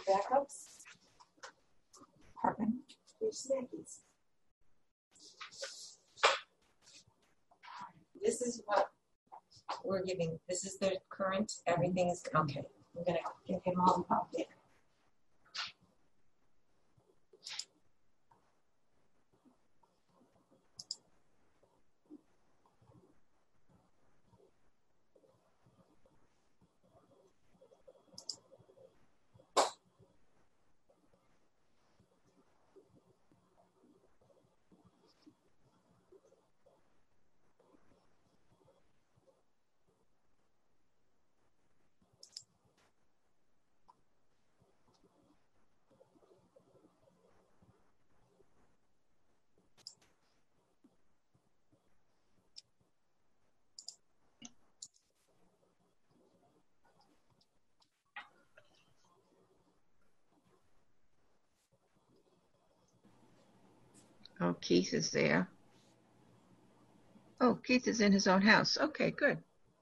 backups. Perfect. Your snackies. This is what we're giving. This is the current. Everything is okay. I'm gonna give him all the pop there. Oh, Keith is there. Oh, Keith is in his own house. Okay, good.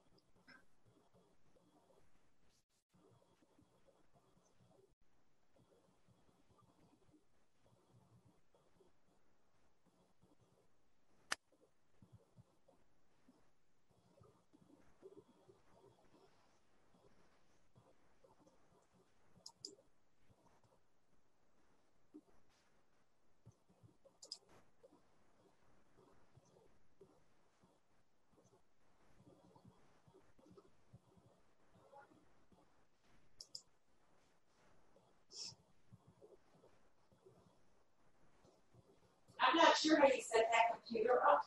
I'm not sure how you set that computer up.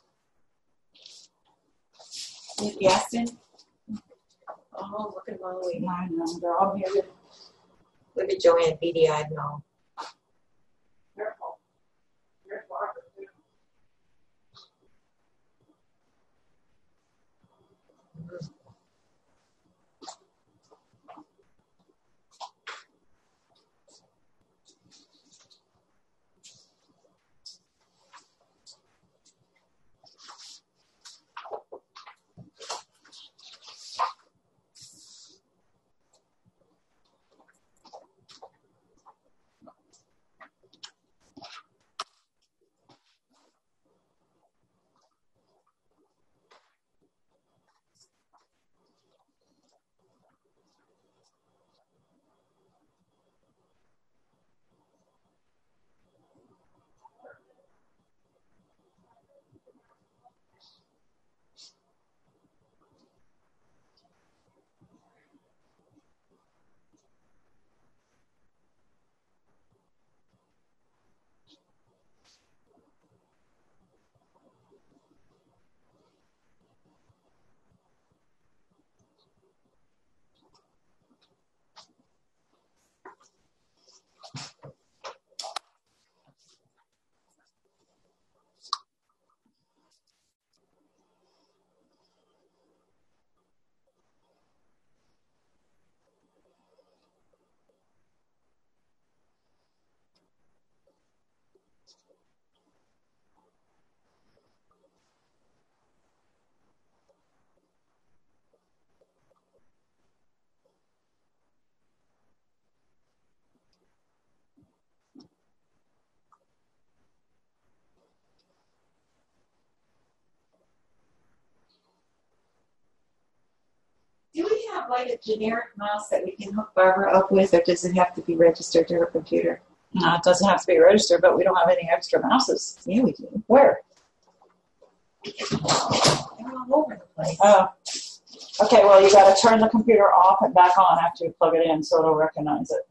Gaston? Oh, look at Molly. I know, they're all muted. Look at Joanne, beady-eyed and all. Careful. Careful. Do we have like a generic mouse that we can hook Barbara up with, or does it have to be registered to her computer? No, it doesn't have to be registered, but we don't have any extra mouses. Yeah, we do. Where? They're all over the place. Oh. Okay, well, you got to turn the computer off and back on after you plug it in so it'll recognize it.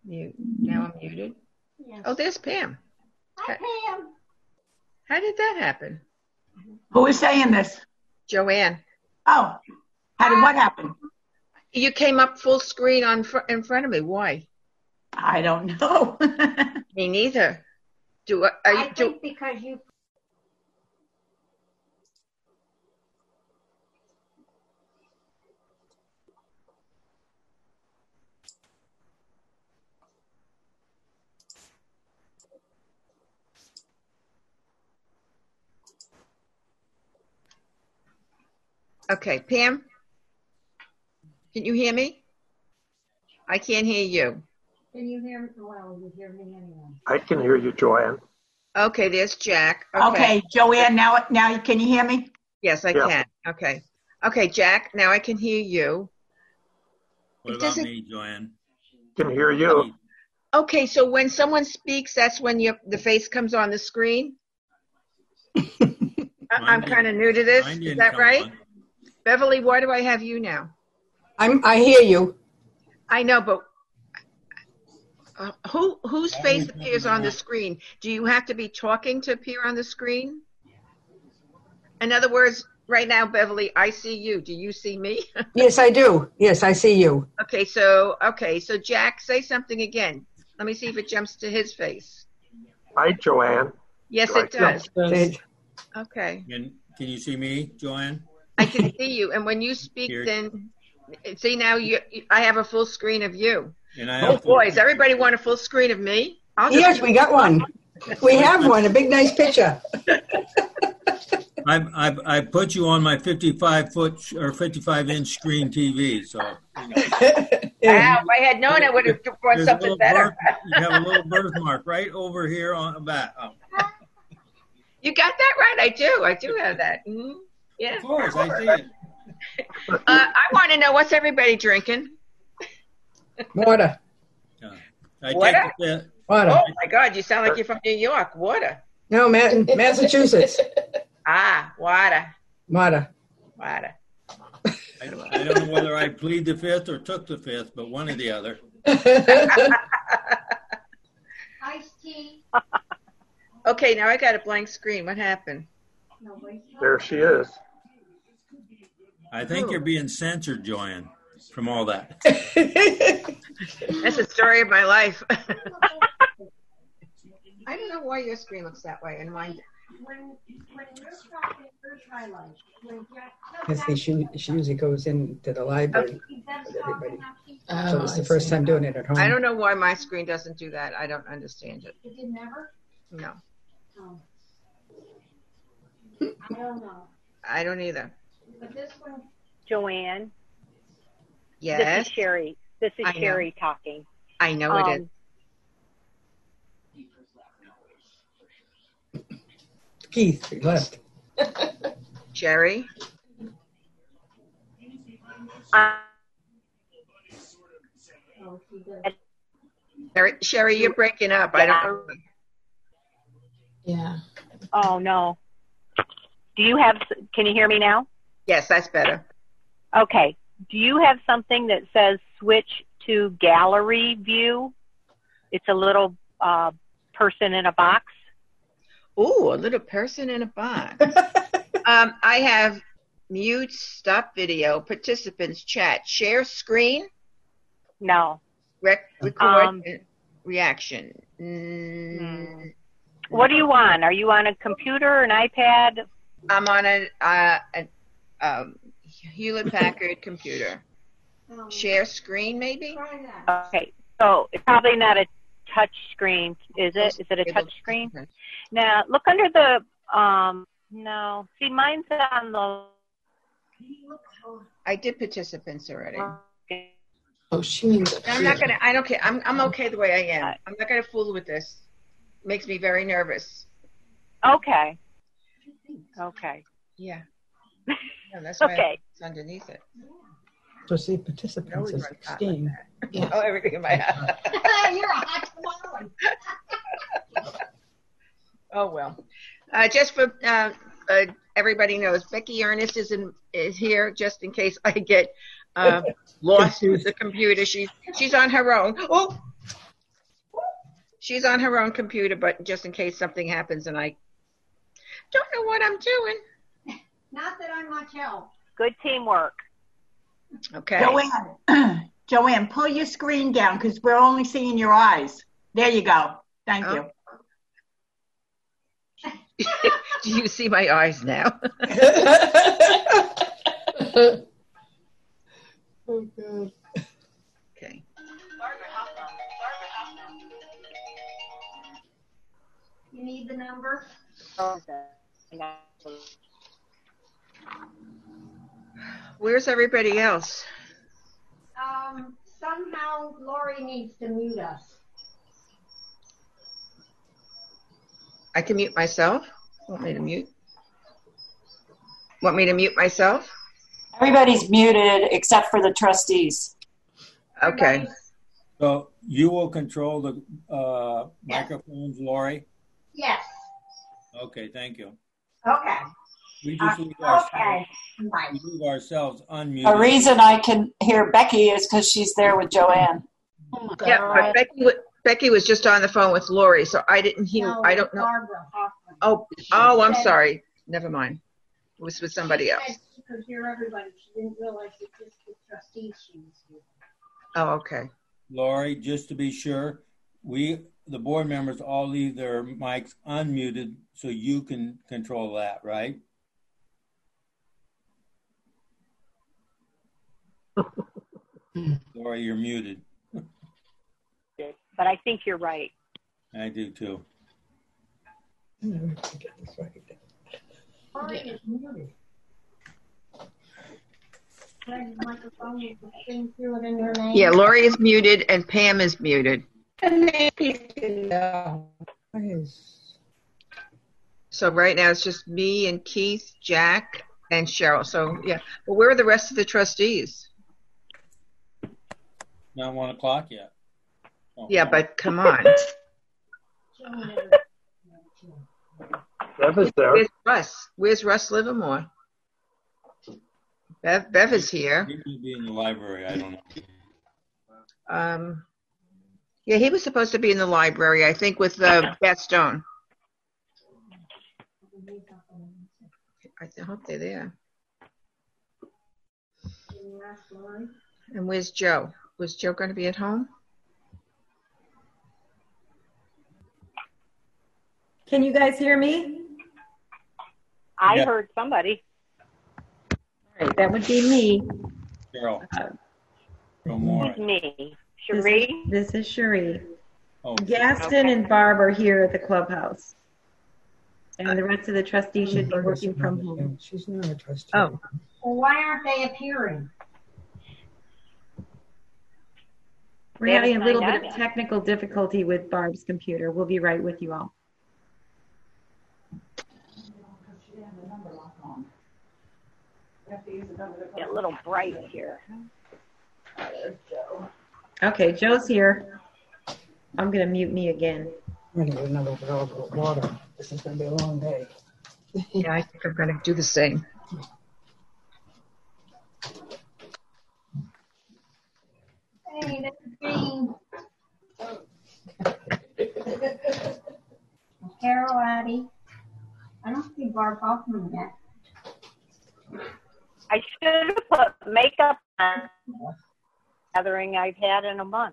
Mute. Now I'm muted. Yes. Oh, there's Pam. Hi, Pam. How did that happen? Who is saying this? Joanne. Oh, what happened? You came up full screen in front of me. Why? I don't know. Me neither. I think because you. Okay, Pam, can you hear me? I can't hear you. Can you hear me? Well, you hear me anyway. I can hear you, Joanne. Okay, there's Jack. Okay, Joanne, now can you hear me? Yes, I can. Okay. Okay, Jack, now I can hear you. What about me, Joanne? Can hear you. Okay, so when someone speaks, that's when the face comes on the screen? I'm kind of new to this. Is that right? On. Beverly, why do I have you now? I hear you. I know, but whose face appears on the screen? Do you have to be talking to appear on the screen? In other words, right now, Beverly, I see you. Do you see me? Yes, I do. Yes, I see you. Okay, so Jack, say something again. Let me see if it jumps to his face. Hi, Joanne. Yes, it does. Okay. Can you see me, Joanne? I can see you, and when you speak, then see now I have a full screen of you. And I have boys, everybody want a full screen of me? Yes, we got one. We have one, a big nice picture. I put you on my 55-foot or 55-inch screen TV, so. Wow, if I had known, I would have brought something better. You have a little birthmark right over here on the back. Oh. You got that right. I do have that. Mm-hmm. Yeah. Of course, I see it. I want to know, what's everybody drinking? Water. Water? Water. Oh my God, you sound like you're from New York. Water. No, Massachusetts. Water. Water. Water. I don't know whether I plead the fifth or took the fifth, but one or the other. Iced tea. Okay, now I got a blank screen. What happened? There she is. I think you're being censored, Joanne, from all that. That's the story of my life. I don't know why your screen looks that way and mine. When you're talking, first highlight. Because she usually goes into the library with everybody. So it's the first time doing it at home. I don't know why my screen doesn't do that. I don't understand it. It did never? No. Oh. I don't know. I don't either. But this one. Joanne. Yes. This is Sherry. This is Sherry talking. I know it is. Keith, he left. Sherry. Sherry, you're breaking up. Yeah. I don't know. Yeah. Oh, no. Can you hear me now? Yes, that's better. Okay. Do you have something that says switch to gallery view? It's a little person in a box. Ooh, a little person in a box. I have mute, stop video, participants, chat, share screen. No. Record reaction. What do you want? Are you on a computer, an iPad? I'm on a Hewlett Packard computer. Share screen, maybe? Okay. So it's probably not a touch screen, is it? Is it a touch screen? Now, look under the, no. See, mine's on the... I did participants already. Oh, she means I'm not gonna. I don't care. I'm okay the way I am. I'm not gonna fool with this. It makes me very nervous. Okay. Yeah. No, that's why Okay. it's underneath it. So see, participants is 16. Yeah. Oh, everything in my house. You're a hot tamale. Oh well. Just for everybody knows, Becky Ernest is here just in case I get lost with the computer. She's on her own. Oh, She's on her own computer, but just in case something happens and I don't know what I'm doing. Not that I'm much help. Good teamwork. Okay. Joanne, pull your screen down because we're only seeing your eyes. There you go. Thank you. Do you see my eyes now? Oh, God. Okay. You need the number? Where's everybody else? Somehow Lori needs to mute us. I can mute myself. Want me to mute? Want me to mute myself? Everybody's muted except for the trustees. Okay. So you will control the microphones, Lori? Yes. Okay, thank you. Okay. We just leave Okay. Right. we leave ourselves unmuted. The reason I can hear Becky is because she's there with Joanne. Yeah, but Becky was just on the phone with Lori, so I didn't hear. No, I don't know. Barbara Hoffman. Oh, I'm sorry. Never mind. It was with somebody else. She could hear everybody. She didn't realize it just the trustees she was with. Oh, okay. Lori, just to be sure, the board members all leave their mics unmuted so you can control that, right? Lori, you're muted. But I think you're right. I do too. Lori is muted. Her microphone is thing through it in her name. Yeah, Lori is muted and Pam is muted. So right now it's just me and Keith, Jack, and Cheryl. So yeah, but where are the rest of the trustees? Not 1 o'clock yet. Oh, Yeah, no. but come on. Bev is there. Where's Russ? Where's Russ Livermore? Bev is here. He could be in the library. I don't know. Yeah, he was supposed to be in the library, I think, with Beth Stone. I hope they're there. And where's Joe? Was Joe going to be at home? Can you guys hear me? I heard somebody. All right, that would be me. Cheryl. More. Me. Cherie? This is Cherie. Oh, Gaston and Barb are here at the clubhouse. And the rest of the trustees should be working from home. She's not a trustee. Oh. Well, why aren't they appearing? We're having a little bit of technical difficulty with Barb's computer. We'll be right with you all. Get a little bright here. Okay, Joe's here. I'm going to mute me again. I'm going to get another barrel of water. This is going to be a long day. Yeah, I think I'm going to do the same. Hey, that's Jean. Carol, Addie. I don't see Barb Hoffman yet. I should have put makeup on gathering I've had in a month.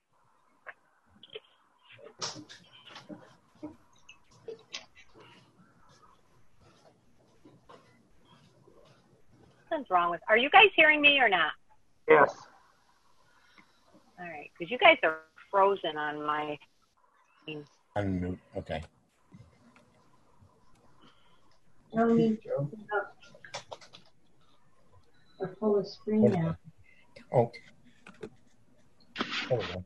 Something's wrong with. Are you guys hearing me or not? Yes. All right, because you guys are frozen on my. Unmute. Okay. Joey, we're full of screen now. Oh. There we go.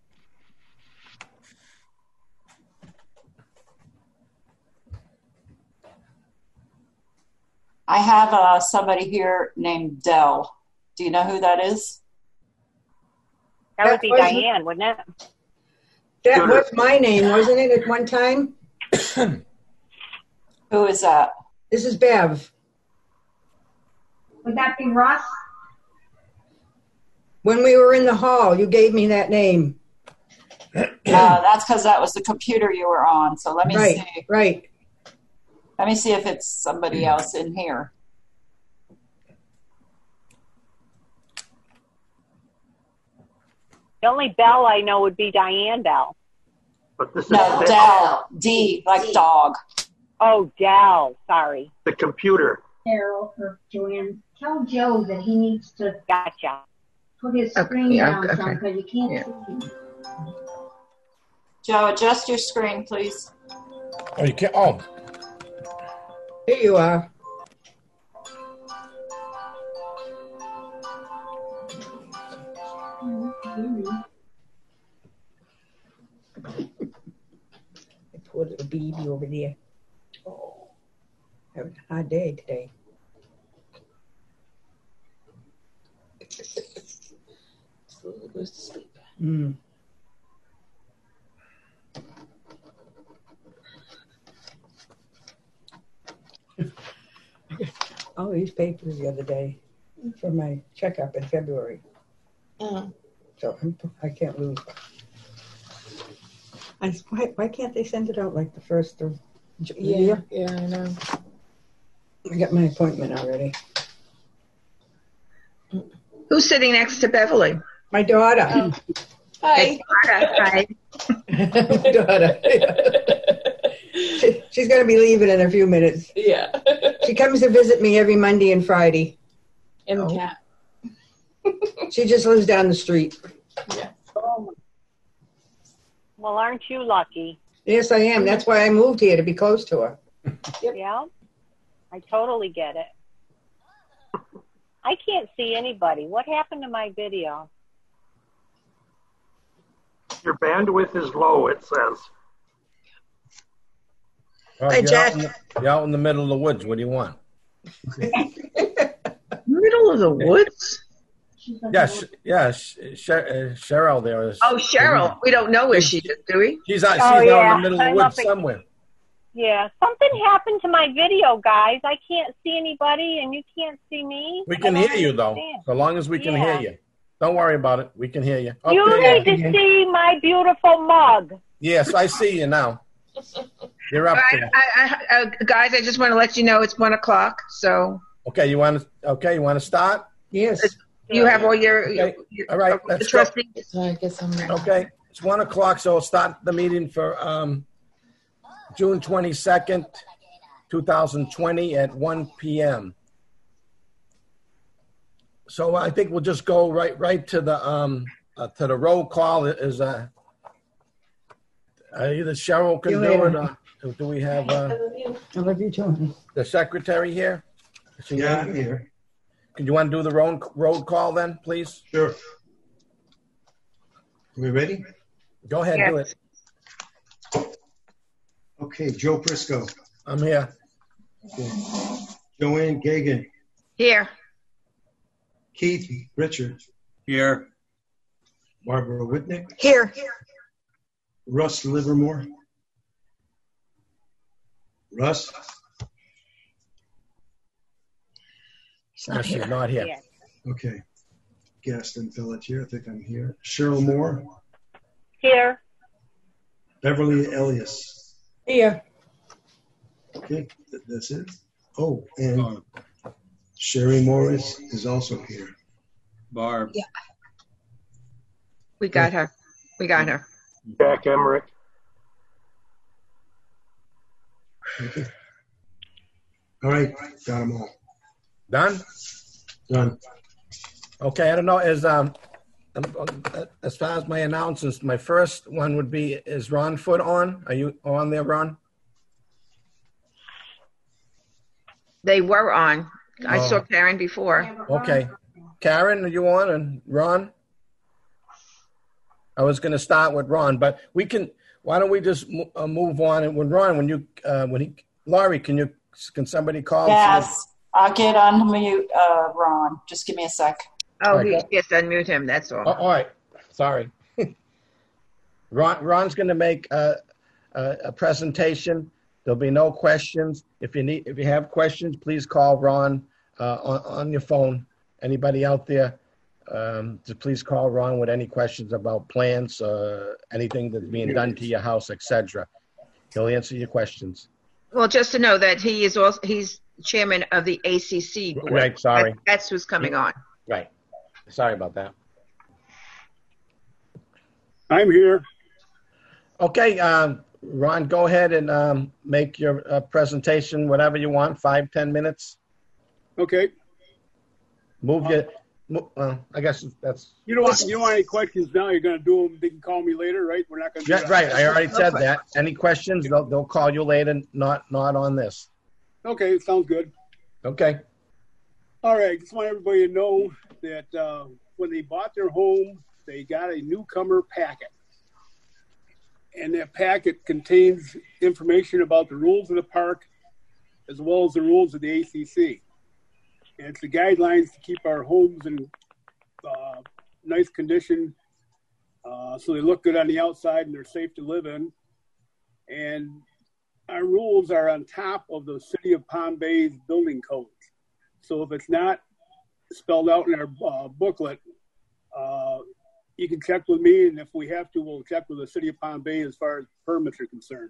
I have somebody here named Dell. Do you know who that is? That would be Diane, wouldn't it? That was my name, wasn't it, at one time? Who is that? This is Bev. Would that be Russ? When we were in the hall, you gave me that name. That's because that was the computer you were on. So let me see. Right. Let me see if it's somebody else in here. The only Bell I know would be Diane Bell. But this is No, Dell. D, like dog. Oh, Dell. Sorry. the computer. Carol or Joanne, tell Joe that he needs to Gotcha. put his screen yeah, down okay. some because you can't Yeah. see him. Joe, adjust your screen, please. Oh, you can't. Oh, Here you are. Poor little baby over there. Oh, having a hard day today. Goes to sleep. Mm. All these papers the other day for my checkup in February. Oh. So I can't lose. Why can't they send it out like the first of the year? Yeah, I know. I got my appointment already. Who's sitting next to Beverly? My daughter. Hi. Hi. My daughter. She's going to be leaving in a few minutes. Yeah. She comes to visit me every Monday and Friday. And the cat. She just lives down the street. Yeah. Well, aren't you lucky? Yes, I am. That's why I moved here, to be close to her. Yeah. I totally get it. I can't see anybody. What happened to my video? Your bandwidth is low, it says. well, Hi, Jack. You're out in the middle of the woods. What do you want? Middle of the woods? Yes, Cheryl there is. Oh, Cheryl. We don't know where she is, do we? She's out, Oh, out yeah. in the middle of I'm the woods up in- somewhere. Yeah, something happened to my video, guys. I can't see anybody, and you can't see me. We can I hear don't you, though. understand. So long as we can Yeah. hear you. Don't worry about it. We can hear you. You Okay. need to see my beautiful mug. Yes, I see you now. You're up there. Guys, I just want to let you know it's 1 o'clock. So Okay, you want to start? Yes. you have all your, Okay. your All right, the let's go. trustees. So I guess I'm ready. Okay, it's 1 o'clock, so we'll start the meeting for June 22nd, 2020 at 1 p.m. So I think we'll just go right to the roll call. Is either Cheryl can do it, or do we have I love you, Tony. the secretary here? Is she Yeah, I'm here. Can you want to do the roll call then, please? Sure. We ready? Go ahead, do it. Okay, Joe Prisco. I'm here. Okay. Joanne Gagan. Here. Keith Richard. Here. Barbara Whitnick. Here. Russ Livermore. Russ. No, she's not here. Okay. Gaston Pelletier, I think I'm here. Cheryl Moore. Here. Beverly Elias. Here. Okay, that's it. Oh, and Sherry Morris is also here. Barb. Yeah. We got her. We got her. Jack Emmerich. Okay. All right, got them all. Done? Done. Okay, I don't know, as far as my announcements, my first one would be, is Ron Foot on? Are you on there, Ron? They were on. I Oh. saw Karen before. Okay. Karen, are you on? And Ron? I was going to start with Ron, but why don't we just move on? And when Ron, Laurie, can somebody call? Yes, I'll get on mute, Ron. Just give me a sec. Oh, Okay. yes, unmute him. That's all. Oh, all right. Sorry. Ron's going to make a presentation. There'll be no questions. If you have questions, please call Ron on your phone. Anybody out there, to please call Ron with any questions about plans, anything that's being done to your house, etc. He'll answer your questions. Well, just to know that he's chairman of the ACC board. Right, sorry. That's who's coming on. Right. Sorry about that. I'm here. Okay, Ron, go ahead and make your presentation, whatever you want, 5-10 minutes. Okay. I guess that's. You don't want any questions now. You're going to do them. They can call me later, right? We're not going to. Yeah, right. I already said that. Any questions? They'll call you later. Not on this. Okay, sounds good. Okay. All right. Just want everybody to know that when they bought their home, they got a newcomer packet, and that packet contains information about the rules of the park, as well as the rules of the ACC. And it's the guidelines to keep our homes in nice condition, so they look good on the outside and they're safe to live in. And our rules are on top of the City of Palm Bay's building codes. So if it's not spelled out in our booklet, you can check with me, and if we have to, we'll check with the City of Palm Bay as far as permits are concerned.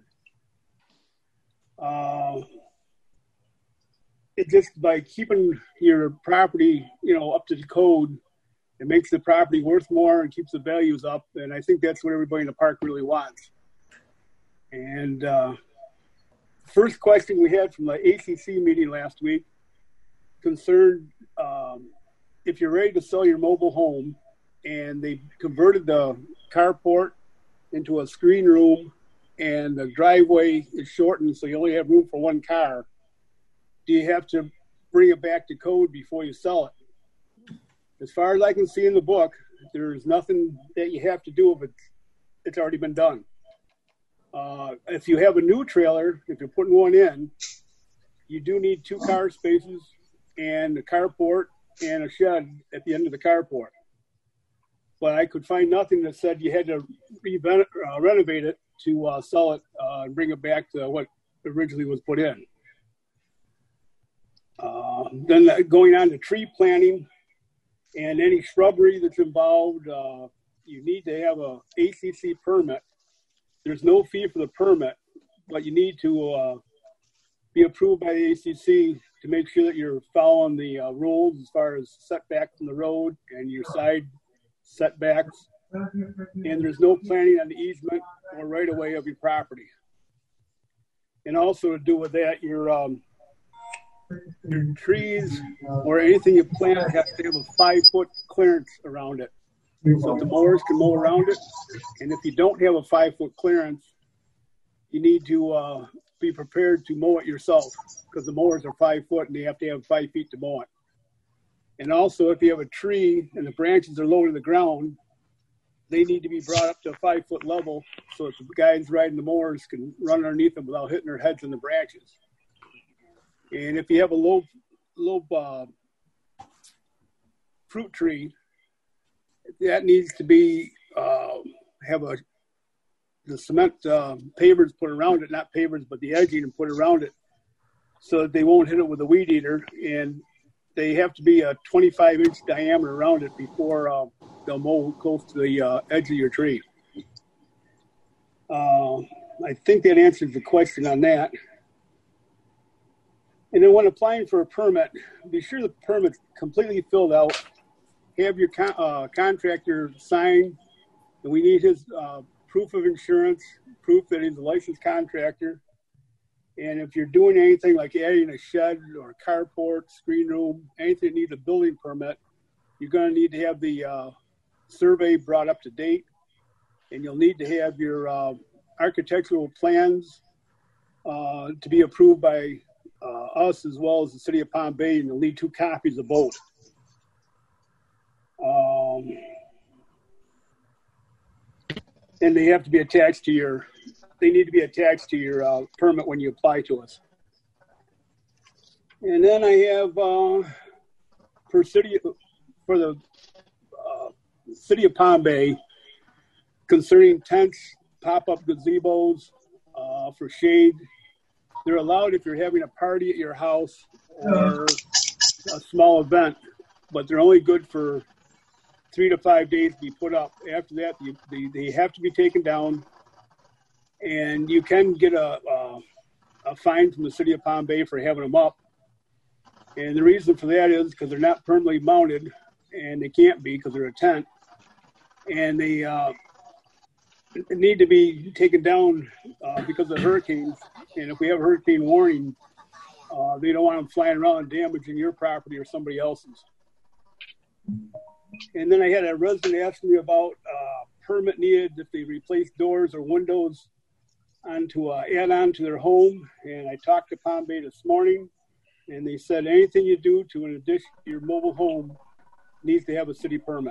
It just, by keeping your property, up to the code, it makes the property worth more and keeps the values up. And I think that's what everybody in the park really wants. And first question we had from the ACC meeting last week concerned if you're ready to sell your mobile home and they converted the carport into a screen room and the driveway is shortened so you only have room for one car, do you have to bring it back to code before you sell it? As far as I can see in the book, there's nothing that you have to do if it's already been done. If you have a new trailer, if you're putting one in, you do need 2 car spaces and a carport and a shed at the end of the carport. But I could find nothing that said you had to renovate it to sell it and bring it back to what originally was put in. Then going on to tree planting and any shrubbery that's involved, you need to have a ACC permit. There's no fee for the permit, but you need to be approved by the ACC to make sure that you're following the rules as far as setback from the road and your side setbacks. And there's no planting on the easement or right of way of your property. And also to do with that, your trees or anything you plant has to have a 5-foot clearance around it. So the mowers can mow around it. And if you don't have a 5-foot clearance, you need to be prepared to mow it yourself, because the mowers are 5 foot and they have to have 5 feet to mow it. And also, if you have a tree and the branches are low to the ground, they need to be brought up to a 5-foot level so that the guys riding the mowers can run underneath them without hitting their heads in the branches. And if you have a low fruit tree, that needs to be have the cement pavers put around it, not pavers, but the edging and put around it so that they won't hit it with a weed eater. And they have to be a 25-inch diameter around it before they'll mow close to the edge of your tree. I think that answers the question on that. And then when applying for a permit, be sure the permit's completely filled out. Have your contractor sign, and we need his proof of insurance, proof that he's a licensed contractor. And if you're doing anything like adding a shed or a carport, screen room, anything that needs a building permit, you're going to need to have the survey brought up to date. And you'll need to have your architectural plans to be approved by us as well as the City of Palm Bay, and you'll need 2 copies of both. And they have to be attached to your, permit when you apply to us. And then I have for the City of Palm Bay concerning tents, pop-up gazebos for shade. They're allowed if you're having a party at your house or a small event, but they're only good for 3 to 5 days to be put up. After that, they have to be taken down, and you can get a fine from the city of Palm Bay for having them up. And the reason for that is because they're not permanently mounted, and they can't be because they're a tent, and they need to be taken down because of hurricanes. And if we have a hurricane warning, they don't want them flying around and damaging your property or somebody else's. And then I had a resident ask me about permit needed if they replace doors or windows onto add on to their home. And I talked to Palm Bay this morning, and they said anything you do to an addition to your mobile home needs to have a city permit.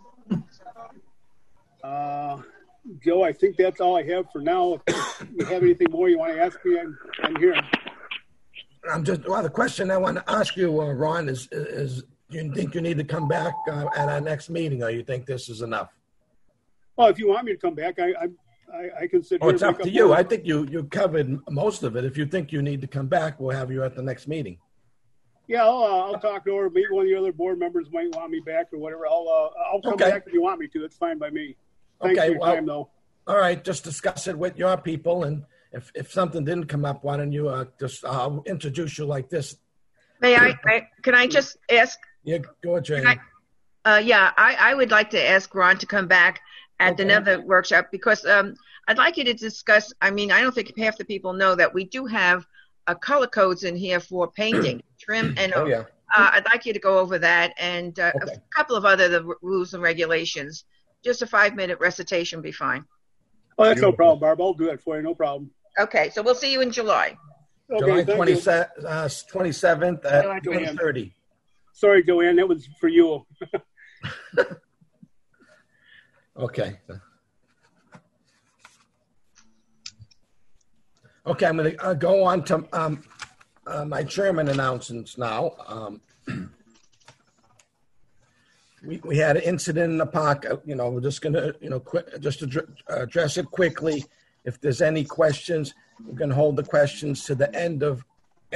Joe, I think that's all I have for now. If you have anything more you want to ask me, I'm here. The question I want to ask you, Ron, is do you think you need to come back at our next meeting, or you think this is enough? Well, if you want me to come back, I can sit here. It's up to you. I think you covered most of it. If you think you need to come back, we'll have you at the next meeting. Yeah, I'll talk to her. Maybe one of the other board members might want me back or whatever. I'll come back if you want me to. It's fine by me. Thanks for your time, though. All right, just discuss it with your people, and if something didn't come up, why don't you I'll introduce you like this. May can I just ask? Yeah, go ahead, Jane. I would like to ask Ron to come back at another workshop because I'd like you to discuss, I don't think half the people know that we do have color codes in here for painting, trim, and I'd like you to go over that and a couple of other rules and regulations. Just a 5-minute recitation be fine. Oh, that's no problem, Barb. I'll do that for you. No problem. Okay, so we'll see you in July. July 27th at 8:30. Sorry, Joanne, that was for you. Okay. Okay, I'm going to go on to my chairman announcements now. We had an incident in the park. We're just going to, address it quickly. If there's any questions, we're going to hold the questions to the end of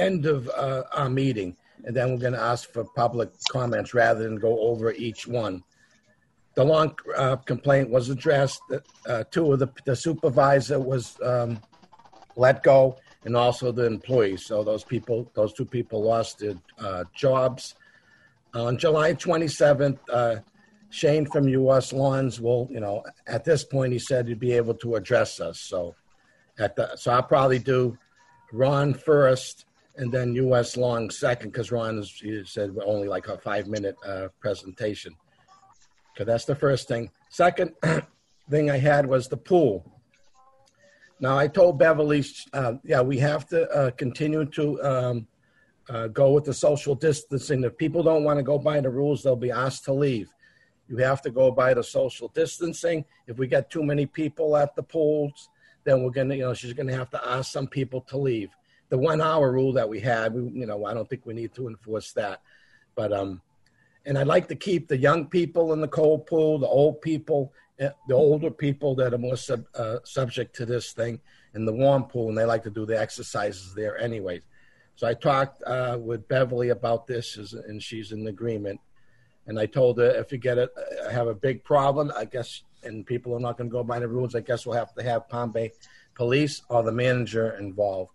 our meeting, and then we're going to ask for public comments rather than go over each one. The long complaint was addressed. Two of the supervisor was let go, and also the employees. So those two people lost their jobs. On July 27th, Shane from U.S. Lawns will, at this point, he said he'd be able to address us. So I'll probably do Ron first and then U.S. Lawns second, because he said only like a 5-minute presentation. Okay, that's the first thing. Second thing I had was the pool. Now, I told Beverly, we have to continue to go with the social distancing. If people don't want to go by the rules, they'll be asked to leave. You have to go by the social distancing. If we get too many people at the pools, then we're going to, she's going to have to ask some people to leave. The 1 hour rule that we had, I don't think we need to enforce that. But, and I'd like to keep the young people in the cold pool, the old people, the older people that are more subject to this thing, in the warm pool, and they like to do the exercises there anyways. So I talked with Beverly about this, and she's in agreement. And I told her if you have a big problem, I guess, and people are not going to go by the rules, I guess we'll have to have Palm Bay Police or the manager involved.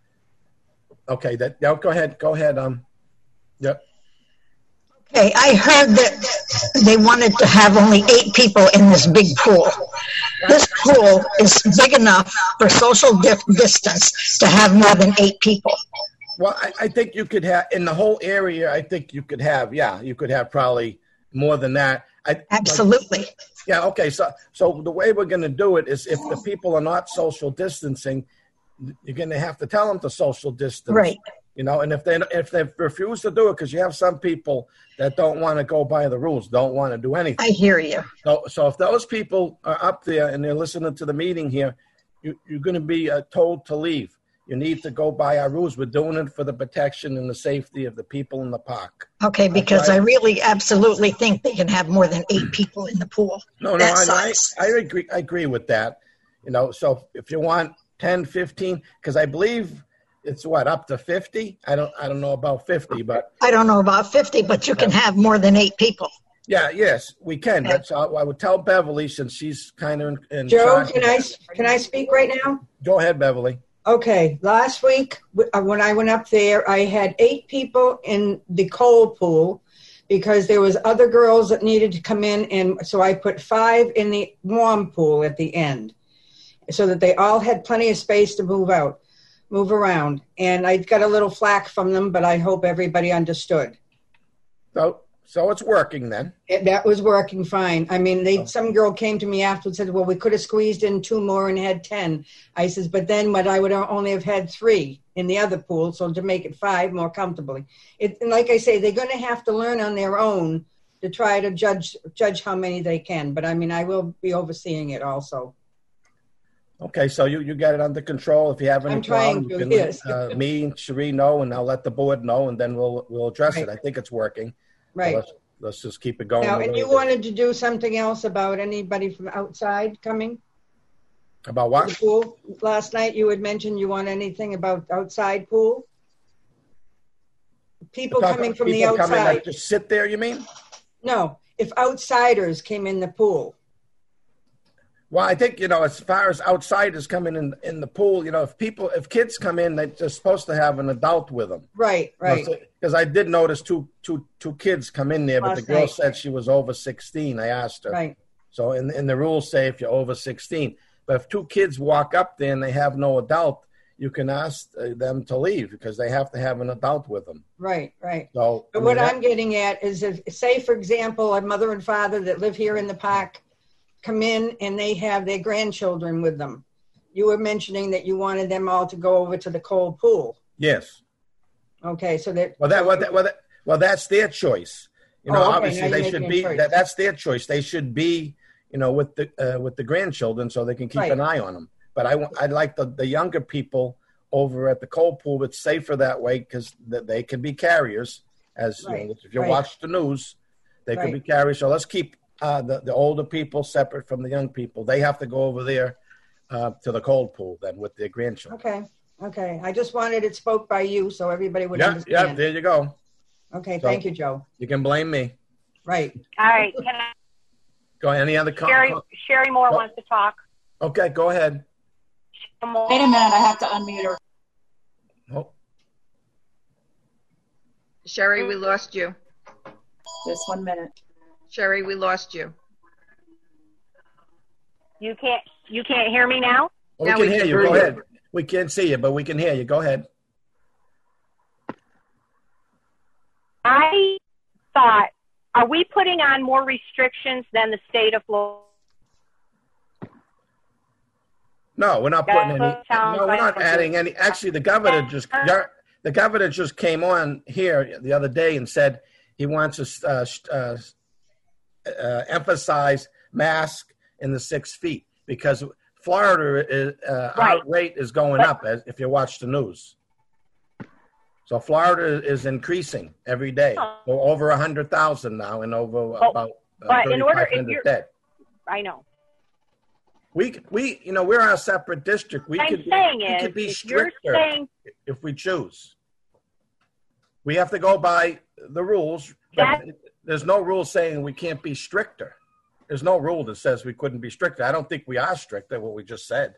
Okay, go ahead. Yep. Okay, I heard that they wanted to have only 8 people in this big pool. This pool is big enough for social distance to have more than 8 people. Well, I think you could have, in the whole area, I think you could have, you could have probably more than that. Absolutely. Okay, so the way we're going to do it is if the people are not social distancing, you're going to have to tell them to social distance. Right. And if they refuse to do it, because you have some people that don't want to go by the rules, don't want to do anything. I hear you. So if those people are up there and they're listening to the meeting here, you're going to be told to leave. You need to go by our rules. We're doing it for the protection and the safety of the people in the park. Okay, because I really absolutely think they can have more than 8 people in the pool. No, I agree with that. So if you want 10, 15, because I believe it's up to 50? I don't know about 50, but I don't know about 50, but you can have more than 8 people. Yes, we can. That's I would tell Beverly, since she's kind of in Joe, charge. can I speak right now? Go ahead, Beverly. Okay, last week when I went up there, I had 8 people in the cold pool because there was other girls that needed to come in, and so I put 5 in the warm pool at the end so that they all had plenty of space to move around. And I got a little flack from them, but I hope everybody understood. So it's working then. That was working fine. I mean, some girl came to me afterwards and said, well, we could have squeezed in 2 more and had 10. I says, but then I would only have had 3 in the other pool, so to make it 5 more comfortably. And like I say, they're going to have to learn on their own to try to judge how many they can. But I mean, I will be overseeing it also. Okay, so you got it under control. If you have any problem, you can let me and Cherie know, and I'll let the board know, and then we'll address it. I think it's working. Right. So let's just keep it going. Now, and you wanted to do something else about anybody from outside coming? About what? The pool. Last night you had mentioned you want anything about outside pool? People coming from the outside. Coming, like, just sit there, you mean? No, if outsiders came in the pool. Well, I think, as far as outsiders coming in the pool, if kids come in, they're supposed to have an adult with them. Right. Because I did notice two kids come in there, but the girl said she was over 16. I asked her. Right. So in the rules say if you're over 16. But if 2 kids walk up there and they have no adult, you can ask them to leave because they have to have an adult with them. Right. So, but what I'm getting at is, if, say, for example, a mother and father that live here in the park come in and they have their grandchildren with them. You were mentioning that you wanted them all to go over to the cold pool. Yes. Okay, so that. Well, that's their choice. Obviously they should be. That's their choice. They should be, with the grandchildren, so they can keep an eye on them. But I like the younger people over at the cold pool. It's safer that way because they can be carriers. If you watch the news, they could be carriers. So let's keep the older people separate from the young people. They have to go over there to the cold pool then with their grandchildren. Okay. I just wanted it spoke by you so everybody would understand. Yeah, there you go. Okay, thank you, Joe. You can blame me. Right. All right. Can I? Go ahead. Any other comments? Sherry Moore wants to talk. Okay, go ahead. Wait a minute. I have to unmute her. Oh. Sherry, we lost you. Just 1 minute. Sherry, we lost you. You can't hear me now? We can hear you. Go ahead. We can't see you, but we can hear you. Go ahead. I thought, are we putting on more restrictions than the state of Florida? No, we're not putting any. No, we're not adding any. Actually, the governor just came on here the other day and said he wants to emphasize mask in the 6 feet because Florida our rate is going up if you watch the news. So Florida is increasing every day. We're over 100,000 now and over about 3,500 dead. I know. We're a separate district. We could be stricter if we choose. We have to go by the rules. But there's no rule saying we can't be stricter. There's no rule that says we couldn't be stricter. I don't think we are stricter, what we just said.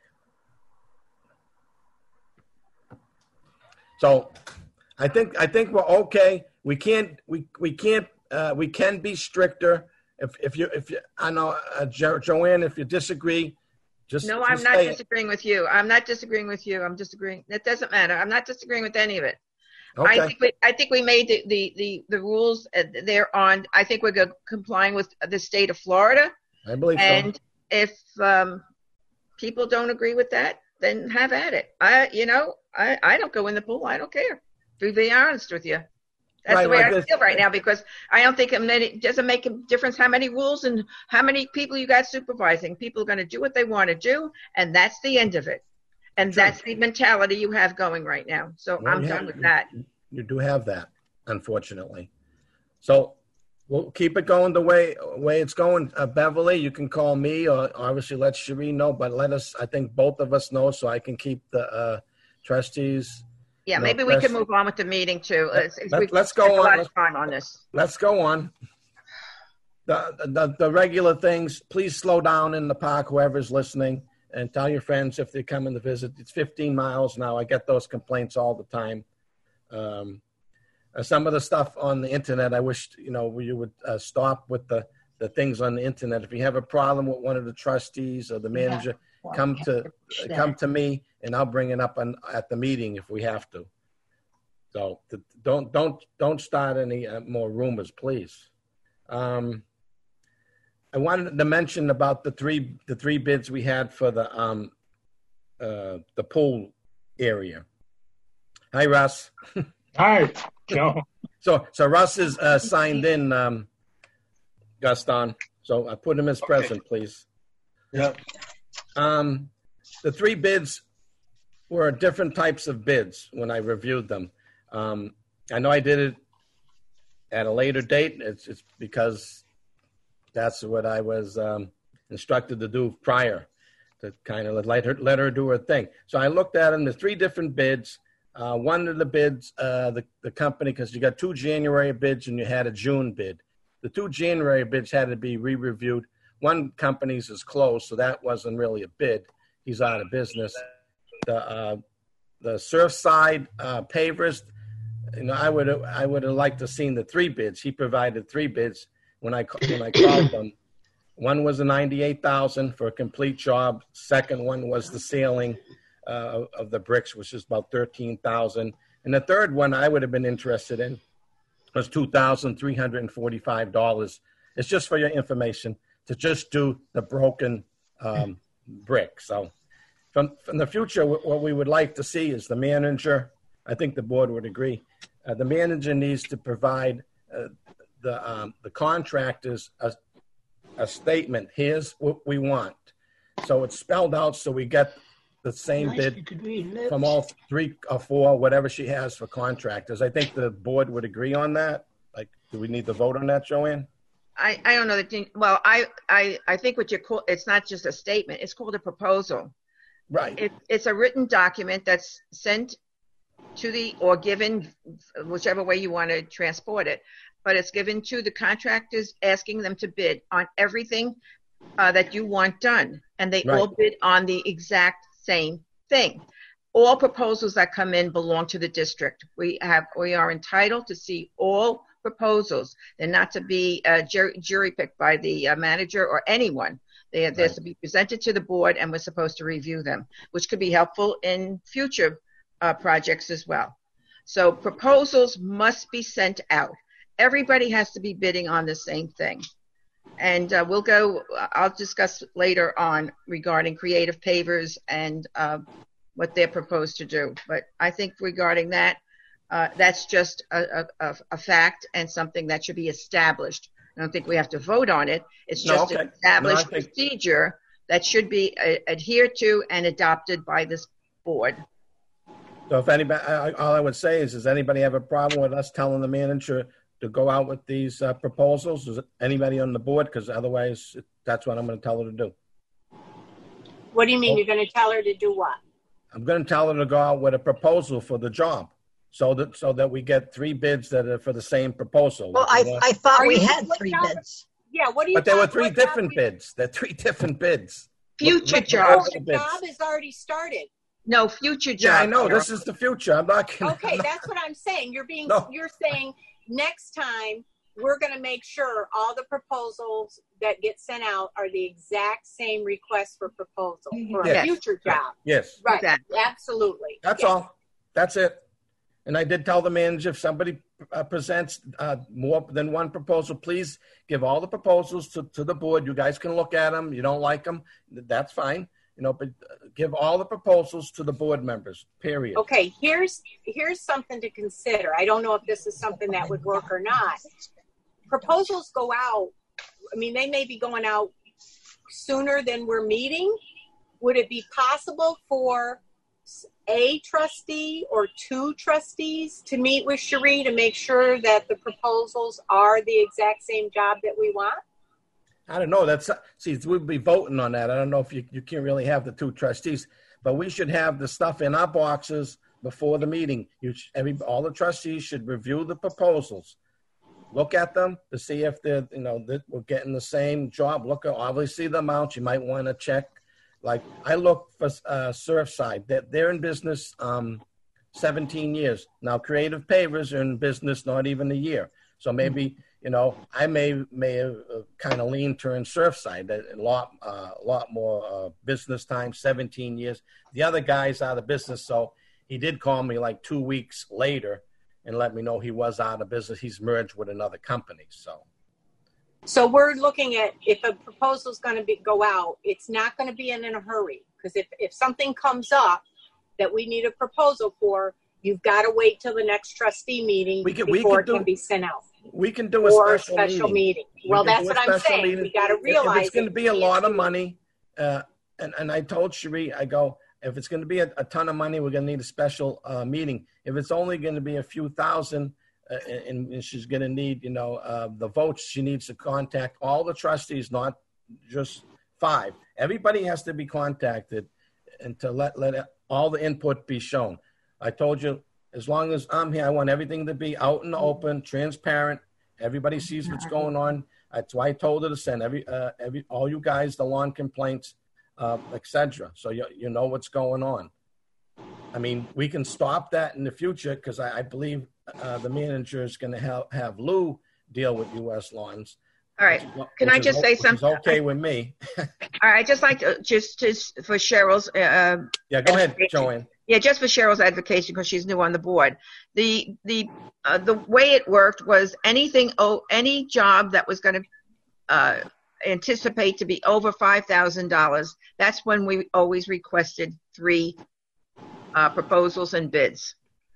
So I think we're okay. We can be stricter. If you I know Joanne, if you disagree, No, I'm not disagreeing with you. I'm not disagreeing with you. I'm disagreeing. It doesn't matter. I'm not disagreeing with any of it. Okay. I think we made the rules there on. I think we're complying with the state of Florida. I believe and so. If people don't agree with that, then have at it. I don't go in the pool. I don't care. To be honest with you, that's the way I feel right now because I don't think it doesn't make a difference how many rules and how many people you got supervising. People are going to do what they want to do, and that's the end of it. And that's the mentality you have going right now. So I'm done with that. You do have that, unfortunately. So we'll keep it going the way it's going. Beverly, you can call me or obviously let Cherie know, but I think both of us know so I can keep the trustees. Yeah, maybe we can move on with the meeting too. Let's go on. A lot of time on this. Let's go on. the regular things, please slow down in the park, whoever's listening, and tell your friends if they're coming to visit. It's 15 miles now. I get those complaints all the time. Some of the stuff on the internet, I wish, you would stop with the things on the internet. If you have a problem with one of the trustees or the manager, come to me, and I'll bring it up at the meeting if we have to. So don't start any more rumors, please. I wanted to mention about the three bids we had for the pool area. Hi, Russ. Hi, Joe. So Russ is signed in, Gaston. So I put him as present, please. Yep. The three bids were different types of bids when I reviewed them. I know I did it at a later date. It's because that's what I was instructed to do prior, to kind of let her do her thing. So I looked at them. There's three different bids. One of the bids, the company, because you got 2 January bids and you had a June bid. The 2 January bids had to be re-reviewed. One company's is closed, so that wasn't really a bid. He's out of business. The Surfside pavers, I would have liked to seen the 3 bids. He provided 3 bids when I called them. One was a $98,000 for a complete job. Second one was the ceiling of the bricks, which is about $13,000. And the third one I would have been interested in was $2,345. It's just for your information to just do the broken brick. So from the future, what we would like to see is the manager. I think the board would agree. The manager needs to provide the contractors a statement. Here's what we want. So it's spelled out so we get the same bid from all 3 or 4, whatever she has for contractors. I think the board would agree on that. Like, do we need to vote on that, Joanne? I don't know that. Well, I think what you call, it's not just a statement. It's called a proposal. Right. It's a written document that's sent to or given, whichever way you want to transport it, but it's given to the contractors, asking them to bid on everything that you want done, and they all bid on the exact same thing. All proposals that come in belong to the district. We are entitled to see all proposals. They're not to be jury picked by the manager or anyone. They're to be presented to the board, and we're supposed to review them, which could be helpful in future projects as well. So proposals must be sent out. Everybody has to be bidding on the same thing. And I'll discuss later on regarding creative pavers and what they're proposed to do. But I think regarding that, that's just a fact and something that should be established. I don't think we have to vote on it. It's just an established procedure that should be adhered to and adopted by this board. So if anybody, all I would say is, does anybody have a problem with us telling the manager to go out with these proposals? Is it anybody on the board? Because otherwise, that's what I'm going to tell her to do. What do you mean? You're going to tell her to do what? I'm going to tell her to go out with a proposal for the job, so that we get 3 bids that are for the same proposal. Well, I thought we had 3 bids. Yeah, what do you? But there were 3 different bids. There are 3 different bids. Future jobs. The job has already started. No, future jobs. Yeah, I know. This is the future. I'm not kidding. Okay, that's what I'm saying. You're saying next time we're going to make sure all the proposals that get sent out are the exact same request for proposal for a future job. Yes. Right. Absolutely. That's all. That's it. And I did tell the manager, if somebody presents more than one proposal, please give all the proposals to the board. You guys can look at them. You don't like them, that's fine. But give all the proposals to the board members, period. Okay, here's something to consider. I don't know if this is something that would work or not. Proposals go out, they may be going out sooner than we're meeting. Would it be possible for a trustee or 2 trustees to meet with Cherie to make sure that the proposals are the exact same job that we want? I don't know. We'll be voting on that. I don't know if you can't really have the 2 trustees, but we should have the stuff in our boxes before the meeting. All the trustees should review the proposals. look at them to see if they're, that we're getting the same job. Look at, obviously, the amount. You might want to check. Like, I look for Surfside. They're in business 17 years. Now, Creative Pavers are in business not even a year. So maybe, I may have kind of leaned toward Surfside. A lot more business time, 17 years. The other guy's out of business, so he did call me like 2 weeks later and let me know he was out of business. He's merged with another company. So we're looking at, if a proposal is going to go out, it's not going to be in a hurry, because if something comes up that we need a proposal for, you've got to wait till the next trustee meeting before it can be sent out. We can do a special meeting. Well, that's what I'm saying. Meeting. We got to realize if it's going to be a lot of money, and I told Cherie, I go, if it's going to be a ton of money, we're going to need a special meeting. If it's only going to be a few thousand, and she's going to need, the votes, she needs to contact all the trustees, not just 5. Everybody has to be contacted, and to let all the input be shown. I told you, as long as I'm here, I want everything to be out in the open, transparent. Everybody sees what's going on. That's why I told her to send all you guys the lawn complaints, etc. So you know what's going on. I mean, we can stop that in the future, because I believe the manager is going to have Lou deal with U.S. Lawns. All right. Can I just say something? It's okay with me. All right. Just like for Cheryl's. Yeah, go ahead, Joanne. Yeah, just for Cheryl's advocation, because she's new on the board. The way it worked was any job that was going to anticipate to be over $5,000, that's when we always requested 3 proposals and bids.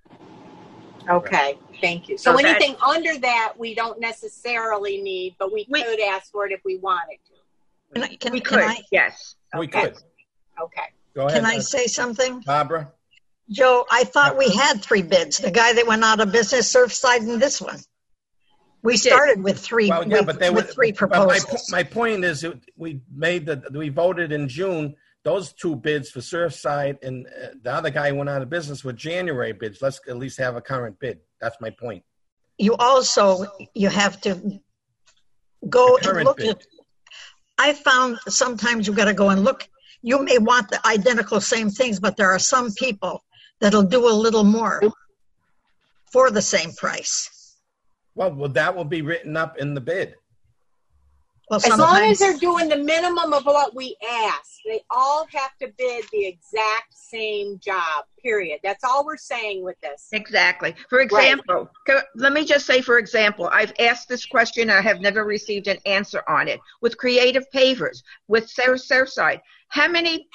Okay, thank you. So anything under that, we don't necessarily need, but we could ask for it if we wanted to. We could, yes. We could. Okay. Go ahead. Can I say something? Barbara? Joe, I thought we had 3 bids. The guy that went out of business, Surfside, and this one. We started with 3. Well, yeah, with 3 proposals. My point is, we voted in June. Those 2 bids for Surfside, and the other guy went out of business with January bids. Let's at least have a current bid. That's my point. You have to go and look at. I found sometimes you've got to go and look. You may want the identical same things, but there are some people that'll do a little more for the same price. Well, that will be written up in the bid. Well, as long as they're doing the minimum of what we ask, they all have to bid the exact same job, period. That's all we're saying with this. Exactly. For example, let me just say, for example, I've asked this question. I have never received an answer on it. With Creative Pavers, with Surfside, how many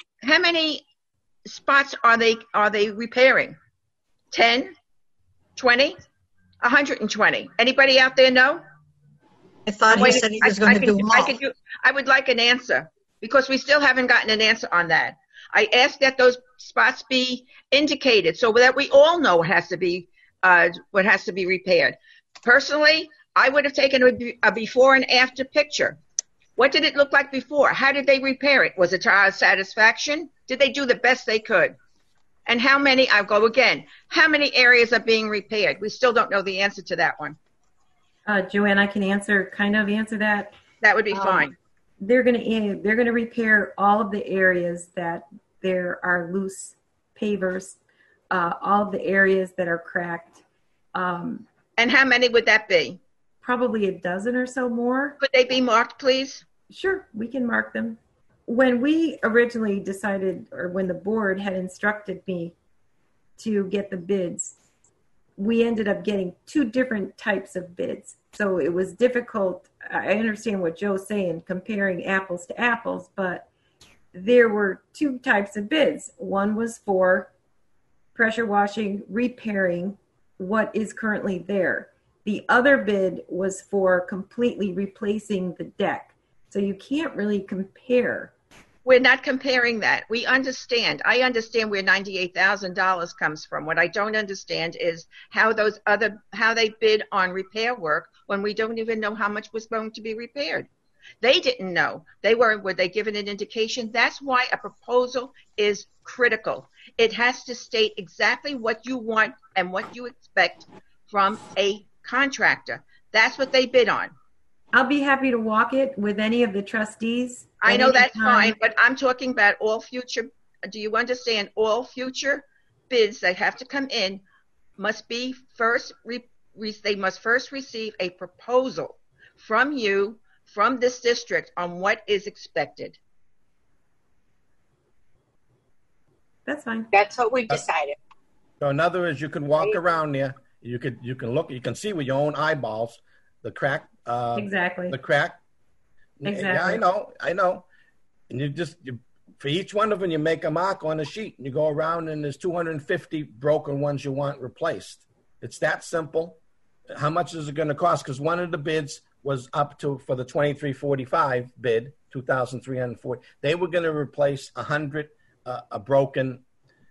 spots are they repairing? 10, 20, 120? Anybody out there know? I thought he said he was going to do them all. I would like an answer, because we still haven't gotten an answer on that. I asked that those spots be indicated so that we all know what has to be repaired. Personally, I would have taken a before and after picture. What did it look like before? How did they repair it? Was it to our satisfaction? Did they do the best they could? And how many areas are being repaired? We still don't know the answer to that one. Joanne, I can answer that. That would be fine. They're going to repair all of the areas that there are loose pavers, all of the areas that are cracked. And how many would that be? Probably a dozen or so more. Could they be marked, please? Sure, we can mark them. When we originally decided, or when the board had instructed me to get the bids, we ended up getting 2 different types of bids. So it was difficult. I understand what Joe's saying, comparing apples to apples, but there were 2 types of bids. One was for pressure washing, repairing what is currently there. The other bid was for completely replacing the deck. So you can't really compare. We're not comparing that. We understand. I understand where $98,000 comes from. What I don't understand is how they bid on repair work when we don't even know how much was going to be repaired. They didn't know. Were they given an indication? That's why a proposal is critical. It has to state exactly what you want and what you expect from a contractor. That's what they bid on. I'll be happy to walk it with any of the trustees. I know that's fine, but I'm talking about all future. Do you understand? All future bids that have to come in must be first. They must first receive a proposal from you, from this district, on what is expected. That's fine. That's what we've decided. So in other words, you can walk around there. You can look. You can see with your own eyeballs the crack. Exactly. The crack. Exactly. Yeah, I know. And for each one of them, you make a mark on a sheet, and you go around, and there's 250 broken ones you want replaced. It's that simple. How much is it going to cost? Because one of the bids was up to, for the 2345 bid, 2,340. They were going to replace 100 broken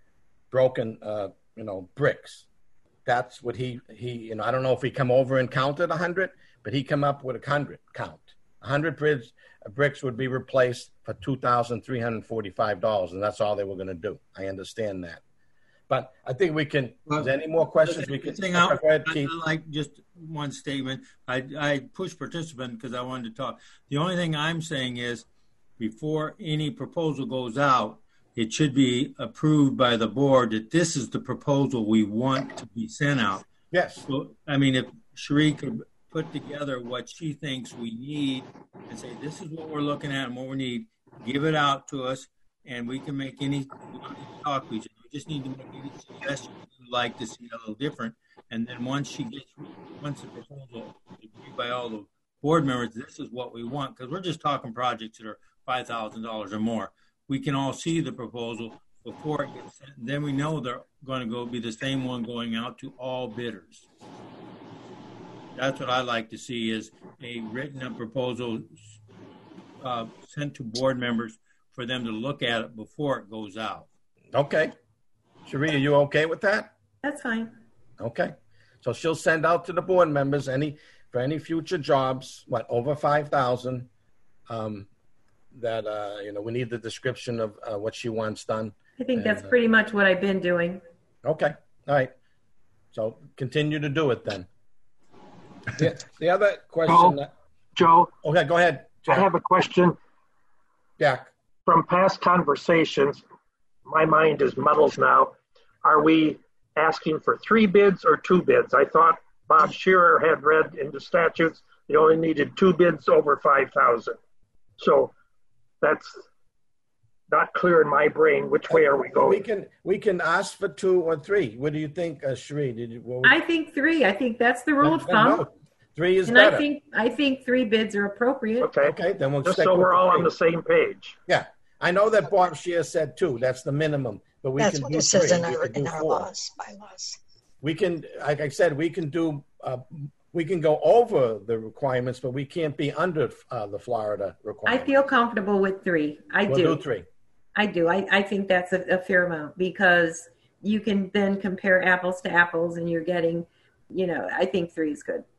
bricks. That's what he I don't know if he come over and counted 100, but he come up with a 100 count. 100 bricks would be replaced for $2,345, and that's all they were going to do. I understand that. But I think we can, is there any more questions? We can. I like just one statement. I pushed participant because I wanted to talk. The only thing I'm saying is before any proposal goes out, it should be approved by the board that this is the proposal we want to be sent out. Yes. So, I mean, if Cherie could put together what she thinks we need and say, this is what we're looking at and what we need, give it out to us, and we can make any talk. We just need to make any suggestions we'd like to see a little different. And then once the proposal is agreed by all the board members, this is what we want, because we're just talking projects that are $5,000 or more. We can all see the proposal before it gets sent. Then we know they're going to be the same one going out to all bidders. That's what I like to see, is a written up proposal sent to board members for them to look at it before it goes out. Okay. Cherie, are you okay with that? That's fine. Okay. So she'll send out to the board members for any future jobs, over 5,000, that we need the description of what she wants done. I think that's pretty much what I've been doing. Okay. All right. So continue to do it then. The other question. Joe. Okay, go ahead, Jack. I have a question. Jack. From past conversations, my mind is muddled now. Are we asking for 3 bids or 2 bids? I thought Bob Shearer had read in the statutes they only needed 2 bids over 5,000. So that's not clear in my brain. Which way are we going? We can ask for 2 or 3. What do you think, Cherie? I think 3. I think that's the rule of thumb. No, 3 is and better. I think 3 bids are appropriate. Okay. Then we'll just so we're all on the same page. Yeah, I know that Bob Shearer said 2. That's the minimum, but we can do 3. That's what it says in our bylaws. We can, like I said, we can do. We can go over the requirements, but we can't be under the Florida requirements. I feel comfortable with 3. We'll do 3. I do. I think that's a fair amount, because you can then compare apples to apples, and you're getting, I think 3 is good.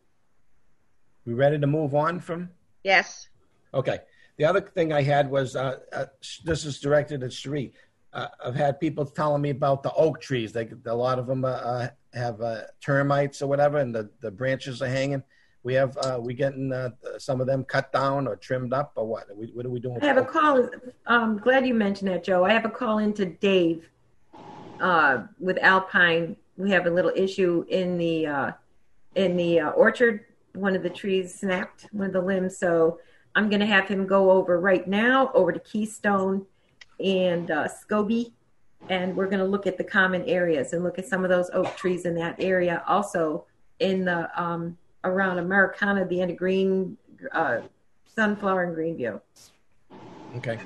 We ready to move on from? Yes. Okay. The other thing I had was, this is directed at Cherie. I've had people telling me about the oak trees. A lot of them have termites or whatever, and the branches are hanging. We getting some of them cut down or trimmed up, or what? What are we doing? I have a call. I'm glad you mentioned that, Joe. I have a call into Dave with Alpine. We have a little issue in the orchard. One of the trees snapped, one of the limbs. So I'm going to have him go over to Keystone and Scobie, and we're going to look at the common areas and look at some of those oak trees in that area. Also in the around Americana, the end of Green, Sunflower and Greenview. Okay.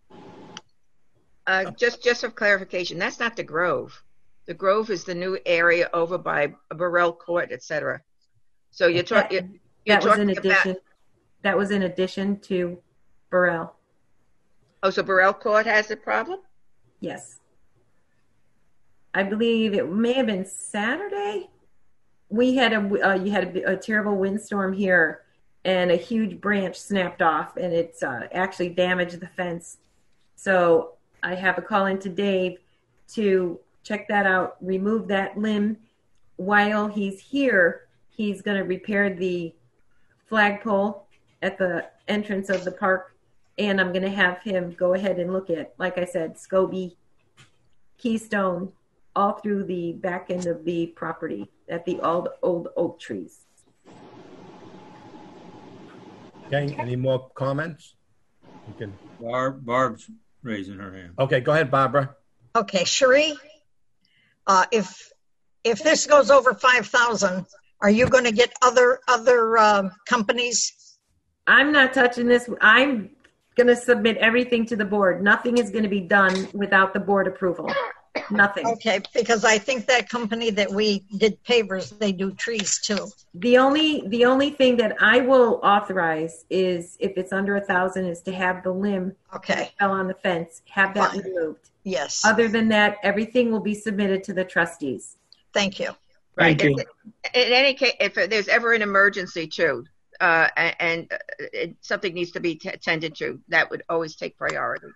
Just for clarification, that's not the Grove. The Grove is the new area over by Burrell Court, etc. So you're talking. That was in addition to Burrell. Oh, so Burrell Court has a problem? Yes. I believe it may have been Saturday. We had a terrible windstorm here, and a huge branch snapped off, and it's actually damaged the fence. So I have a call into Dave to check that out, remove that limb. While he's here, He's going to repair the flagpole at the entrance of the park. And I'm going to have him go ahead and look at, like I said, SCOBY, Keystone, all through the back end of the property at the old oak trees. Okay, any more comments? You can. Barb's raising her hand. Okay, go ahead, Barbara. Okay, Cherie, if this goes over 5,000, are you going to get other companies? I'm not touching this. I'm going to submit everything to the board. Nothing is going to be done without the board approval. Nothing. Okay, because I think that company that we did pavers, they do trees too. The only thing that I will authorize is if it's under 1,000 is to have the limb that fell on the fence, have that removed. Yes. Other than that, everything will be submitted to the trustees. Thank you. Right. In any case, if there's ever an emergency too, and something needs to be tended to, that would always take priority.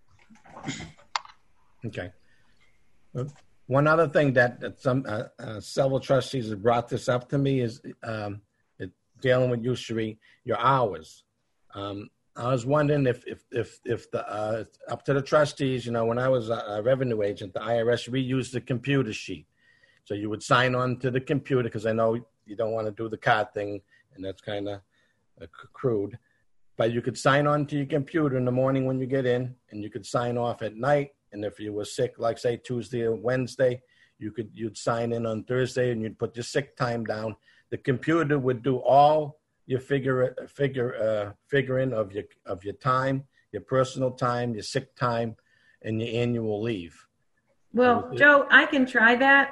Okay. One other thing that some several trustees have brought this up to me is dealing with you, Cherie, your hours. I was wondering if the up to the trustees, you know, when I was a revenue agent, the IRS reused the computer sheet. So you would sign on to the computer, because I know you don't want to do the card thing, and that's kind of crude. But you could sign on to your computer in the morning when you get in, and you could sign off at night. And if you were sick, like say Tuesday or Wednesday, you'd sign in on Thursday and you'd put your sick time down. The computer would do all your figuring of your time, your personal time, your sick time, and your annual leave. Well, Joe, I can try that.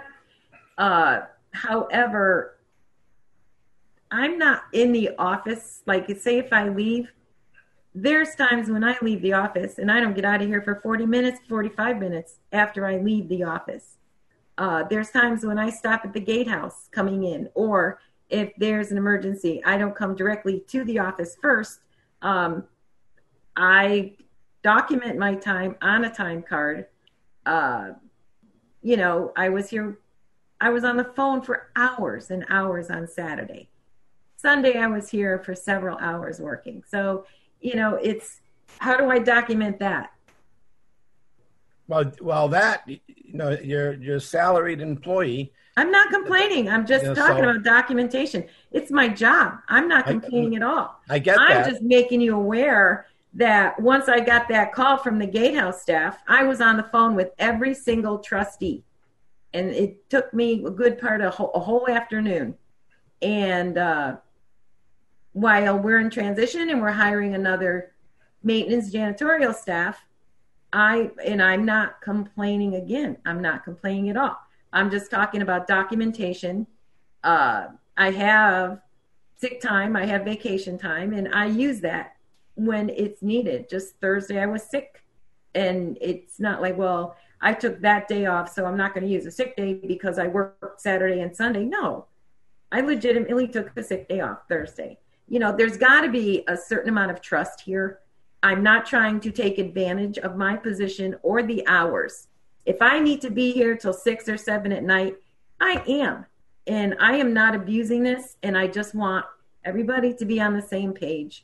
However, I'm not in the office. Like, say if I leave, there's times when I leave the office and I don't get out of here for 40 minutes, 45 minutes after I leave the office. There's times when I stop at the gatehouse coming in, or if there's an emergency, I don't come directly to the office first. I document my time on a time card. You know, I was on the phone for hours and hours on Saturday. Sunday, I was here for several hours working. So, you know, it's, how do I document that? Well, that, you know, you're a salaried employee. I'm not complaining. I'm just talking about documentation. It's my job. I'm not complaining at all. I get that. I'm just making you aware that once I got that call from the gatehouse staff, I was on the phone with every single trustee. And it took me a good part of a whole afternoon. And while we're in transition and we're hiring another maintenance janitorial staff, I'm not complaining again. I'm not complaining at all. I'm just talking about documentation. I have sick time, I have vacation time, and I use that when it's needed. Just Thursday I was sick, and it's not like, well, I took that day off, so I'm not going to use a sick day because I worked Saturday and Sunday. No, I legitimately took the sick day off Thursday. You know, there's got to be a certain amount of trust here. I'm not trying to take advantage of my position or the hours. If I need to be here till 6 or 7 at night, I am. And I am not abusing this, and I just want everybody to be on the same page.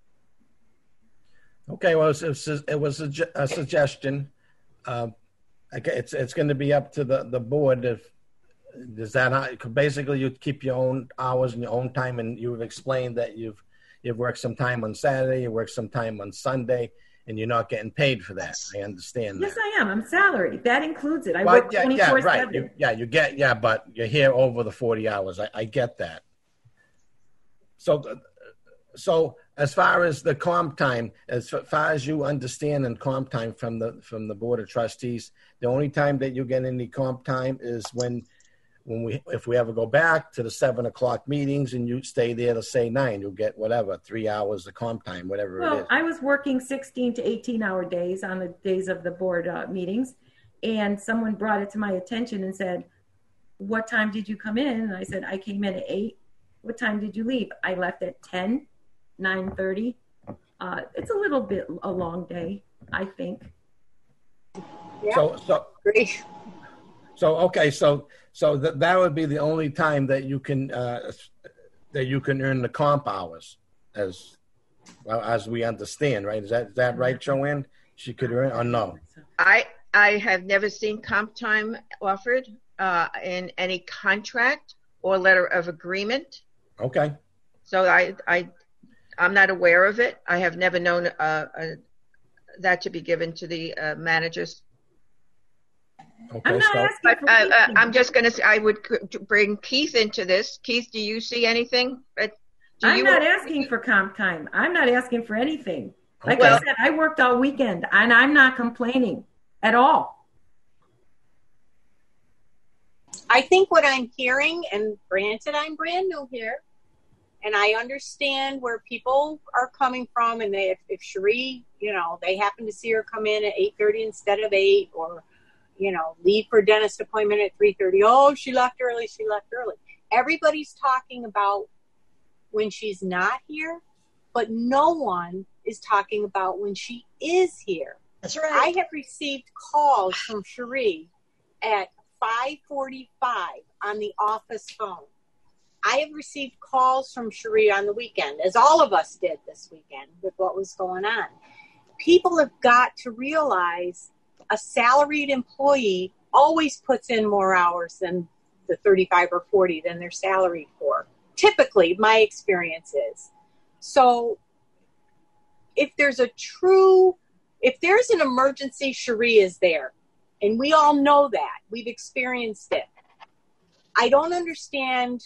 Okay, well, it was a suggestion. It's going to be up to the board. Is that how, basically you keep your own hours and your own time, and you've explained that you've worked some time on Saturday, you worked some time on Sunday, and you're not getting paid for that. I understand that. Yes, I am. I'm salaried. That includes it. I work 24/7. Yeah, right. But you're here over the 40 hours. I get that. So as far as the comp time, as far as you understand in comp time from the Board of Trustees, the only time that you get any comp time is if we ever go back to the 7 o'clock meetings and you stay there to say 9, you'll get whatever, 3 hours of comp time, whatever it is. Well, I was working 16 to 18-hour days on the days of the board meetings, and someone brought it to my attention and said, what time did you come in? And I said, I came in at 8. What time did you leave? I left at 10, 9:30. It's a little bit a long day, I think. Yeah. So that would be the only time that you can that you can earn the comp hours, as well as we understand, right? Is that right, Joanne? She could earn, or no? I have never seen comp time offered in any contract or letter of agreement. Okay. So I'm not aware of it. I have never known that to be given to the managers. Okay, I'm just going to say I would bring Keith into this. Keith, do you see anything? I'm not asking for comp time. I'm not asking for anything. Like I said, I worked all weekend, and I'm not complaining at all. I think what I'm hearing, and granted, I'm brand new here, and I understand where people are coming from, and if Cherie, they happen to see her come in at 8:30 instead of 8, or, leave for a dentist appointment at 3:30. Oh, she left early. Everybody's talking about when she's not here, but no one is talking about when she is here. That's right. I have received calls from Cherie at 5:45 on the office phone. I have received calls from Cherie on the weekend, as all of us did this weekend with what was going on. People have got to realize a salaried employee always puts in more hours than the 35 or 40 than they're salaried for. Typically, my experience is. So if there's an emergency, Cherie is there. And we all know that. We've experienced it. I don't understand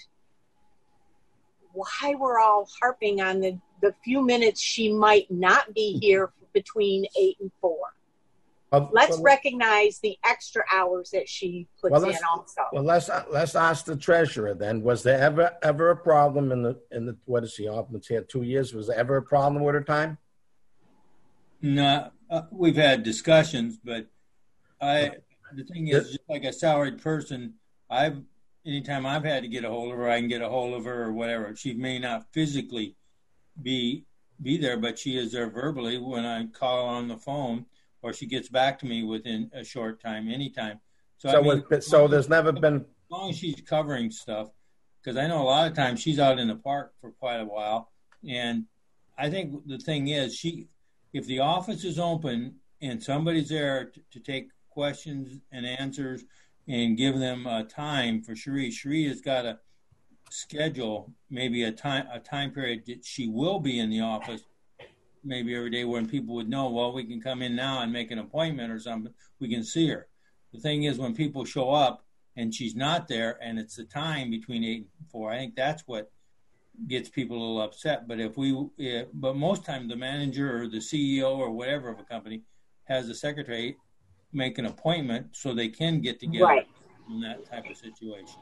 why we're all harping on the few minutes she might not be here between 8 and 4. Let's recognize the extra hours that she puts in also. Well, let's ask the treasurer then. Was there ever a problem in the what is she often here 2 years? Was there ever a problem with her time? No, we've had discussions, but the thing is, just like a salaried person, anytime I've had to get a hold of her, I can get a hold of her or whatever. She may not physically be there, but she is there verbally when I call on the phone, or she gets back to me within a short time, anytime. So there's never been. As long as she's covering stuff, because I know a lot of times she's out in the park for quite a while, and I think the thing is, if the office is open and somebody's there to take questions and answers and give them time for Cherie has got to schedule maybe a time period that she will be in the office, maybe every day, when people would know, well, we can come in now and make an appointment or something. We can see her. The thing is, when people show up and she's not there and it's the time between 8 and 4, I think that's what gets people a little upset. But but most times the manager or the CEO or whatever of a company has the secretary make an appointment so they can get together in that type of situation.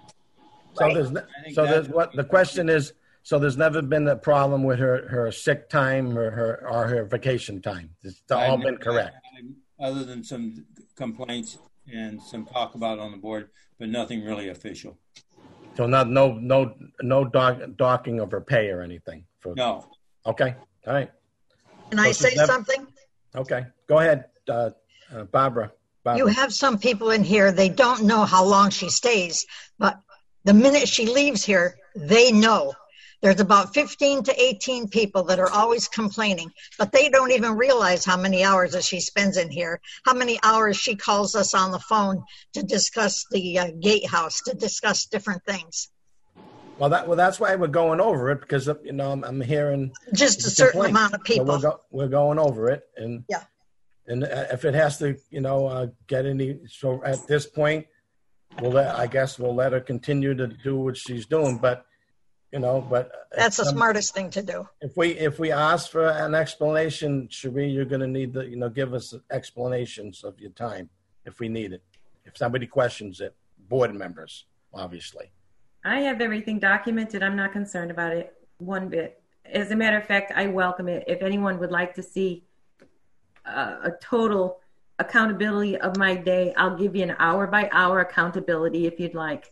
The question is, so there's never been a problem with her sick time or her vacation time. It's all been correct. Other than some complaints and some talk about it on the board, but nothing really official. So no docking of her pay or anything. No. Okay. All right. Can I say something? Okay. Go ahead, Barbara. You have some people in here, they don't know how long she stays, but the minute she leaves here, they know. There's about 15 to 18 people that are always complaining, but they don't even realize how many hours that she spends in here, how many hours she calls us on the phone to discuss the gatehouse, to discuss different things. Well, that's why we're going over it, because I'm hearing just a certain amount of people. So we're going over it, and yeah. And if it has to, get any, so at this point, I guess we'll let her continue to do what she's doing. But, that's the smartest thing to do. If we ask for an explanation, Cherie, you're going to need to, give us explanations of your time if we need it. If somebody questions it, board members, obviously. I have everything documented. I'm not concerned about it one bit. As a matter of fact, I welcome it. If anyone would like to see a total accountability of my day, I'll give you an hour by hour accountability if you'd like.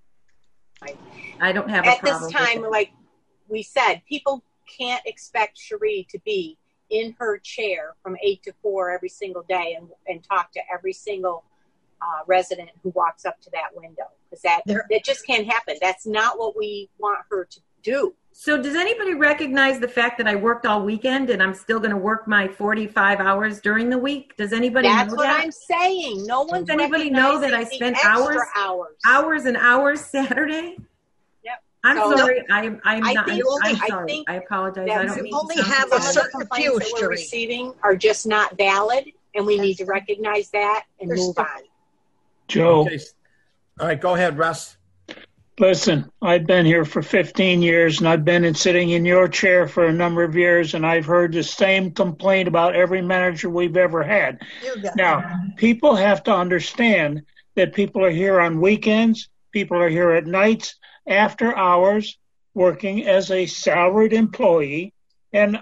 I don't have a problem. At this time, like we said, people can't expect Cherie to be in her chair from 8 to 4 every single day and talk to every single resident who walks up to that window, because that just can't happen. That's not what we want her do. So does anybody recognize the fact that I worked all weekend and I'm still going to work my 45 hours during the week? Does anybody That's know what that? I'm saying. No one's Does anybody know that I recognizing spent the extra hours and hours Saturday? Yep. I'm So, sorry. I'm not. think- I'm I sorry. think I apologize. that I don't we mean only to sound have a bad. certain complaints that we're Sheree. receiving are just not valid, and we need to recognize that and move on. Joe, Okay. All right, go ahead, Russ. listen, I've been here for 15 years and I've been sitting in your chair for a number of years, and I've heard the same complaint about every manager we've ever had. Now, people have to understand that people are here on weekends, people are here at nights, after hours, working as a salaried employee, and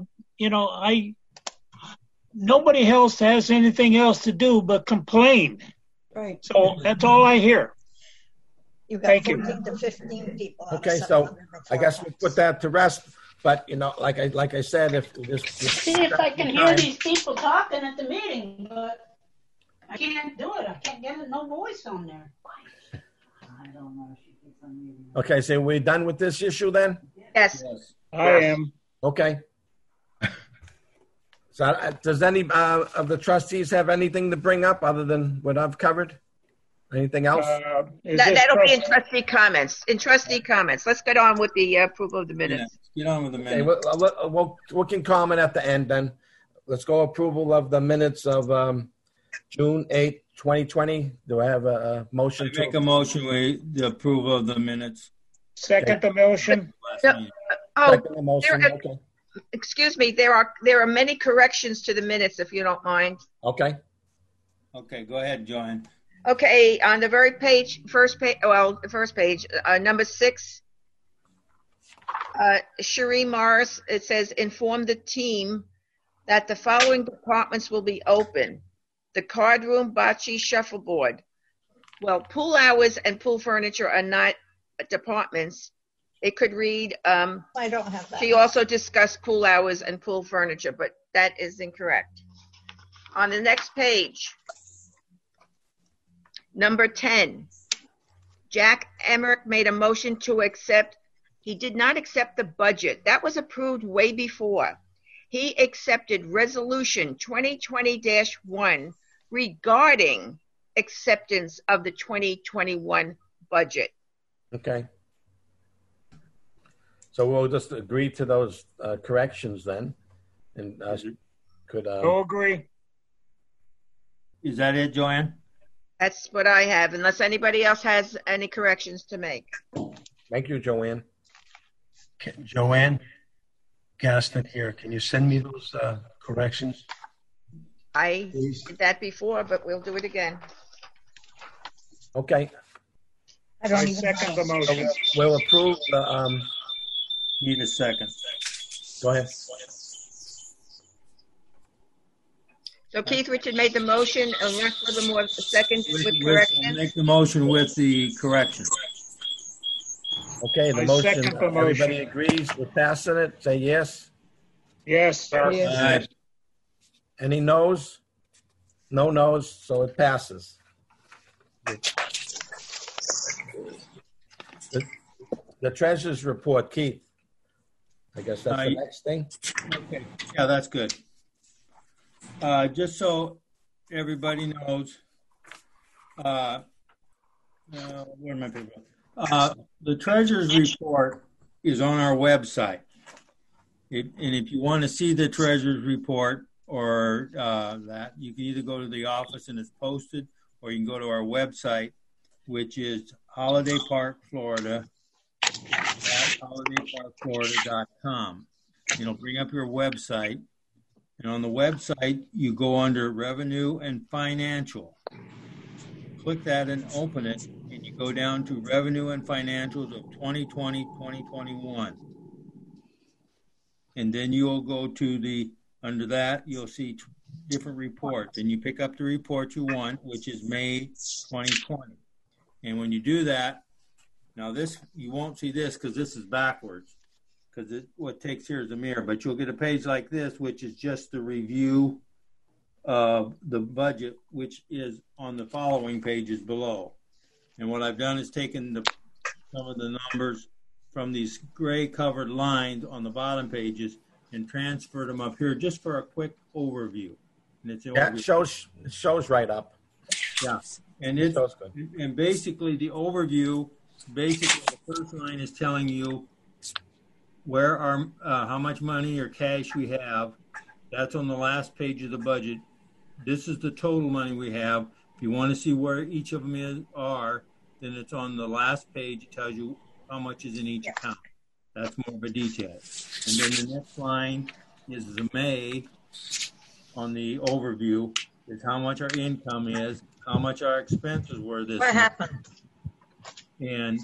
nobody else has anything else to do but complain. Right. So that's all I hear. You've got Thank you. 14 to 15 people. out of Okay, so 700 I guess we'll put that to rest. But like I said, if this See if I can hear these people talking at the meeting, but I can't do it. I can't get no voice on there. I don't know. Okay, so we're done with this issue then? Yes. I am. Okay. So does any of the trustees have anything to bring up other than what I've covered? Anything else? That'll be in trustee comments. Let's get on with the approval of the minutes. Get on with the Okay, minutes. we can comment at the end then. Let's go approval of the minutes of June 8th, 2020. Do I have a motion? I make a motion with the approval of the minutes. Second the motion. Second the motion, there- okay. Excuse me. There are many corrections to the minutes, if you don't mind. Okay. Okay, go ahead, Joanne. Okay, on the very first page, number 6, Cherie Morris, it says, inform the team that the following departments will be open. The card room, bocce, shuffleboard. Well, pool hours and pool furniture are not departments. It could read, I don't have that. she also discussed pool hours and pool furniture, but that is incorrect. On the next page, number 10, Jack Emmerich made a motion to accept. He did not accept the budget. That was approved way before. He accepted resolution 2020-1 regarding acceptance of the 2021 budget. Okay. So we'll just agree to those corrections then. And could. Go agree. Is that it, Joanne? That's what I have, unless anybody else has any corrections to make. Thank you, Joanne. Joanne Gaston here. Can you send me those corrections? I did that before, but we'll do it again. Okay. I second the motion. We'll approve the. Need a second. Go ahead. So Keith Richard made the motion, and Russ Livermore second with correction. Make the motion with the correction. Okay, the I motion. second the motion. Everybody agrees with passing it. Say yes. Yes. Aye. Any no's? No no's, so it passes. The treasurer's report, Keith. I guess that's the next thing. Okay. Yeah, that's good. Just so everybody knows, where are my people? The treasurer's report is on our website. And if you want to see the treasurer's report or that, you can either go to the office and it's posted, or you can go to our website, which is Holiday Park, Florida, at holidayparkflorida.com. It'll bring up your website. And on the website, you go under Revenue and Financial. Click that and open it, and you go down to Revenue and Financials of 2020-2021. And then you'll go to under that, you'll see different reports. And you pick up the report you want, which is May 2020. And when you do that, now this, you won't see this because this is backwards. Because what takes here is the mirror, but you'll get a page like this, which is just the review of the budget, which is on the following pages below. And what I've done is taken some of the numbers from these gray covered lines on the bottom pages and transferred them up here just for a quick overview. And it's it shows right up. Yeah, and and basically the overview. Basically, the first line is telling you where our how much money or cash we have. That's on the last page of the budget. This is the total money we have. If you want to see where each of them are, then it's on the last page. It tells you how much is in each account. That's more of a detail. And then the next line is the May on the overview is how much our income is, how much our expenses were this What happened? And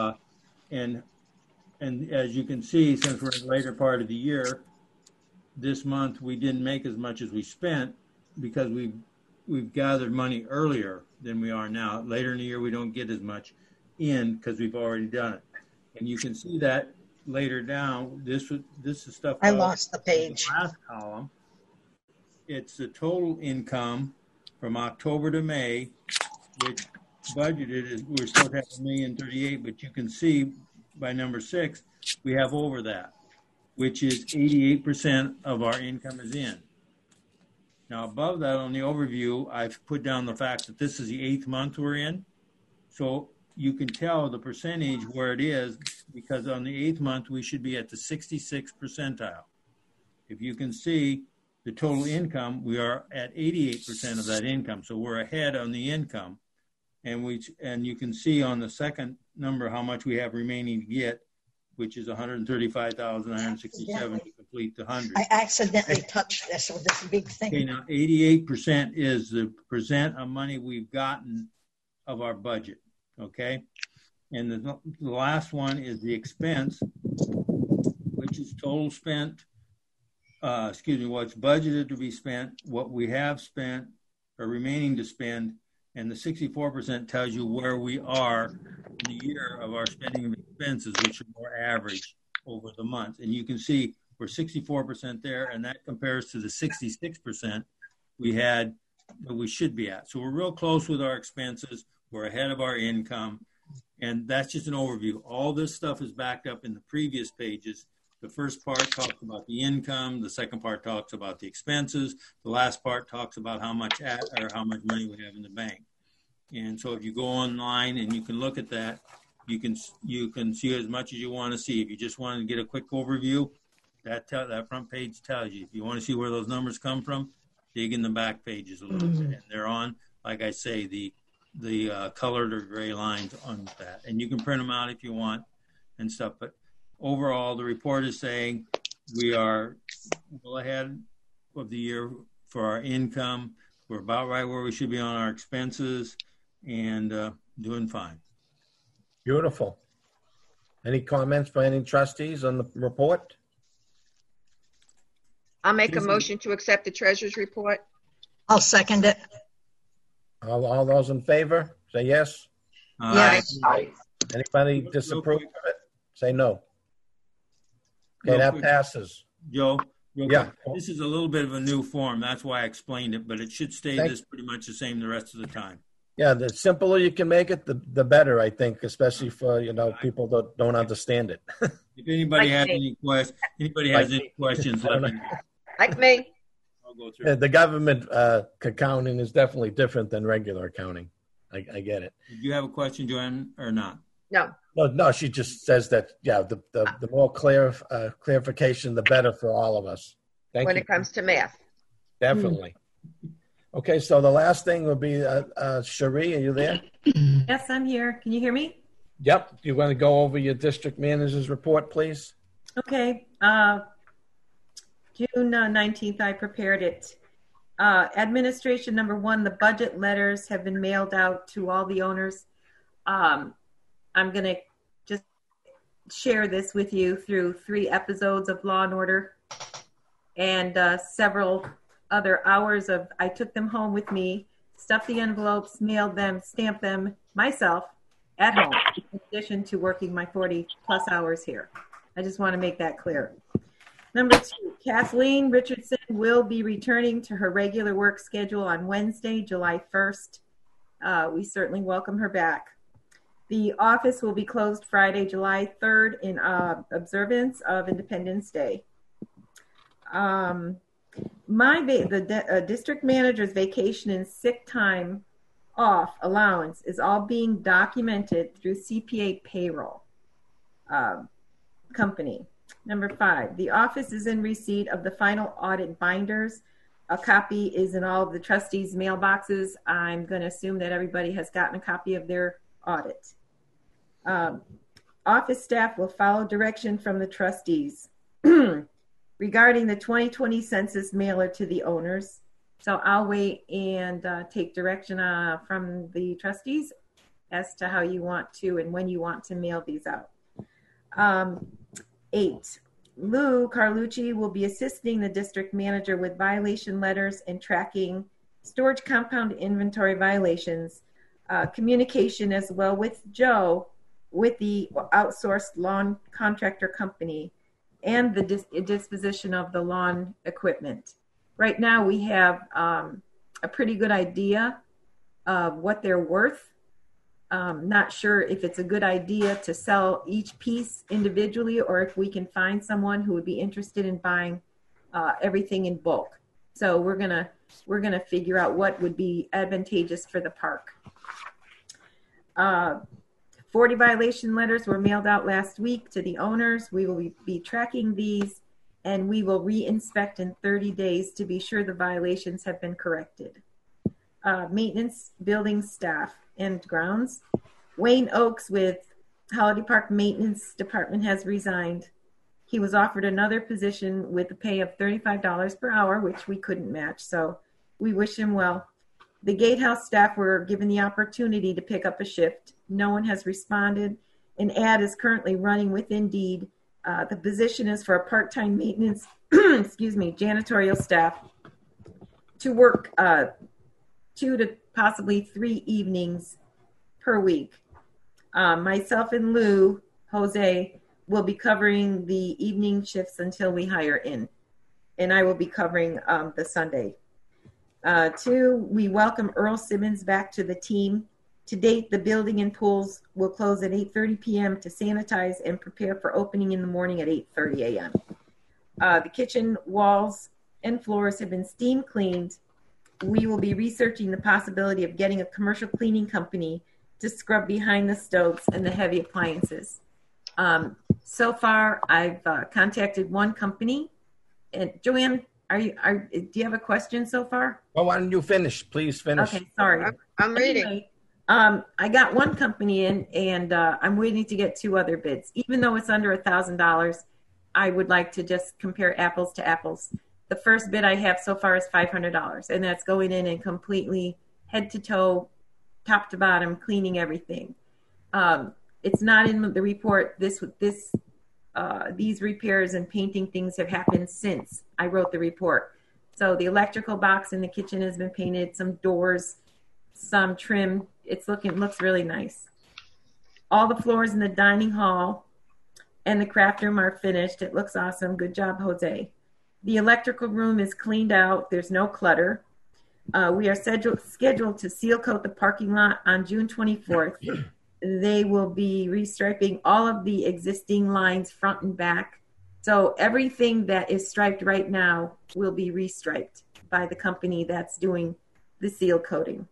as you can see, since we're in the later part of the year, this month we didn't make as much as we spent because we've gathered money earlier than we are now. Later in the year, we don't get as much in because we've already done it. And you can see that later down. This is stuff. I lost the page. The last column. It's the total income from October to May, which budgeted is we're supposed to have $1,038,000, but you can see by number 6 we have over that, which is 88% of our income is in. Now above that on the overview, I've put down the fact that this is the 8th month we're in, so you can tell the percentage where it is because on the 8th month we should be at the 66th percentile. If you can see the total income, we are at 88% of that income, so we're ahead on the income. And you can see on the second number how much we have remaining to get, which is $135,967 to complete the 100. I accidentally touched this with this big thing. Okay, now 88% is the percent of money we've gotten of our budget. Okay, and the last one is the expense, which is total spent. What's budgeted to be spent, what we have spent, or remaining to spend. And the 64% tells you where we are in the year of our spending of expenses, which are more average over the month. And you can see we're 64% there, and that compares to the 66% we had that we should be at. So we're real close with our expenses. We're ahead of our income. And that's just an overview. All this stuff is backed up in the previous pages. The first part talks about the income. The second part talks about the expenses. The last part talks about how much money we have in the bank. And so if you go online and you can look at that, you can see as much as you want to see. If you just want to get a quick overview, that front page tells you. If you want to see where those numbers come from, dig in the back pages a little bit. And they're on, like I say, the colored or gray lines on that. And you can print them out if you want and stuff. But overall, the report is saying we are well ahead of the year for our income. We're about right where we should be on our expenses and doing fine. Beautiful. Any comments by any trustees on the report? I'll make a motion to accept the treasurer's report. I'll second it. All those in favor, say yes. Yes. Anybody disapprove of it? Say no. Okay, that passes. Joe, yeah. This is a little bit of a new form. That's why I explained it, but it should stay pretty much the same the rest of the time. Yeah, the simpler you can make it, the better, I think, especially for people that don't understand it. If anybody has any questions, let me know. Like me. I'll go through. The government accounting is definitely different than regular accounting. I get it. Did you have a question, Joanne, or not? No, she just says that, the more clarification, the better for all of us. Thank you. When it comes to math. Definitely. Okay, so the last thing will be, Cherie, are you there? Yes, I'm here. Can you hear me? Yep. Do you want to go over your district manager's report, please? Okay. June 19th, I prepared it. Administration number 1, the budget letters have been mailed out to all the owners. I'm going to just share this with you through 3 episodes of Law and Order and several other hours of, I took them home with me, stuffed the envelopes, mailed them, stamped them myself at home, in addition to working my 40 plus hours here. I just want to make that clear. Number 2, Kathleen Richardson will be returning to her regular work schedule on Wednesday, July 1st. We certainly welcome her back. The office will be closed Friday, July 3rd in observance of Independence Day. The district manager's vacation and sick time off allowance is all being documented through CPA payroll company. Number 5, the office is in receipt of the final audit binders. A copy is in all of the trustees' mailboxes. I'm going to assume that everybody has gotten a copy of their audit. Office staff will follow direction from the trustees regarding the 2020 census mailer to the owners. So I'll wait and take direction from the trustees as to how you want to and when you want to mail these out. 8, Lou Carlucci will be assisting the district manager with violation letters and tracking storage compound inventory violations, communication as well with Joe with the outsourced lawn contractor company, and the disposition of the lawn equipment. Right now we have a pretty good idea of what they're worth. Not sure if it's a good idea to sell each piece individually or if we can find someone who would be interested in buying everything in bulk. So we're gonna figure out what would be advantageous for the park. 40 violation letters were mailed out last week to the owners. We will be tracking these, and we will re-inspect in 30 days to be sure the violations have been corrected. Maintenance, building staff, and grounds. Wayne Oakes with Holiday Park Maintenance Department has resigned. He was offered another position with a pay of $35 per hour, which we couldn't match, so we wish him well. The gatehouse staff were given the opportunity to pick up a shift. No one has responded. An ad is currently running with Indeed. The position is for a part-time maintenance, janitorial staff to work 2 to possibly 3 evenings per week. Myself and Lou, Jose, will be covering the evening shifts until we hire in. And I will be covering the Sunday. 2, we welcome Earl Simmons back to the team. To date, the building and pools will close at 8:30 p.m. to sanitize and prepare for opening in the morning at 8:30 a.m. The kitchen walls and floors have been steam cleaned. We will be researching the possibility of getting a commercial cleaning company to scrub behind the stoves and the heavy appliances. So far, I've contacted one company. And Joanne, do you have a question so far? Well, why don't you finish? Please finish. Okay, sorry. I'm reading. Anyway, I got one company in, and I'm waiting to get 2 other bids. Even though it's under $1,000, I would like to just compare apples to apples. The first bid I have so far is $500, and that's going in and completely head to toe, top to bottom, cleaning everything. It's not in the report. These repairs and painting things have happened since I wrote the report. So the electrical box in the kitchen has been painted, some doors, some trim. It looks really nice. All the floors in the dining hall and the craft room are finished. It looks awesome. Good job, Jose. The electrical room is cleaned out. There's no clutter. We are scheduled to seal coat the parking lot on June 24th. They will be restriping all of the existing lines front and back. So everything that is striped right now will be restriped by the company that's doing the seal coating.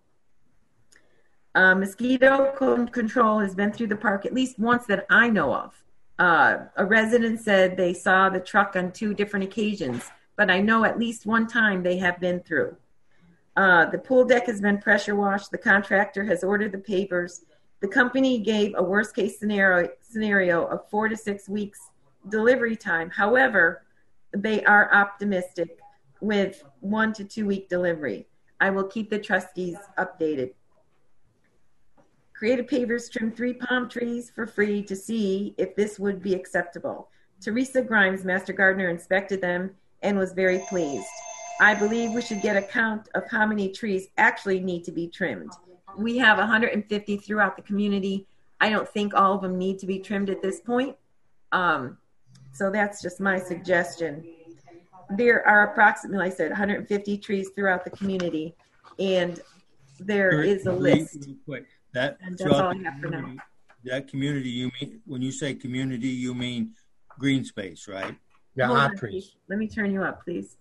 Mosquito control has been through the park at least once that I know of. A resident said they saw the truck on 2 different occasions, but I know at least one time they have been through. The pool deck has been pressure washed. The contractor has ordered the pavers. The company gave a worst case scenario of 4 to 6 weeks delivery time. However, they are optimistic with 1 to 2 week delivery. I will keep the trustees updated. Creative Pavers trimmed 3 palm trees for free to see if this would be acceptable. Teresa Grimes, Master Gardener, inspected them and was very pleased. I believe we should get a count of how many trees actually need to be trimmed. We have 150 throughout the community. I don't think all of them need to be trimmed at this point. So that's just my suggestion. There are approximately, like I said, 150 trees throughout the community, and there is a list. Quick. That's all I have for now. that community, you mean, when you say community, you mean green space, right? Yeah, Hold art on, trees. please. Let me turn you up, please.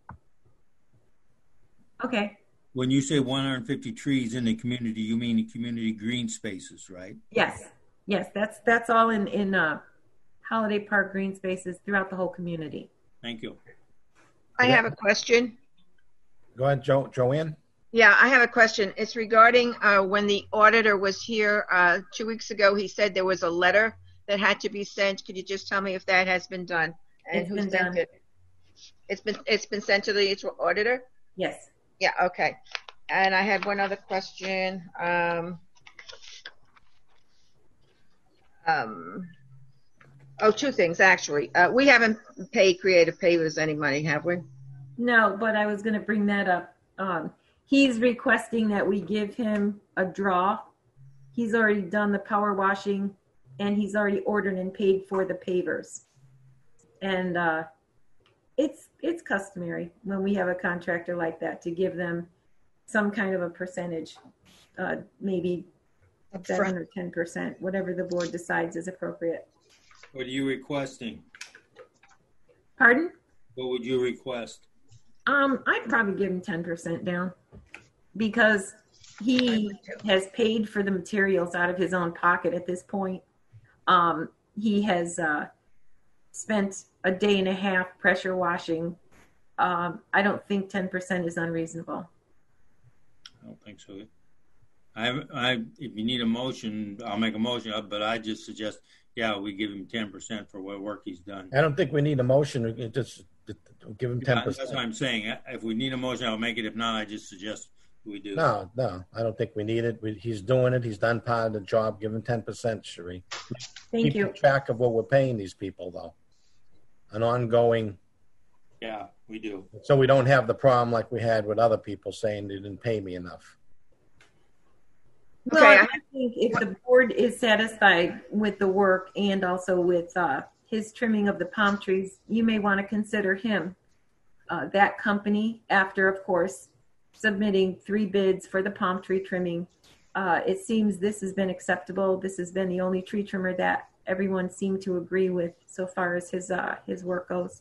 Okay. When you say 150 trees in the community, you mean the community green spaces, right? Yes. Yes, that's all in Holiday Park green spaces throughout the whole community. Thank you. I have a question. Go ahead, Joanne. Yeah, I have a question. It's regarding when the auditor was here 2 weeks ago, he said there was a letter that had to be sent. Could you just tell me if that has been done? And It's who been sent done. it? It's been sent to the auditor? Yes. Yeah, okay. And I had one other question. Two things, actually. We haven't paid Creative Pavers any money, have we? No, but I was going to bring that up. He's requesting that we give him a draw. He's already done the power washing, and he's already ordered and paid for the pavers. And it's customary when we have a contractor like that to give them some kind of a percentage, maybe 7 or 10%, whatever the board decides is appropriate. What are you requesting? Pardon? What would you request? I'd probably give him 10% down because he has paid for the materials out of his own pocket at this point. He has spent a day and a half pressure washing. I don't think 10% is unreasonable. I don't think so. If you need a motion, I'll make a motion, but I just suggest, we give him 10% for what work he's done. I don't think we need a motion. We just give him 10%. That's what I'm saying. If we need a motion, I'll make it. If not, I just suggest we do. No, I don't think we need it. He's doing it. He's done part of the job. Give him 10%, Cherie. Thank you. Keep track of what we're paying these people, though. An ongoing. Yeah, we do. So we don't have the problem like we had with other people saying they didn't pay me enough. Well, I think if the board is satisfied with the work and also with his trimming of the palm trees, you may want to consider him, that company, after, of course, submitting 3 bids for the palm tree trimming. It seems this has been acceptable. This has been the only tree trimmer that everyone seemed to agree with so far as his work goes.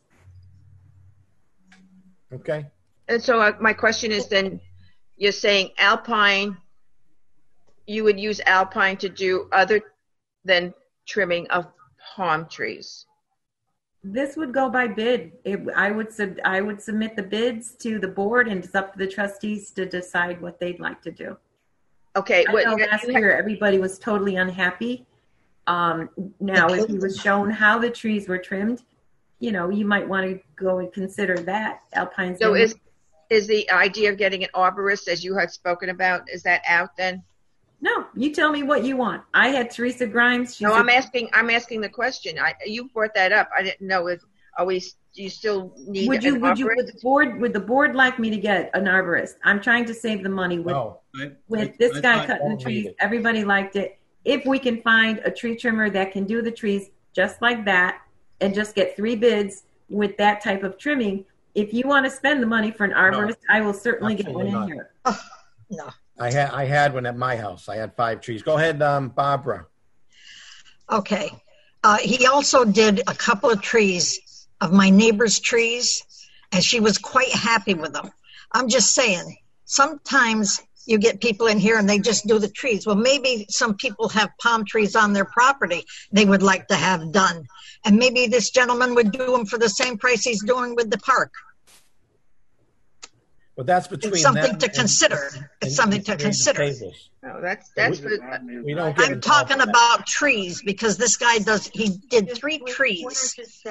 Okay. And so my question is then, you're saying Alpine, you would use Alpine to do other than trimming of palm trees? This would go by bid. I would submit the bids to the board, and it's up to the trustees to decide what they'd like to do. Okay. I know last year everybody was totally unhappy. Now, if he was shown how the trees were trimmed, you might want to go and consider that. Alpine's. So is the idea of getting an arborist, as you had spoken about, is that out then? No, you tell me what you want. I had Teresa Grimes. I'm asking the question. You brought that up. I didn't know if do you still need an arborist? Would the board like me to get an arborist? I'm trying to save the money with this guy cutting the trees. Everybody liked it. If we can find a tree trimmer that can do the trees just like that and just get 3 bids with that type of trimming, if you want to spend the money for an arborist, I will certainly get one in here. No. I had one at my house. I had 5 trees. Go ahead, Barbara. Okay. He also did a couple of trees of my neighbor's trees, and she was quite happy with them. I'm just saying, sometimes you get people in here and they just do the trees. Well, maybe some people have palm trees on their property they would like to have done. And maybe this gentleman would do them for the same price he's doing with the park. Well, that's between it's something to consider. It's something to consider. Oh, that's we don't I'm talking about trees because this guy did 3 trees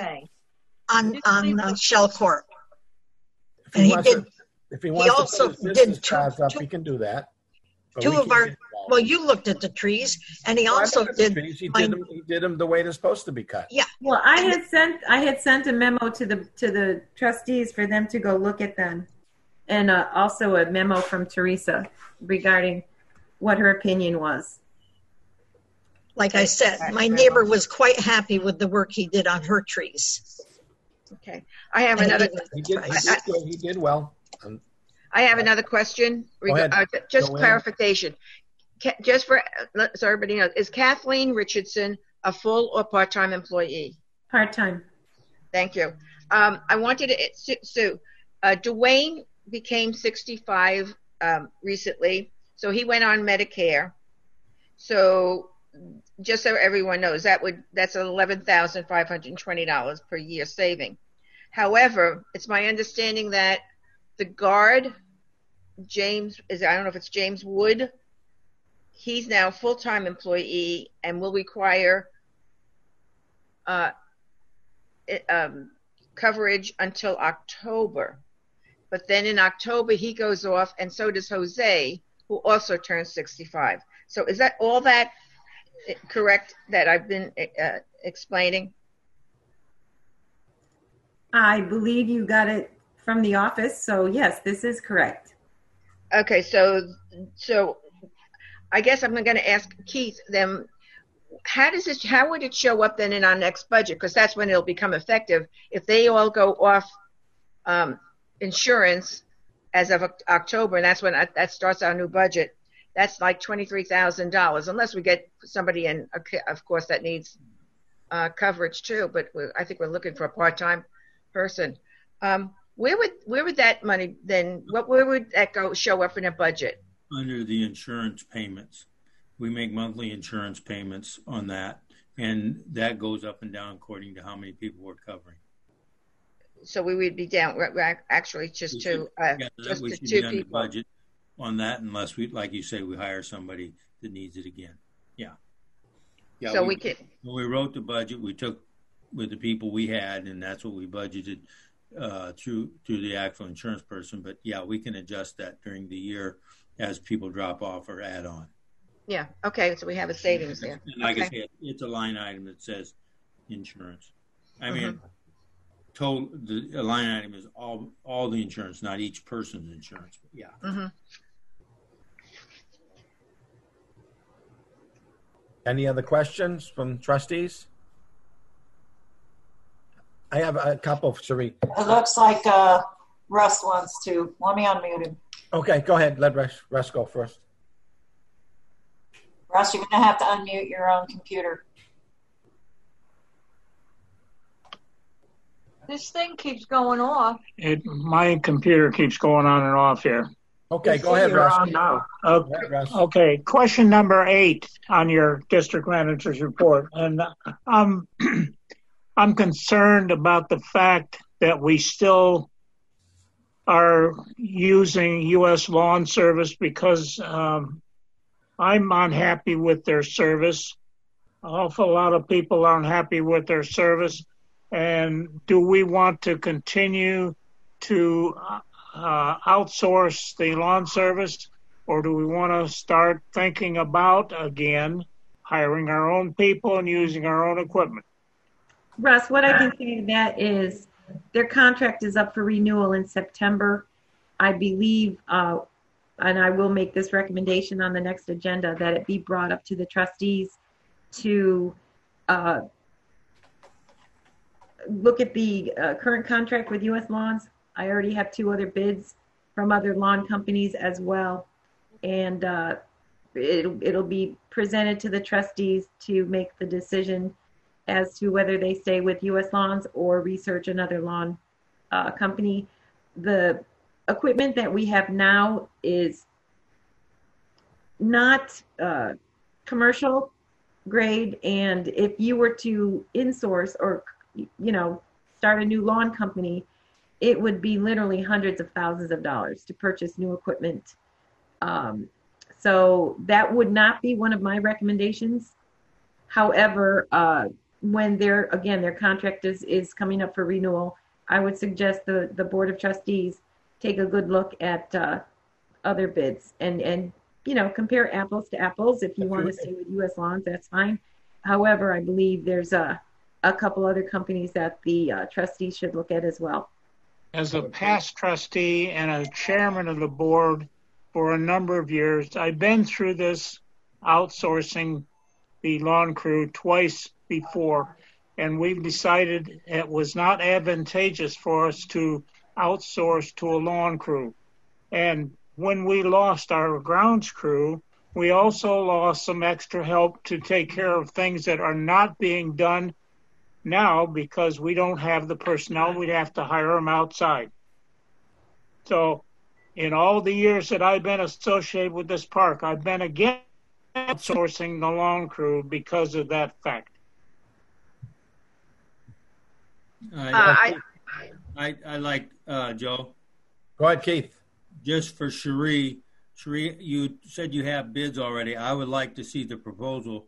on Shell Court. And he also did 2 up, he can do that. Well, you looked at the trees, and he also did. He did them the way they're supposed to be cut. Yeah. Well, I had sent a memo to the trustees for them to go look at them. And also a memo from Teresa regarding what her opinion was. Like I said, my neighbor was quite happy with the work he did on her trees. Okay. I have another. He did well. I have another question. Just clarification. just so everybody knows, is Kathleen Richardson a full or part-time employee? Part-time. Thank you. I wanted to, Sue, Dwayne became 65 recently, so he went on Medicare. So just so everyone knows, that's $11,520 per year saving. However, it's my understanding that the guard, I don't know if it's James Wood, he's now a full-time employee and will require coverage until October. But then in October, he goes off, and so does Jose, who also turns 65. So is that all that correct that I've been explaining? I believe you got it from the office, so yes, this is correct. Okay, so I guess I'm going to ask Keith then, how would it show up then in our next budget? Because that's when it'll become effective. If they all go off insurance as of October, and that's when that starts our new budget, that's like $23,000, unless we get somebody in, of course, that needs coverage too. But I think we're looking for a part-time person. Where would that money then? Where would that show up in a budget? Under the insurance payments, we make monthly insurance payments on that, and that goes up and down according to how many people we're covering. So we would be down. Actually, just two people. Budget on that, unless we, like you say, we hire somebody that needs it again. Yeah. So we could. When we wrote the budget, we took with the people we had, and that's what we budgeted through the actual insurance person. But yeah, we can adjust that during the year as people drop off or add on. Yeah. Okay. So we have a savings there. And like I said, it's a line item that says insurance. I mean, the line item is all the insurance, not each person's insurance. But yeah. Mm-hmm. Any other questions from trustees? I have a couple, Sheree. It looks like Russ wants to. Let me unmute him. Okay, go ahead. Let Russ go first. Russ, you're going to have to unmute your own computer. This thing keeps going off. My computer keeps going on and off here. Okay, go ahead, Russ. Okay, question number 8 on your district manager's report. And I'm concerned about the fact that we still are using U.S. Lawn Service because I'm unhappy with their service. An awful lot of people aren't happy with their service. And do we want to continue to outsource the lawn service, or do we want to start thinking about, again, hiring our own people and using our own equipment? Russ, what I can say to that is their contract is up for renewal in September. I believe, and I will make this recommendation on the next agenda, that it be brought up to the trustees to look at the current contract with U.S. Lawns. I already have 2 other bids from other lawn companies as well. And it'll be presented to the trustees to make the decision as to whether they stay with U.S. Lawns or research another lawn company. The equipment that we have now is not commercial grade, and if you were to insource or start a new lawn company, it would be literally hundreds of thousands of dollars to purchase new equipment. So that would not be one of my recommendations. However, when their contract is coming up for renewal, I would suggest the Board of Trustees take a good look at other bids and compare apples to apples. If you want to stay with U.S. Lawns, that's fine. However, I believe there's a couple other companies that the trustees should look at as well. As a past trustee and a chairman of the board for a number of years, I've been through this outsourcing the lawn crew twice before, and we've decided it was not advantageous for us to outsource to a lawn crew. And when we lost our grounds crew, We also lost some extra help to take care of things that are not being done now because we don't have the personnel. We'd have to hire them outside. So in all the years that I've been associated with this park, I've been again outsourcing the lawn crew because of that fact. I like Joe. Go ahead, Keith. Just for Cherie, you said you have bids already. I would like to see the proposal,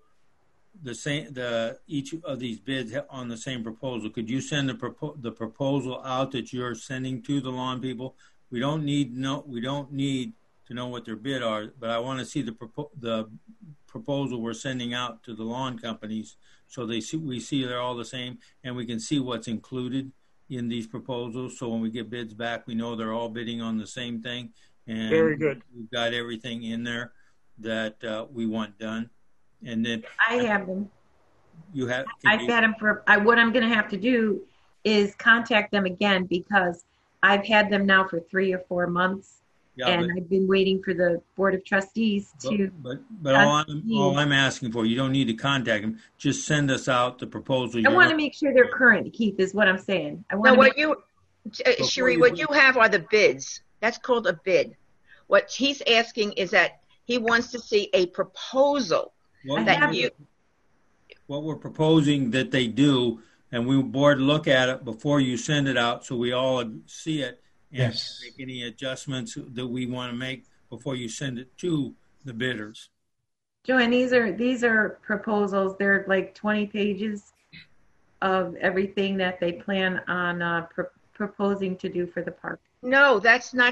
each of these bids on the same proposal. Could you send the proposal out that you're sending to the lawn people? We don't need to know what their bid are, but I want to see the proposal we're sending out to the lawn companies so we see they're all the same, and we can see what's included in these proposals. So when we get bids back, we know they're all bidding on the same thing. And very good. We've got everything in there that we want done. And then I have them. You have. I've had them what I'm going to have to do is contact them again because I've had them now for 3 or 4 months. Yeah, and I've been waiting for the Board of Trustees to. But all I'm asking for, you don't need to contact them. Just send us out the proposal. I want to make sure they're current, Keith, is what I'm saying. Cherie, what you have are the bids. That's called a bid. What he's asking is that he wants to see a proposal. What we're proposing that they do, and we board look at it before you send it out, so we all see it. And make any adjustments that we want to make before you send it to the bidders. Joanne, these are proposals. They're like 20 pages of everything that they plan on proposing to do for the park. No, that's not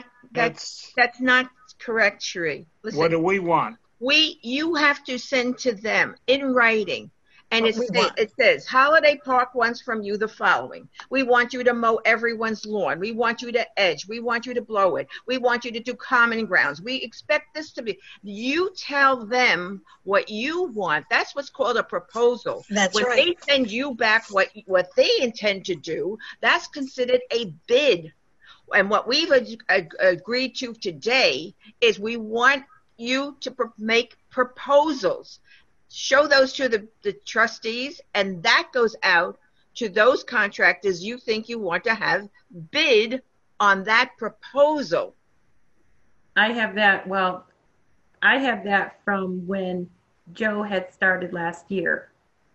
correct, Cherie. Listen, what do we want? You have to send to them in writing. And it says, Holiday Park wants from you the following. We want you to mow everyone's lawn. We want you to edge. We want you to blow it. We want you to do common grounds. We expect this to be. You tell them what you want. That's what's called a proposal. That's when right. When they send you back what they intend to do, that's considered a bid. And what we've agreed to today is we want you to make proposals. Show those to the trustees, and that goes out to those contractors you think you want to have bid on that proposal. I have that. Well, I have that from when Joe had started last year.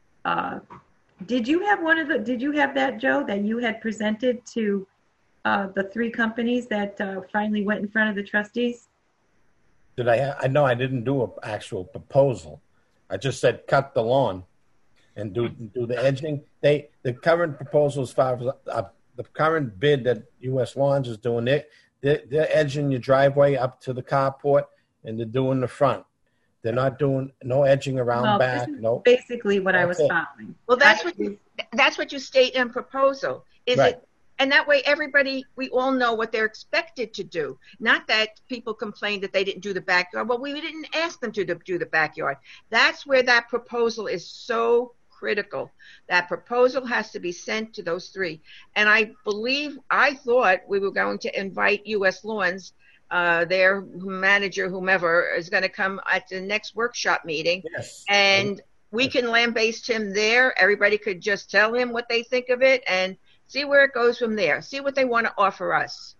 Did you have Did you have that, Joe, that you had presented to the 3 companies that finally went in front of the trustees? Did I know I didn't do an actual proposal. I just said cut the lawn and do the edging. The current proposal as far as the current bid that U.S. Lawns is doing, they're edging your driveway up to the carport and they're doing the front. They're not doing no edging around back. No. Basically, what I was following. Well, that's what you state in proposal. Is right. It? And that way, we all know what they're expected to do. Not that people complain that they didn't do the backyard. Well, we didn't ask them to do the backyard. That's where that proposal is so critical. That proposal has to be sent to those 3. And I thought we were going to invite U.S. Lawns, their manager, whomever, is going to come at the next workshop meeting. Yes. And we can lambaste him there. Everybody could just tell him what they think of it and see where it goes from there. See what they want to offer us.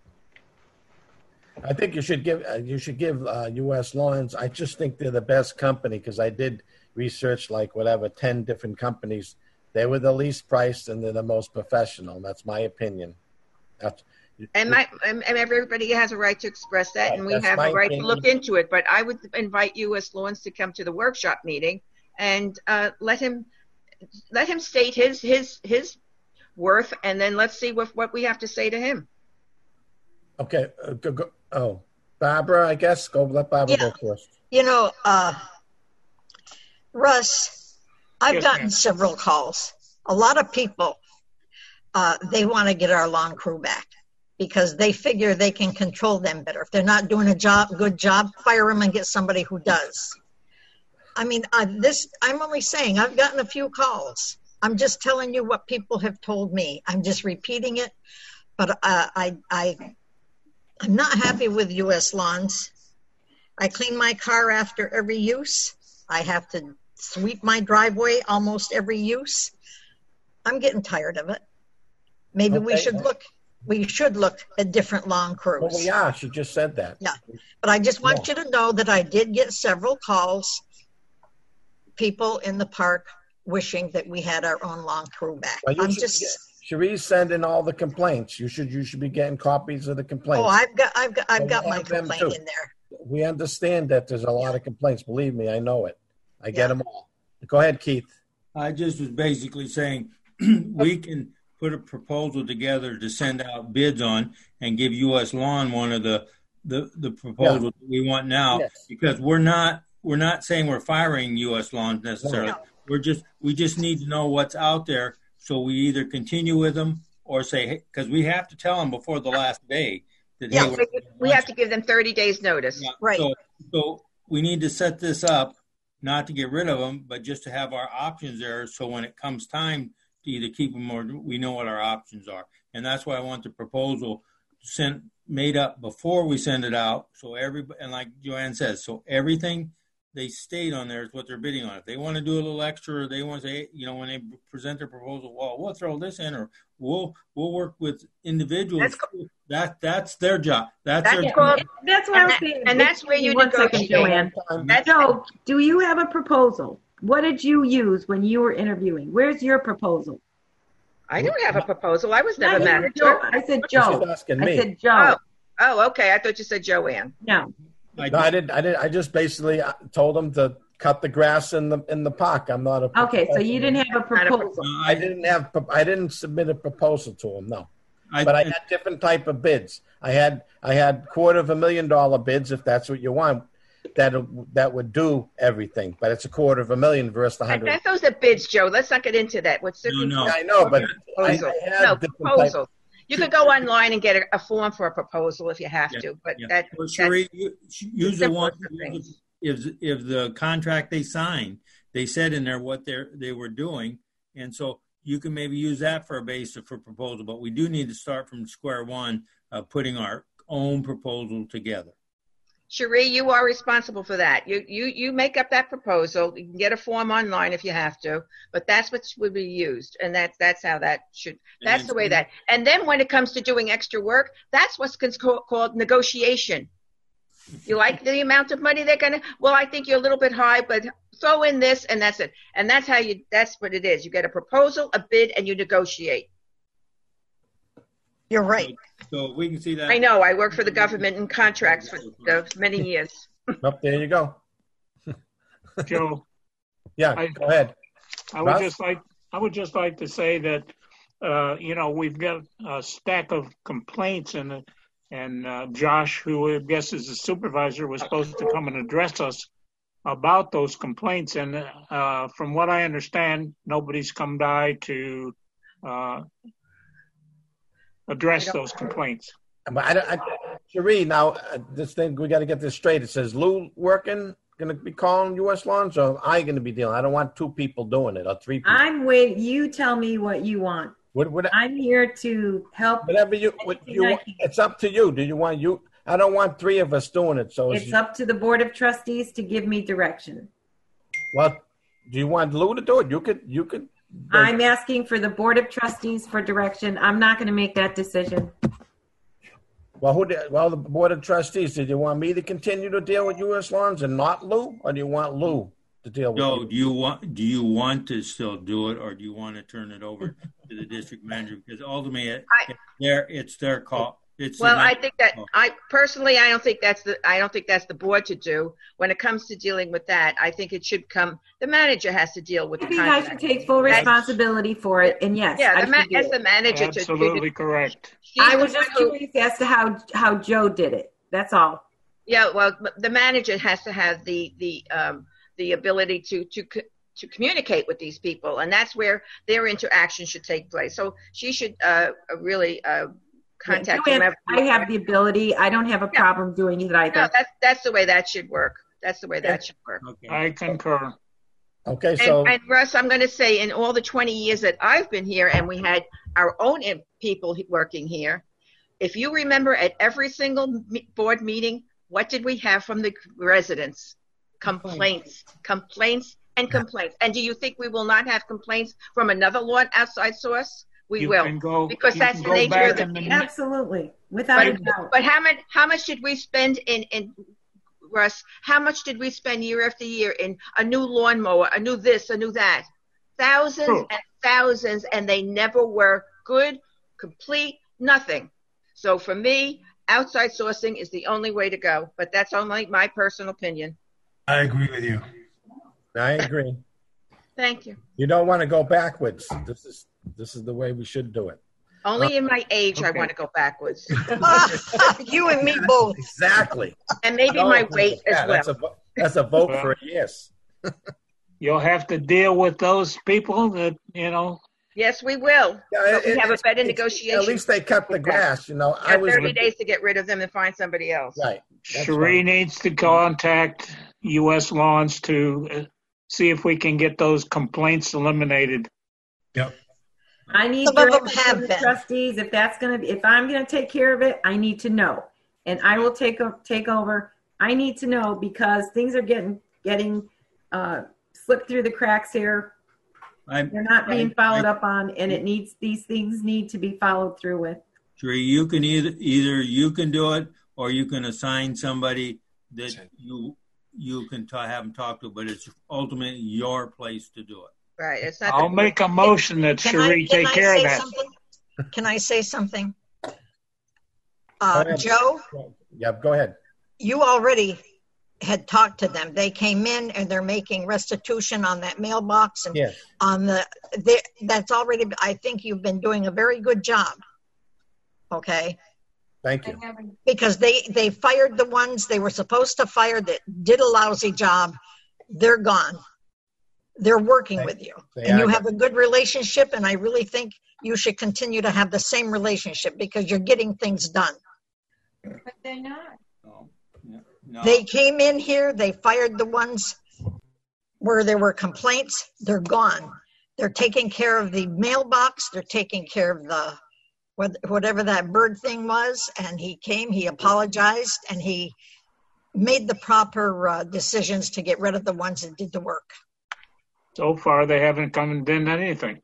I think you should give U.S. Lawns. I just think they're the best company because I did research 10 different companies. They were the least priced and they're the most professional. That's my opinion. And everybody has a right to express that, and we have a right to look into it. But I would invite U.S. Lawns to come to the workshop meeting and let him state his worth, and then let's see what we have to say to him. Okay. Barbara, I guess. Let Barbara go first. Russ, I've gotten several calls. A lot of people, they want to get our lawn crew back because they figure they can control them better. If they're not doing a good job, fire them and get somebody who does. I mean, I'm only saying I've gotten a few calls. I'm just telling you what people have told me. I'm just repeating it, but I'm not happy with U.S. Lawns. I clean my car after every use. I have to sweep my driveway almost every use. I'm getting tired of it. Maybe we should look at different lawn crews. Well, we are. She just said that. Yeah, but I just want you to know that I did get several calls, people in the park wishing that we had our own lawn crew back. Well, Cherie's sending all the complaints. You should be getting copies of the complaints. Oh, I've got my complaint in there. We understand that there's a lot of complaints. Believe me, I know it. I get them all. Go ahead, Keith. I just was basically saying we can put a proposal together to send out bids on and give U.S. Lawn one of the proposals that we want now, because we're not saying we're firing U.S. Lawn necessarily. No. We just need to know what's out there, so we either continue with them or say, hey, because we have to tell them before the last day that we have to give them 30 days notice. Yeah. Right. So we need to set this up, not to get rid of them, but just to have our options there. So when it comes time to either keep them or we know what our options are. And that's why I want the proposal made up before we send it out. So everybody, and like Joanne says, so everything they state on there is what they're bidding on. If they want to do a little extra, or they want to say, when they present their proposal, well, we'll throw this in, or we'll work with individuals. That's their job. That's their job. That's what I was saying. And that's where you negotiate. Joanne. Joe, do you have a proposal? What did you use when you were interviewing? Where's your proposal? I don't have a proposal. I was never manager. I said Joe. I said Joe. Oh, okay. I thought you said Joanne. No. No, I didn't. I just basically told them to cut the grass in the park. I'm not a. Okay, so you didn't have a proposal. I didn't submit a proposal to them. No, but I had different type of bids. I had $250,000 bids, if that's what you want. That would do everything, but it's $250,000 versus the 100. Those are bids, Joe. Let's not get into that. No. I know, but proposal. You could go online and get a form for a proposal if you have to, but Cherie, use the one. If the contract they signed, they said in there what they were doing, and so you can maybe use that for a basis for proposal. But we do need to start from square one of putting our own proposal together. Cherie, you are responsible for that. You make up that proposal. You can get a form online if you have to, but that's what would be used, and that's how that should. That's the way that. And then when it comes to doing extra work, that's what's called negotiation. You like the amount of money they're gonna? Well, I think you're a little bit high, but throw in this, and that's it. And that's how you. That's what it is. You get a proposal, a bid, and you negotiate. You're right. So we can see that. I know. I worked for the government in contracts for many years. Oh, there you go. Joe. Yeah, go ahead. I would just like to say that we've got a stack of complaints, and Josh, who I guess is the supervisor, was supposed to come and address us about those complaints. And from what I understand, nobody's come by to address those complaints. Cherie, now this thing, we got to get this straight. It says Lou going to be calling U.S. Lawns, or I going to be dealing? I don't want two people doing it or three people. I'm with you. Tell me what you want. I'm here to help. Whatever you want, it's up to you. Do you want you? I don't want three of us doing it. So it's up to the Board of Trustees to give me direction. Well, do you want Lou to do it? You could. I'm asking for the Board of Trustees for direction. I'm not going to make that decision. Well, the Board of Trustees, did you want me to continue to deal with U.S. Lawns and not Lou, or do you want Lou to deal with it? Do you want to still do it, or do you want to turn it over to the district manager? Because ultimately, it's their call. I think that I don't think that's the board to do. When it comes to dealing with that, I think it should come. The manager has to deal with. I think I should take full responsibility for it. And yes, as the manager, absolutely correct. I was just curious as to how Joe did it. That's all. Yeah, well, the manager has to have the ability to communicate with these people, and that's where their interaction should take place. So she should really. Contact him. I have the ability. I don't have a problem doing it either. No, that's the way that should work. That's the way that should work. Okay. I concur. Okay, so and Russ, I'm going to say, in all the 20 years that I've been here, and we had our own people working here, if you remember, at every single board meeting, what did we have from the residents? Complaints. And do you think we will not have complaints from another law outside source? We will, because that's the nature of the beast. Absolutely, without a doubt. But how much did we spend in Russ? How much did we spend year after year in a new lawnmower, a new this, a new that? Thousands and thousands, and they never were good, complete, nothing. So for me, outside sourcing is the only way to go. But that's only my personal opinion. I agree with you. I agree. Thank you. You don't want to go backwards. This is the way we should do it. Only in my age, I want to go backwards. You and me both. Exactly. And maybe my weight as well. That's a vote for a yes. You'll have to deal with those people that, Yes, we will. Yeah, we have a better negotiation. At least they cut the grass, I was 30 days to get rid of them and find somebody else. Right. Cherie needs to contact U.S. Lawns to see if we can get those complaints eliminated. Yep. I need your trustees. If I'm gonna take care of it, I need to know, and I will take over. I need to know because things are getting slipped through the cracks here. They're not being followed up on, and these things need to be followed through with. Cherie, you can either you can do it, or you can assign somebody that you can have them talk to, but it's ultimately your place to do it. Right. It's not. I'll make a motion that Cherie take care of that. Can I say something? Joe? Yeah, go ahead. You already had talked to them. They came in and they're making restitution on that mailbox and on that's already. I think you've been doing a very good job. Okay. Thank you. Because they fired the ones they were supposed to fire that did a lousy job. They're gone. They're working with you. And you have a good relationship, and I really think you should continue to have the same relationship because you're getting things done. But they're not. No. They came in here, they fired the ones where there were complaints. They're gone. They're taking care of the mailbox. They're taking care of the whatever that bird thing was, and he came, he apologized, and he made the proper decisions to get rid of the ones that did the work. So far, they haven't come and done anything.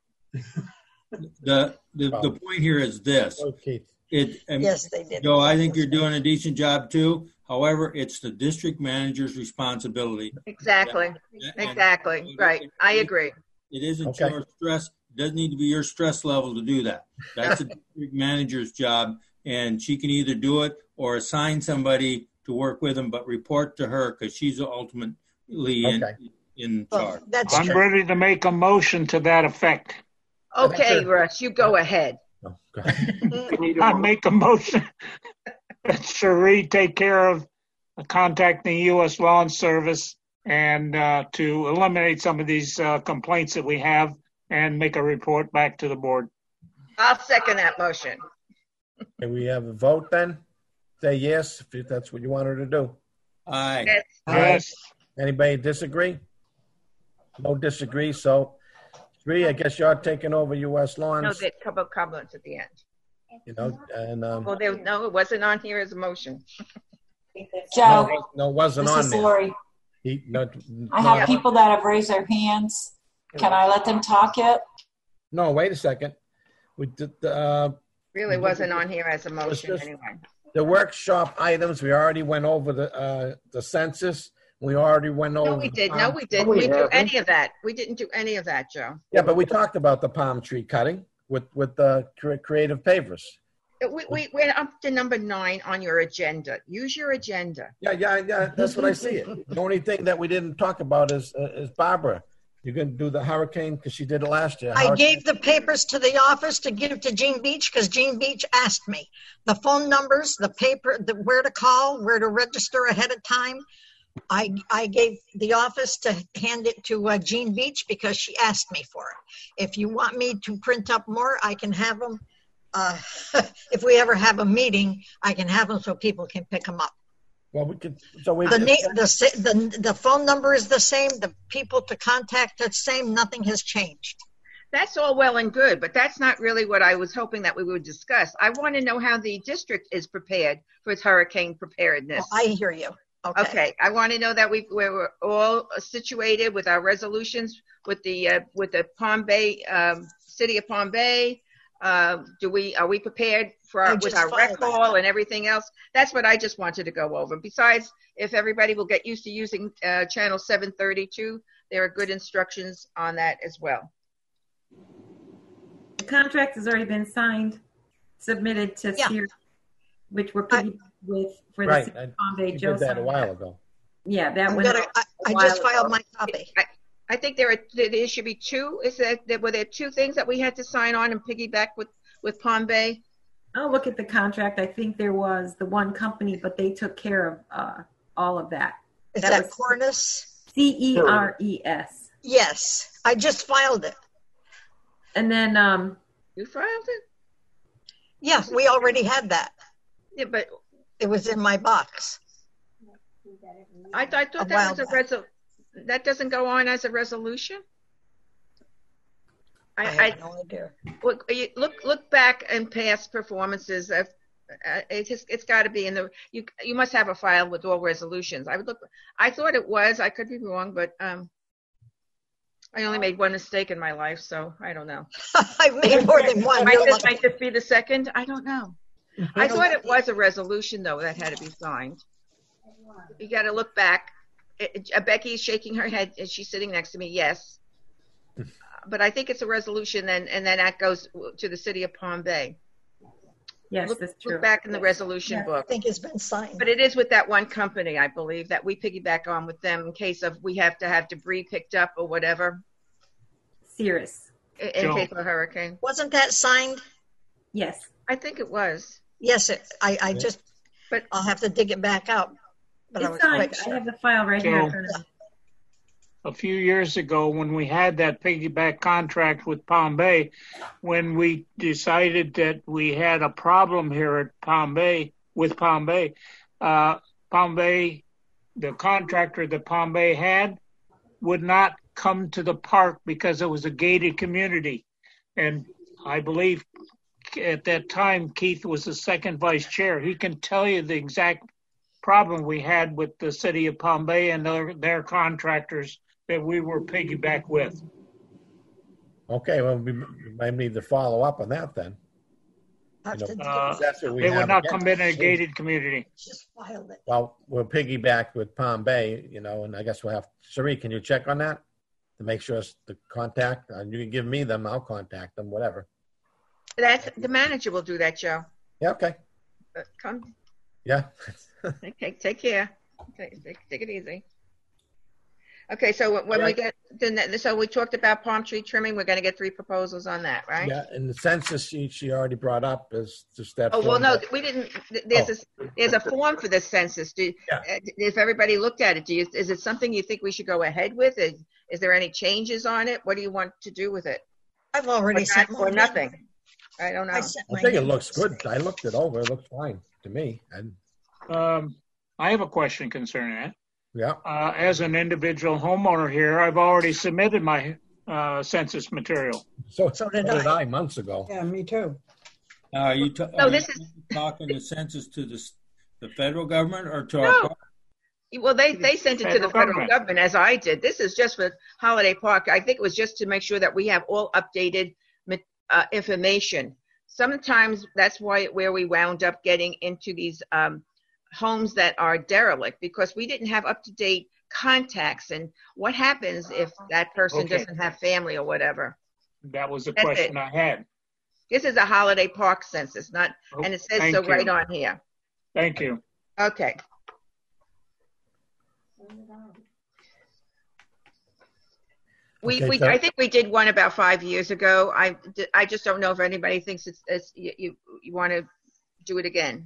The point here is this. Okay. Yes, they did. Joe, I think you're doing a decent job too. However, it's the district manager's responsibility. Exactly. Exactly. Right. I agree. It isn't your stress. It doesn't need to be your stress level to do that. That's a district manager's job, and she can either do it or assign somebody to work with them, but report to her because she's ultimately in charge. I'm ready to make a motion to that effect. Okay, Russ, you go ahead. I make a motion that Cherie take care of contacting the U.S. Lawn Service and to eliminate some of these complaints that we have and make a report back to the board. I'll second that motion. Can we have a vote then? Say yes if that's what you want her to do. Aye. Yes. Anybody disagree? No disagree. So, Cherie, I guess you're taking over U.S. Lawns. No, that couple of comments at the end. And well, no, it wasn't on here as a motion. Joe, no, it wasn't this on is there. Lori. I have people that have raised their hands. Can I let them talk yet? No, wait a second. We did really wasn't on here as a motion anyway. The workshop items, we already went over the census. We already went over. No, we did. No, we didn't. We didn't do any of that. We didn't do any of that, Joe. Yeah, but we talked about the palm tree cutting with the creative pavers. We went up to number 9 on your agenda. Use your agenda. Yeah. That's what I see it. The only thing that we didn't talk about is Barbara. You're going to do the hurricane because she did it last year. I gave the papers to the office to give to Jean Beach because Jean Beach asked me. The phone numbers, the paper, where to call, where to register ahead of time. I gave the office to hand it to Jean Beach because she asked me for it. If you want me to print up more, I can have them. If we ever have a meeting, I can have them so people can pick them up. Well, we could. So we. The phone number is the same. The people to contact are the same. Nothing has changed. That's all well and good, but that's not really what I was hoping that we would discuss. I want to know how the district is prepared for its hurricane preparedness. I hear you. Okay. I want to know that we're all situated with our resolutions with the Palm Bay, City of Palm Bay. Are we prepared for with our rec hall and everything else? That's what I just wanted to go over. Besides, if everybody will get used to using channel 732, there are good instructions on that as well. The contract has already been signed, submitted to Sears, which we're pretty with for the City of Palm Bay. Joe did that a while ago. Yeah, that one. I just filed my copy. I think there should be two. Were there two things that we had to sign on and piggyback with Palm Bay? I'll look at the contract. I think there was the one company, but they took care of all of that. Is that Cornice? CERES. Yes, I just filed it. And then you filed it? Yeah, we already had that. Yeah, but it was in my box. I thought that was that doesn't go on as a resolution. I have no idea. Look back in past performances. It's got to be in the. You must have a file with all resolutions. I thought it was. I could be wrong, but I only made one mistake in my life, so I don't know. I made more than one. Might this be the second? I don't know. I thought it was a resolution, though, that had to be signed. You got to look back. Becky's shaking her head. Is she sitting next to me? Yes. But I think it's a resolution, and then that goes to the City of Palm Bay. Yes, that's true. Look back in the resolution book. I think it's been signed. But it is with that one company, I believe, that we piggyback on with them in case of we have to have debris picked up or whatever. Cirrus. In case of a hurricane. Wasn't that signed? Yes. I think it was. Yes, but I'll have to dig it back out. But it's signed. Sure. I have the file right here in front of me. A few years ago, when we had that piggyback contract with Palm Bay, when we decided that we had a problem here at Palm Bay, the contractor that Palm Bay had, would not come to the park because it was a gated community. And I believe at that time, Keith was the second vice chair. He can tell you the exact problem we had with the City of Palm Bay and their contractors that we were piggyback with. Okay, well, we might need to follow up on that then. They would not come in a gated community. Just filed it. Well, we'll piggyback with Palm Bay, and I guess we'll have Cherie, can you check on that to make sure it's the contact? You can give me them, I'll contact them, whatever. That's the manager will do that, Joe. Yeah, okay. Come. Yeah. Okay, take care. Okay, take it easy. Okay, so when we get, so we talked about palm tree trimming. We're going to get 3 proposals on that, right? Yeah, and the census she already brought up is just that. Oh well, no, we didn't. There's a form for the census. If everybody looked at it, is it something you think we should go ahead with? Is there any changes on it? What do you want to do with it? I've already sent or nothing. I don't know. I think it looks good. I looked it over. It looks fine to me. I have a question concerning it. Yeah. As an individual homeowner here, I've already submitted my census material. So did I months ago. Yeah, me too. Are you talking the census to the federal government or to our park? Well, they sent it to the federal government, as I did. This is just for Holiday Park. I think it was just to make sure that we have all updated information. Sometimes that's where we wound up getting into these homes that are derelict, because we didn't have up-to-date contacts. And what happens if that person doesn't have family or whatever? That was the question I had. This is a Holiday Park census, and it says so right on here. Thank you. Okay. I think we did one about 5 years ago. I just don't know if anybody thinks you want to do it again.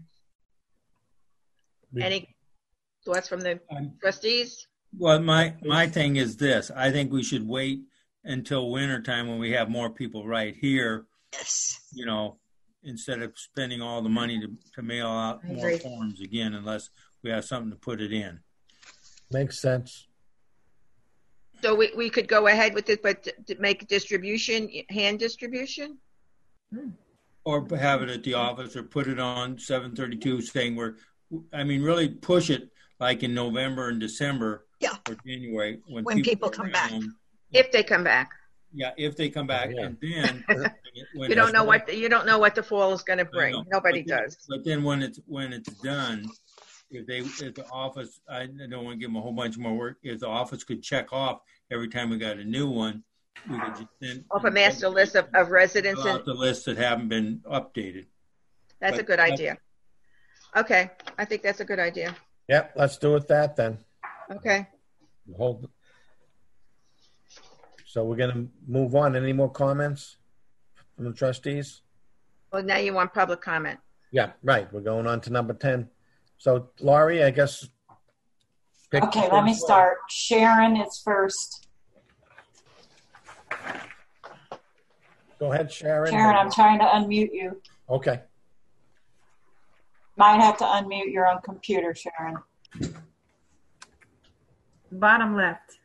Any thoughts from the trustees? Well, my thing is this. I think we should wait until wintertime when we have more people right here. Yes. Instead of spending all the money to mail out more forms again, unless we have something to put it in. Makes sense. So we could go ahead with it, but to make distribution, hand distribution? Or have it at the office or put it on 732 saying really push it like in November and December or January when people come back. If they come back. Yeah, if they come back. And then you don't know what the fall is going to bring. Nobody does. But then when it's done, if the office, I don't want to give them a whole bunch more work. If the office could check off every time we got a new one, we could just send off a master list of residents and the lists that haven't been updated. That's a good idea. Okay, I think that's a good idea. Yep, let's do it that then. Okay. So we're going to move on. Any more comments from the trustees? Well, now you want public comment. Yeah, right. We're going on to number 10. So, Laurie, I guess. Okay, let me start. Sharon is first. Go ahead, Sharon. Sharon, I'm trying to unmute you. Okay. Might have to unmute your own computer, Sharon. Bottom left.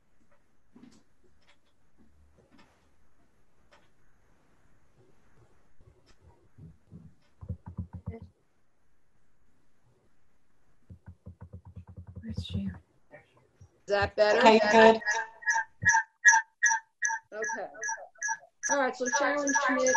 Where's Sharon? Is that better? Okay, good. Okay. All right, so Sharon Schmidt,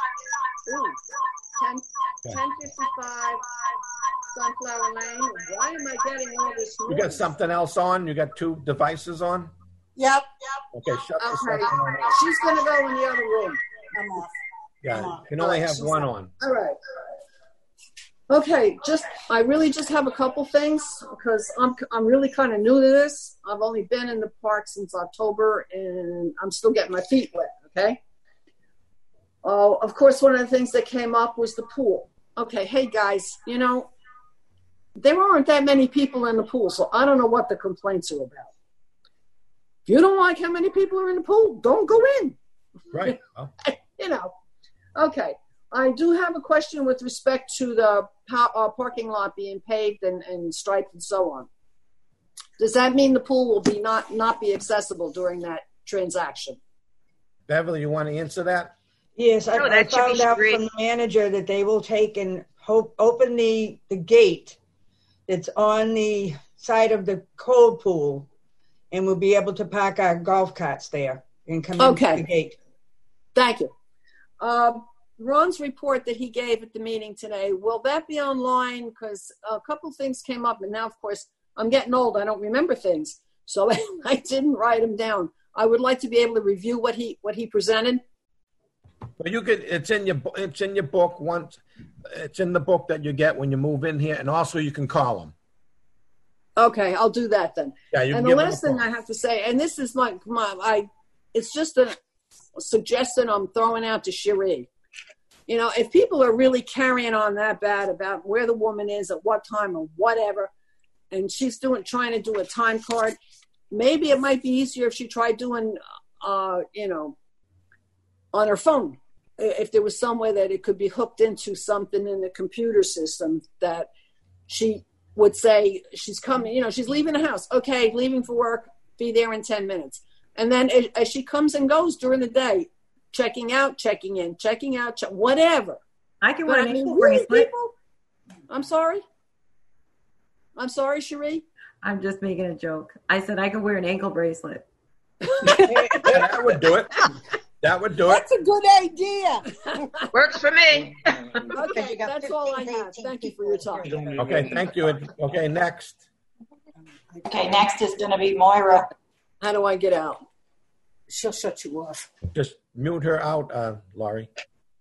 1055 Sunflower Lane. Why am I getting all this noise? You got something else on? You got two devices on? Yep. Okay, shut the second one off. She's going to go in the other room. I'm off. Yeah, you can only have one on. All right. Okay, I really just have a couple things because I'm really kind of new to this. I've only been in the park since October and I'm still getting my feet wet, okay? Of course, one of the things that came up was the pool. Okay, hey guys, there aren't that many people in the pool, so I don't know what the complaints are about. If you don't like how many people are in the pool, don't go in. Right. Okay. I do have a question with respect to the parking lot being paved and striped and so on. Does that mean the pool will be not be accessible during that transaction? Beverly, you want to answer that? Yes, I found out from the manager that they will take and open the gate that's on the side of the cold pool, and we'll be able to park our golf carts there and come into the gate. Thank you. Ron's report that he gave at the meeting today, will that be online? Because a couple things came up, and now, of course, I'm getting old. I don't remember things, so I didn't write them down. I would like to be able to review what he presented. Well, you could. It's in your book once. It's in the book that you get when you move in here, and also you can call them. Okay, I'll do that then. Yeah, you can. And the last thing I have to say, and this is it's just a suggestion I'm throwing out to Cherie. If people are really carrying on that bad about where the woman is at what time or whatever, and she's trying to do a time card, maybe it might be easier if she tried doing, on her phone. If there was some way that it could be hooked into something in the computer system that she would say she's coming, she's leaving the house. Okay, leaving for work, be there in 10 minutes. And then as she comes and goes during the day, checking out, checking in, checking out, whatever. I can wear an ankle bracelet. I'm sorry, Cherie. I'm just making a joke. I said I could wear an ankle bracelet. That would do it. That would do it. That's a good idea. Works for me. Okay, that's all I have. Thank you for your time. Okay, thank you. Okay, next. Okay, next is going to be Moira. How do I get out? She'll shut you off. Just mute her out, Laurie.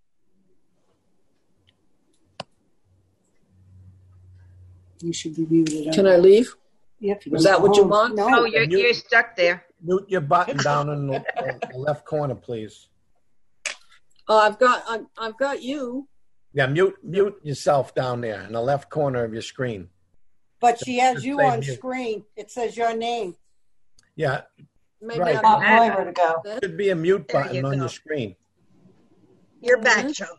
You should be muted. Can I leave? Yep. Is that what you want? No, you're stuck there. Mute your button down in the left corner, please. I've got you. Yeah, mute yourself down there in the left corner of your screen. But she has you on screen. It says your name. Yeah. Maybe right. I want Moira to go. There should be a mute button on your screen. You're back, Joe.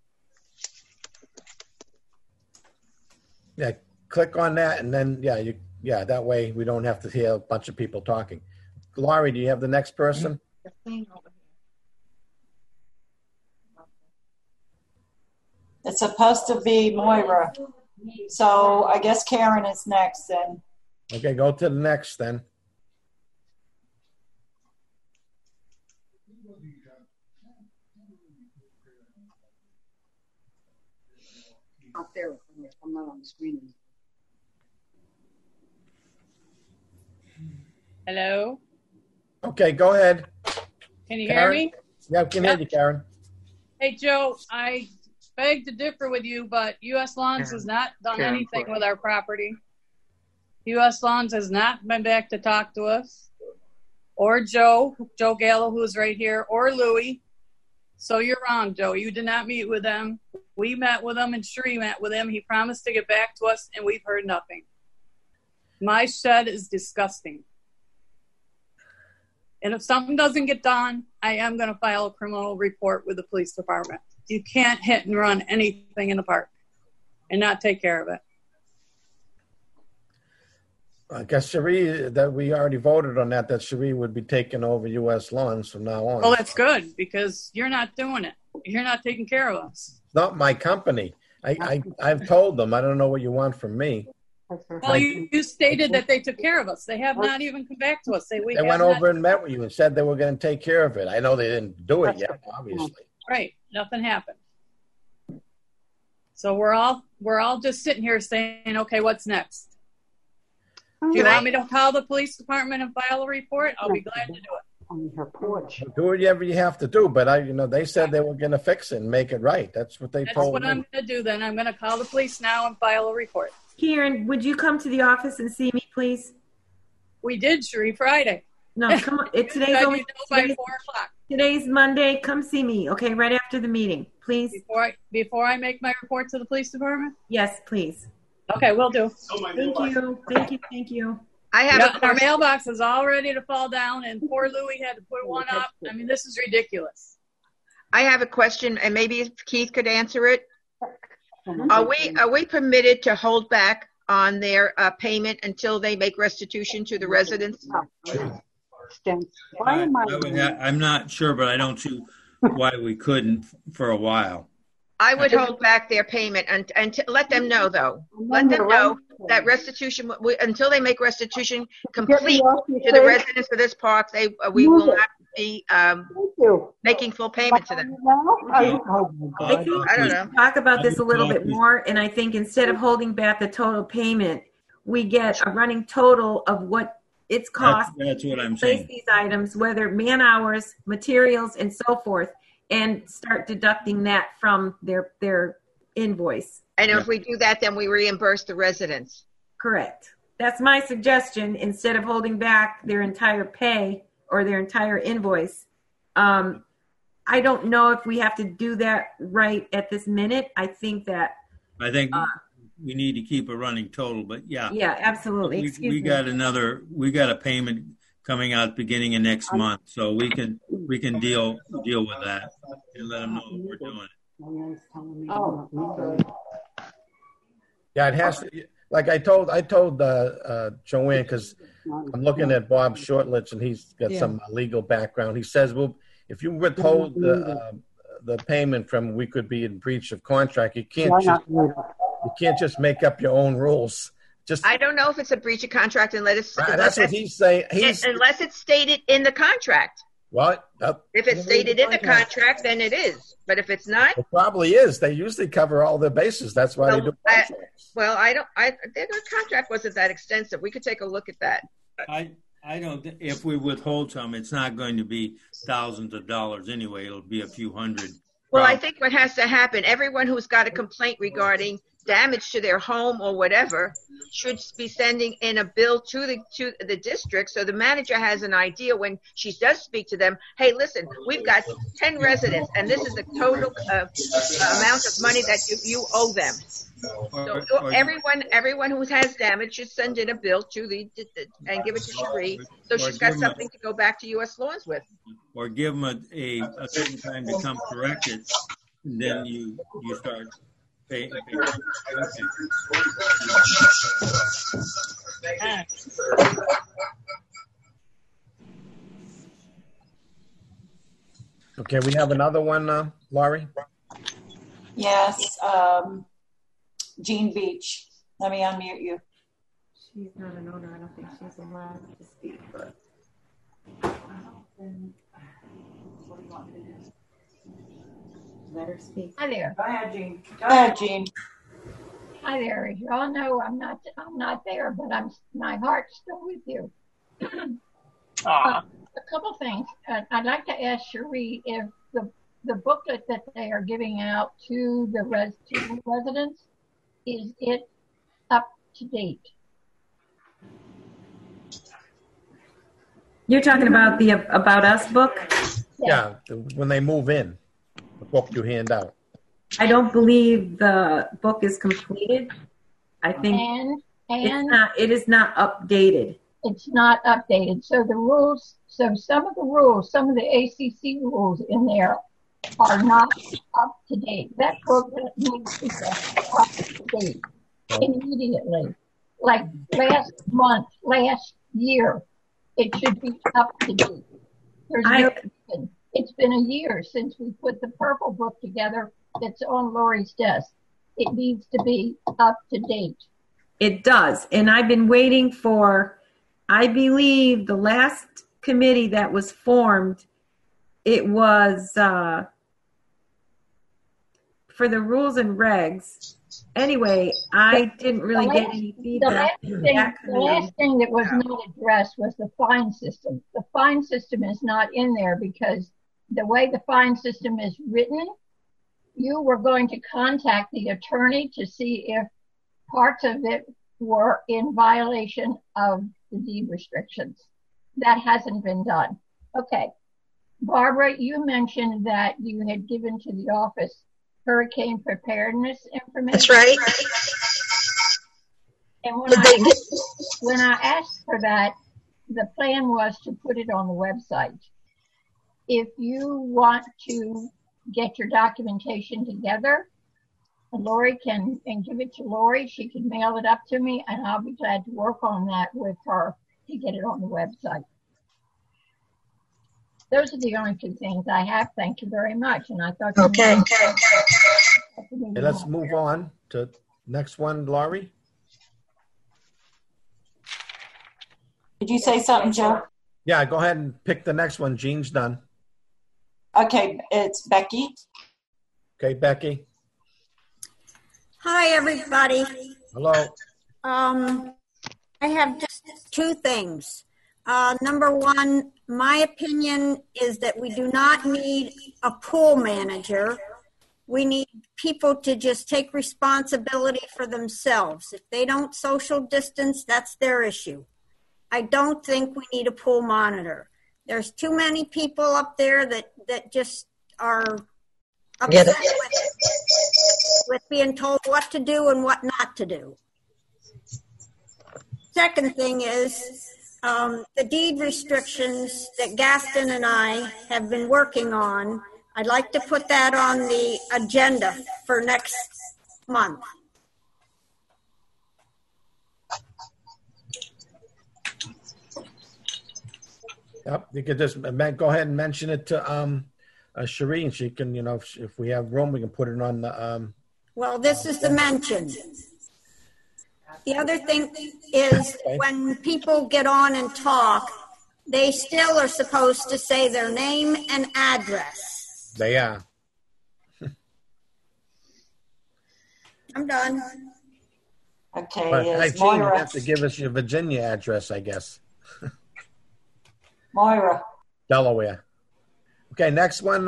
Yeah, click on that, and then you Yeah, that way we don't have to hear a bunch of people talking. Laurie, do you have the next person? It's supposed to be Moira. So I guess Karen is next then. Okay, go to the next then. Out there, I'm not on the screen. Hello? Okay, go ahead. Can you Karen? hear me? Yeah, we can hear you, Karen. Hey, Joe, I beg to differ with you, but U.S. Lawns has not done anything with our property. U.S. Lawns has not been back to talk to us, or Joe Gallo, who's right here, or Louie. So you're wrong, Joe. You did not meet with them. We met with him, and Sheree met with him. He promised to get back to us, and we've heard nothing. My shed is disgusting. And if something doesn't get done, I am going to file a criminal report with the police department. You can't hit and run anything in the park and not take care of it. I guess Sheree, that we already voted on that Sheree would be taking over U.S. Lawns from now on. Well, that's good because you're not doing it. You're not taking care of us. It's not my company. I've told them. I don't know what you want from me. Well, you stated that they took care of us. They have not even come back to us. They went over and met with you and said they were going to take care of it. I know they didn't do it yet, obviously. Right. Nothing happened. So we're all just sitting here saying, okay, what's next? Do you want me to call the police department and file a report? I'll be glad to do it. On her porch. Do whatever you have to do, but they said they were going to fix it and make it right. That's what they told me. That's what I'm going to do then. I'm going to call the police now and file a report. Karen, would you come to the office and see me, please? We did, Sheree, Friday. No, come on. Today's only by 4:00. Today's Monday. Come see me, okay? Right after the meeting, please. Before I make my report to the police department? Yes, please. Okay, will do. Thank you. I have our mailbox is all ready to fall down, and poor Louie had to put one up. I mean, this is ridiculous. I have a question, and maybe if Keith could answer it. Are we permitted to hold back on their payment until they make restitution to the residents? I'm not sure, but I don't see why we couldn't for a while. I would hold back their payment and let them know, though. Let them know that restitution, until they make restitution complete to the residents of this park, we will not be making full payment to them. I think we should talk about this a little bit more, and I think instead of holding back the total payment, we get a running total of what it's cost that's what I'm to place saying. these items, whether man hours, materials, and so forth, and start deducting that from their invoice. And if we do that, then we reimburse the residents. Correct. That's my suggestion. Instead of holding back their entire pay or their entire invoice, I don't know if we have to do that right at this minute. I think we need to keep a running total, but yeah. Yeah, absolutely. We got a payment coming out beginning of next month, so we can deal with that and let them know that we're doing it. Yeah, it has to. Like I told Joanne, because I'm looking at Bob Shortlich and he's got some legal background. He says, well, if you withhold the payment from, we could be in breach of contract. You can't just make up your own rules. I don't know if it's a breach of contract unless that's what he's saying. Unless it's stated in the contract. What? If it's stated in the contract, then it is. But if it's not, it probably is. They usually cover all their bases. That's why they do. Their contract wasn't that extensive. We could take a look at that. I don't. If we withhold some, it's not going to be thousands of dollars anyway. It'll be a few hundred. Well, I think what has to happen, everyone who's got a complaint regarding damage to their home or whatever should be sending in a bill to the district, so the manager has an idea when she does speak to them. Hey, listen, we've got 10 residents, and this is the total amount of money that you owe them. So everyone who has damage should send in a bill to and give it to Sheree, so she's got something to go back to U.S. Lawns with. Or give them a certain time to come correct it, and then you start paying. Okay, we have another one, Laurie? Yes, Jean Beach. Let me unmute you. She's not an owner. I don't think she's allowed to speak, but. Let her speak. Hi there. Go ahead, Jean. Go ahead, Jean. Hi there. As you all know, I'm not there, but my heart's still with you. A couple things. I'd like to ask Cherie if the booklet that they are giving out to the residents, is it up to date? You're talking about the About Us book? Yeah, when they move in, the book you hand out. I don't believe the book is completed. I think it is not updated. It's not updated. So the rules, some of the ACC rules in there are not up to date. That book needs to be up to date immediately. Like last year, it should be up to date. There's no reason. It's been a year since we put the purple book together that's on Lori's desk. It needs to be up to date. It does. And I've been waiting for, I believe, the last committee that was formed, it was for the rules and regs. Anyway, I didn't really get any feedback. The last thing that was not addressed was the fine system. The fine system is not in there because the way the fine system is written, you were going to contact the attorney to see if parts of it were in violation of the deed restrictions. That hasn't been done. Okay. Barbara, you mentioned that you had given to the office hurricane preparedness information. That's right. And when I asked for that, the plan was to put it on the website. If you want to get your documentation together, Lori can, and give it to Lori, she can mail it up to me, and I'll be glad to work on that with her to get it on the website. Those are the only two things I have. Thank you very much. And I thought. Okay, let's move on to next one, Laurie. Did you say something, Joe? Yeah, go ahead and pick the next one. Jean's done. Okay, it's Becky. Okay, Becky. Hi, everybody. Hello. I have just two things. Number one, my opinion is that we do not need a pool manager. We need people to just take responsibility for themselves. If they don't social distance, that's their issue. I don't think we need a pool monitor. There's too many people up there that just are upset with being told what to do and what not to do. Second thing is the deed restrictions that Gaston and I have been working on. I'd like to put that on the agenda for next month. Yep, you could just go ahead and mention it to Cherie, and she can, if we have room, we can put it on the. Well, this is the mention. The other thing is when people get on and talk, they still are supposed to say their name and address. They are. I'm done. Okay. But I think you have to give us your Virginia address, I guess. Moira. Delaware. Okay, next one,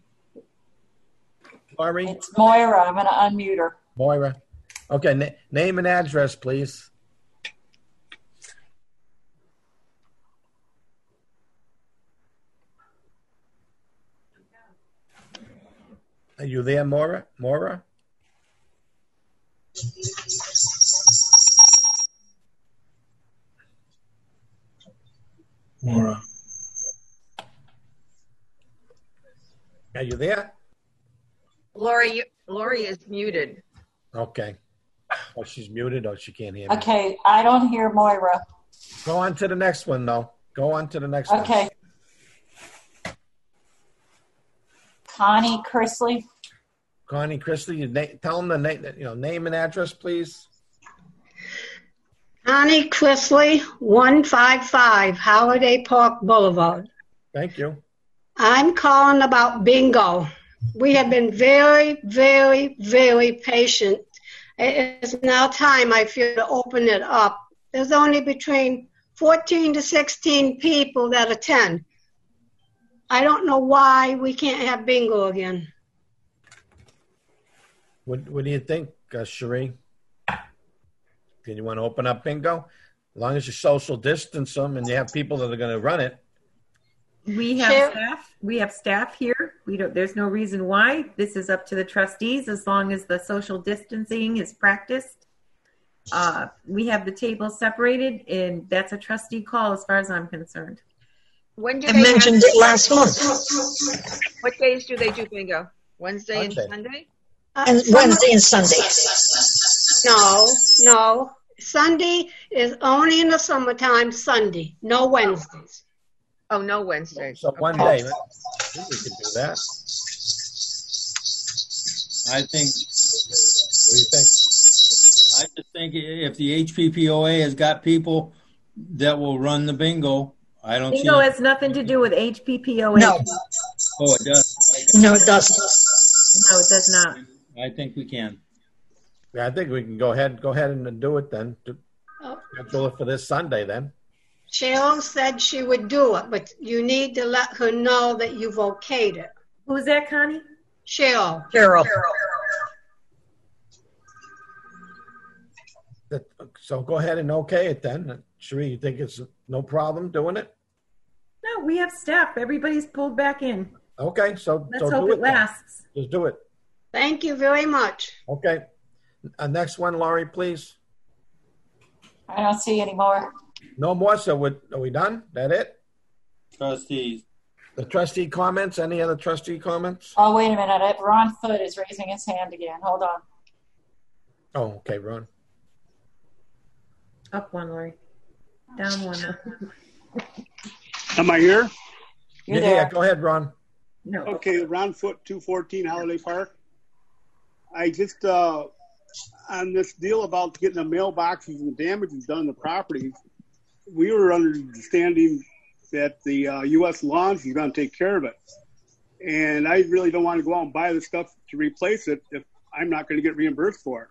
Laurie. It's Moira. I'm going to unmute her. Moira. Okay, name and address, please. Are you there, Moira? Moira? Moira. Are you there? Lori is muted. Okay. Oh, she's muted. Oh, she can't hear me. Okay, I don't hear Moira. Go on to the next one, though. Go on to the next one. Okay. Connie Chrisley. Connie Chrisley, tell them the name and address, please. Connie Chrisley, 155 Holiday Park Boulevard. Thank you. I'm calling about bingo. We have been very, very, very patient. It's now time, I feel, to open it up. There's only between 14 to 16 people that attend. I don't know why we can't have bingo again. What do you think, Cherie? Do you want to open up bingo? As long as you social distance them and you have people that are going to run it. We have staff. We have staff here. There's no reason why. This is up to the trustees as long as the social distancing is practiced. We have the tables separated, and that's a trustee call as far as I'm concerned. When do I they mentioned have- it last month. What days do they do bingo? Wednesday and Sunday? And Wednesday and Sunday. No. Sunday is only in the summertime, Sunday, no Wednesdays. Oh, no Wednesdays. So one day, right? I think we can do that. I think. What do you think? I just think if the HPPOA has got people that will run the bingo, I don't Bingo see. has nothing to do with HPPOA. No. Oh, it does. Okay. No, it doesn't. No, it does not. I think we can. Yeah, I think we can go ahead and do it then. Schedule it for this Sunday then. Cheryl said she would do it, but you need to let her know that you've okayed it. Who's that, Connie? Cheryl. So go ahead and okay it then. Cherie, you think it's no problem doing it? No, we have staff. Everybody's pulled back in. Okay, so Let's do hope it it then. lasts. Just do it. Thank you very much. Okay. Next one, Laurie, please. I don't see any more. No more. So are we done? That it? Trustees. The trustee comments. Any other trustee comments? Oh, wait a minute. Ron Foote is raising his hand again. Hold on. Oh, okay, Ron. Up one, Lori. Down one. Am I here? You're there. Yeah, go ahead, Ron. No. Okay, Ron Foote, 214 Holiday Park. I just, on this deal about getting the mailboxes and the damages done on the property, we were understanding that the U.S. Lawns is going to take care of it. And I really don't want to go out and buy the stuff to replace it if I'm not going to get reimbursed for it.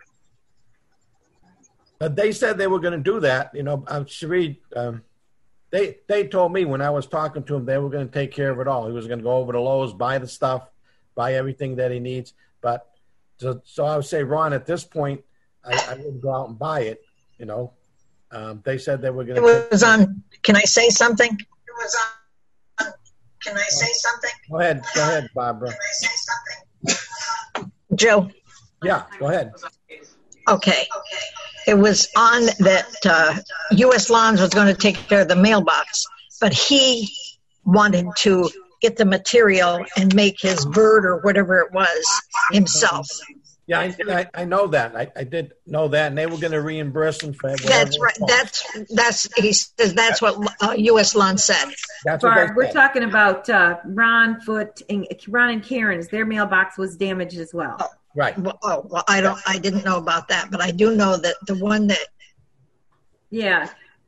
But they said they were going to do that. You know, Cherie, they told me when I was talking to him, they were going to take care of it all. He was going to go over to Lowe's, buy the stuff, buy everything that he needs. But so I would say, Ron, at this point, I wouldn't go out and buy it. You know, they said they were going to. It was on. Can I say something? It was on. Can I say something? Go ahead, Barbara. Can I say something? Joe. Yeah, go ahead. Okay. It was on that U.S. Lawns was going to take care of the mailbox, but he wanted to get the material and make his bird or whatever it was himself. Yeah, I know that. I did know that, and they were going to reimburse him for it. That's right. That's he says that's what U.S. Lawns said. That's what Barb, we're talking about Ron Foote and Ron and Karen's. Their mailbox was damaged as well. Right. Well, I didn't know about that, but I do know that the one that. Yeah,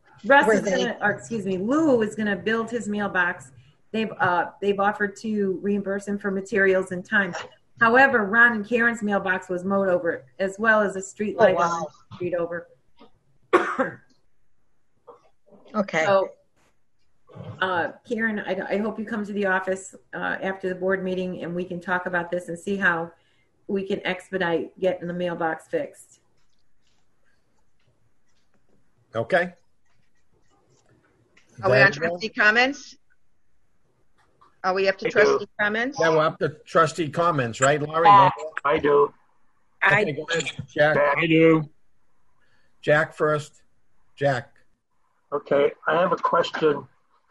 Lou is gonna build his mailbox. They've offered to reimburse him for materials and time. However, Ron and Karen's mailbox was mowed over, as well as a street light on the street over. Okay. So, Karen, I hope you come to the office after the board meeting, and we can talk about this and see how we can expedite getting the mailbox fixed. Okay. Are we on trustee comments? Are we up to trustee comments? Yeah, we're up to trustee comments, right, Laurie? I do. Okay, go ahead, Jack. I do. Jack first. Jack. Okay, I have a question.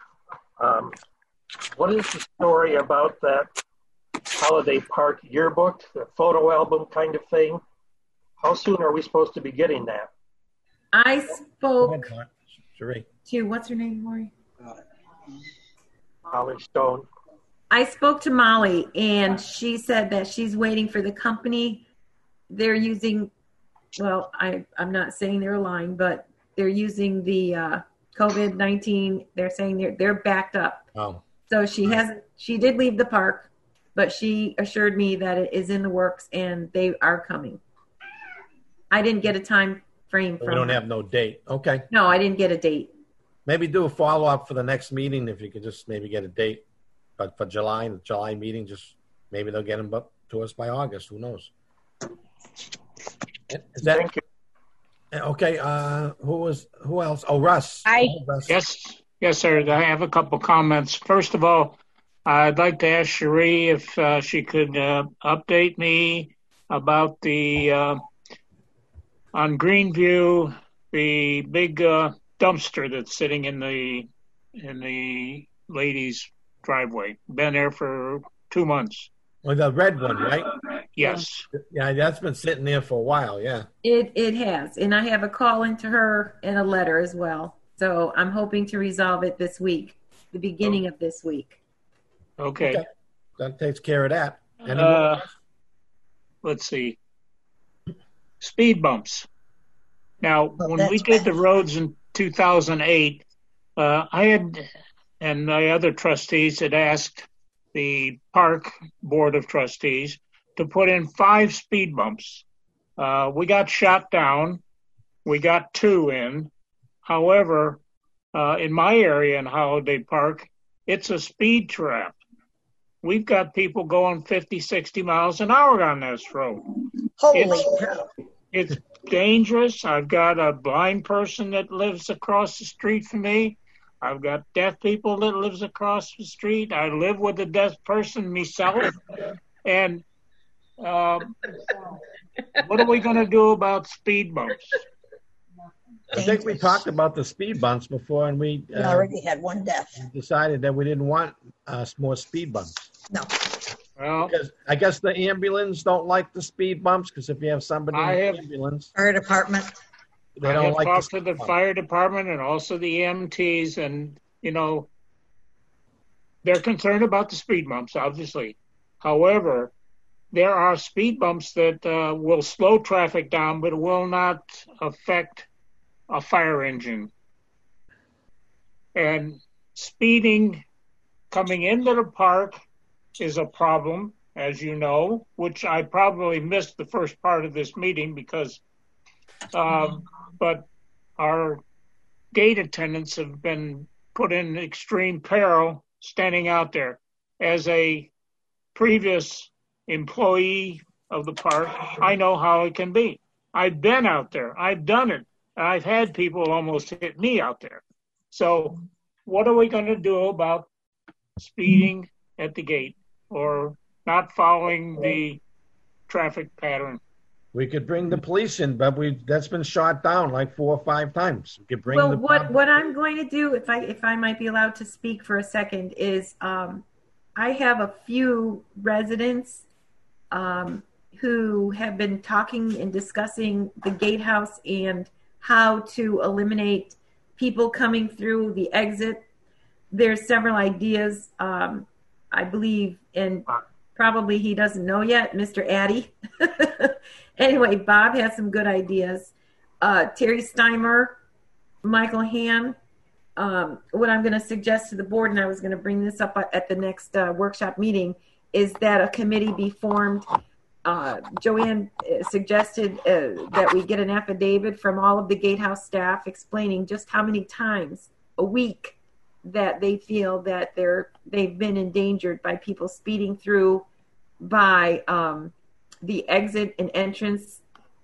What is the story about that Holiday Park yearbook, the photo album kind of thing? How soon are we supposed to be getting that? I spoke Cherie. to, what's her name, Lori? Holly Stone. I spoke to Molly, and she said that she's waiting for the company. They're using, well, I'm not saying they're lying, but they're using the COVID-19. They're saying they're backed up. Oh. So she did leave the park, but she assured me that it is in the works and they are coming. I didn't get a time frame from We don't her. have no date. Okay. No, I didn't get a date. Maybe do a follow-up for the next meeting if you could just maybe get a date. But for July, the July meeting, just maybe they'll get them up to us by August. Who knows? Is that, Thank you. Okay, who else? Oh, Russ. Russ. Yes, sir. I have a couple comments. First of all, I'd like to ask Cherie if she could update me about the on Greenview, the big dumpster that's sitting in the ladies' driveway. Been there for 2 months. Well, the red one, right? Yes. Yeah, that's been sitting there for a while. Yeah. It has, and I have a call into her and a letter as well. So I'm hoping to resolve it this week, the beginning of this week. Okay. That takes care of that. Any more? Let's see. Speed bumps. Now, when we did the roads in 2008, I had, and the other trustees had asked the park board of trustees to put in 5 speed bumps. We got shot down. We got 2 in. However, in my area in Holiday Park, it's a speed trap. We've got people going 50, 60 miles an hour on this road. Holy cow. It's dangerous. I've got a blind person that lives across the street from me. I've got deaf people that lives across the street. I live with a deaf person myself. And what are we going to do about speed bumps? I think we talked about the speed bumps before, and we already had one death. decided that we didn't want more speed bumps. No. Well, because I guess the ambulance don't like the speed bumps because if you have somebody in the ambulance, fire department, they I don't have like talked the to the fire department and also the EMTs, and they're concerned about the speed bumps, obviously. However, there are speed bumps that will slow traffic down, but will not affect a fire engine. And speeding coming into the park is a problem, as you know, which I probably missed the first part of this meeting because, but our gate attendants have been put in extreme peril standing out there. As a previous employee of the park, I know how it can be. I've been out there. I've done it. I've had people almost hit me out there. So what are we going to do about speeding at the gate or not following the traffic pattern? we could bring the police in, but that's been shot down like 4 or 5 times. We could bring well, what I'm going to do, if I might be allowed to speak for a second, is I have a few residents who have been talking and discussing the gatehouse and how to eliminate people coming through the exit. There's several ideas, I believe, and probably he doesn't know yet, Mr. Addy. Anyway, Bob has some good ideas. Terry Steimer, Michael Ham. What I'm going to suggest to the board, and I was going to bring this up at the next workshop meeting, is that a committee be formed. Joanne suggested that we get an affidavit from all of the gatehouse staff explaining just how many times a week that they feel that they've been endangered by people speeding through by the exit and entrance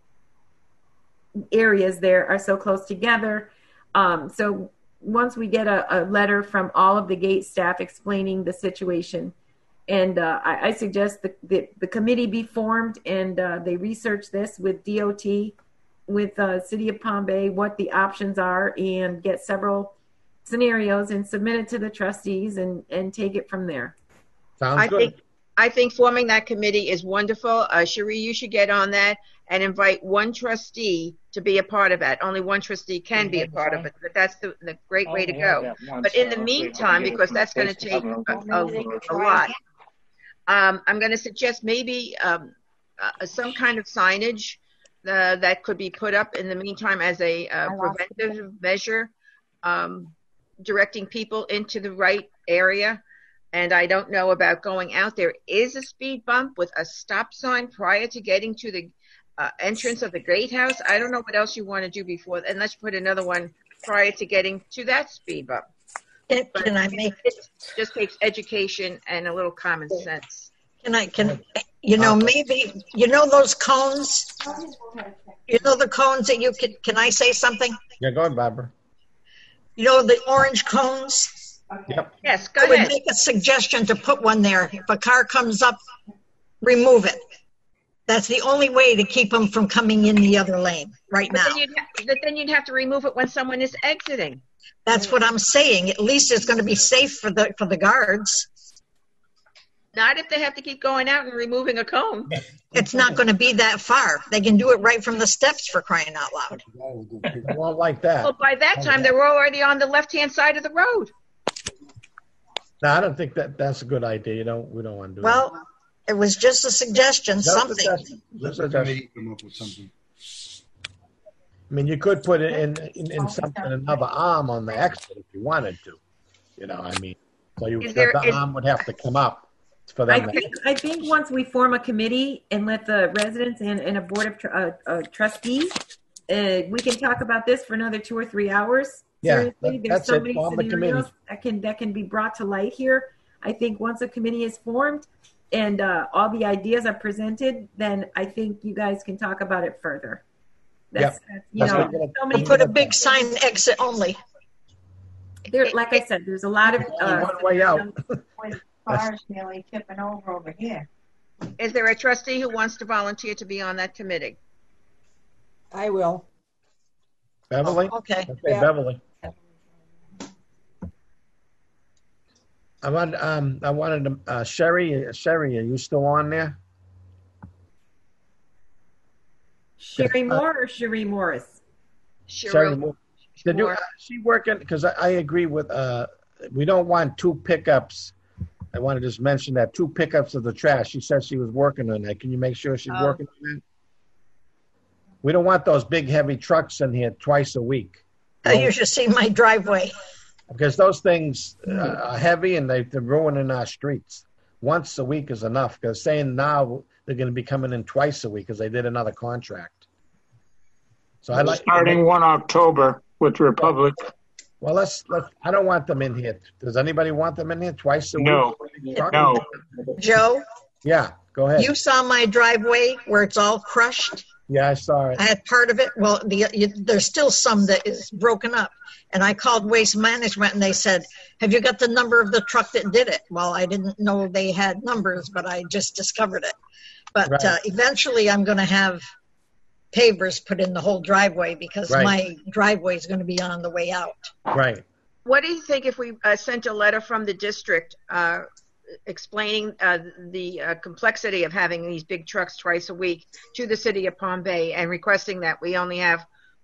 areas there are so close together. So once we get a letter from all of the gate staff explaining the situation, and I suggest the committee be formed and they research this with DOT, with City of Palm Bay, what the options are, and get several scenarios and submit it to the trustees and take it from there. Sounds good. I think forming that committee is wonderful. Cherie, you should get on that and invite one trustee to be a part of that. Only one trustee can be a part of it, but that's the great way to go. But in the meantime, because that's going to take a lot, I'm going to suggest maybe some kind of signage that could be put up in the meantime as a preventive measure, directing people into the right area. And I don't know about going out. There is a speed bump with a stop sign prior to getting to the entrance of the gatehouse. I don't know what else you want to do before, and let's put another one prior to getting to that speed bump. Can I make it? Just takes education and a little common sense. Maybe, those cones? The cones that can I say something? Yeah, go ahead, Barbara. The orange cones? Yep. Yes, go ahead. I would make a suggestion to put one there. If a car comes up, remove it. That's the only way to keep them from coming in the other lane now. Then you'd have to remove it when someone is exiting. That's what I'm saying. At least it's going to be safe for the guards. Not if they have to keep going out and removing a cone. It's not going to be that far. They can do it right from the steps, for crying out loud. People won't like that. Well, by that time, they're already on the left-hand side of the road. No, I don't think that's a good idea. We don't want to do that. Well, it was just a suggestion, something. Let the committee come up with something. I mean, you could put it in something, another arm on the exit if you wanted to. So the arm would have to come up. For them I think once we form a committee and let the residents and a board of trustees, we can talk about this for another 2 or 3 hours. Yeah, Seriously, there's so many scenarios that can be brought to light here. I think once a committee is formed and all the ideas are presented, then I think you guys can talk about it further. Put a big sign, exit only. Like I said, there's a lot of one way out. Cars nearly tipping over here. Is there a trustee who wants to volunteer to be on that committee? I will. Beverly? Okay. Yeah. Beverly. I wanted to, Sherry, are you still on there? Sherry Moore or Cherie Morris? Sherry Moore. She working, because I agree with, we don't want 2 pickups. I want to just mention that 2 pickups of the trash. She said she was working on that. Can you make sure she's working on that? We don't want those big, heavy trucks in here twice a week. You should see my driveway. Because those things are heavy and they're ruining our streets. Once a week is enough. Because saying now they're going to be coming in twice a week because they did another contract. So starting 1 October with Republic. Well, I don't want them in here. Does anybody want them in here twice a week? No. Joe? Yeah, go ahead. You saw my driveway where it's all crushed? Yeah, I saw it. I had part of it. Well, there's still some that is broken up. And I called Waste Management and they said, have you got the number of the truck that did it? Well, I didn't know they had numbers, but I just discovered it. But eventually I'm going to have pavers put in the whole driveway because my driveway is going to be on the way out. Right. What do you think if we sent a letter from the district explaining the complexity of having these big trucks twice a week to the city of Palm Bay and requesting that we only have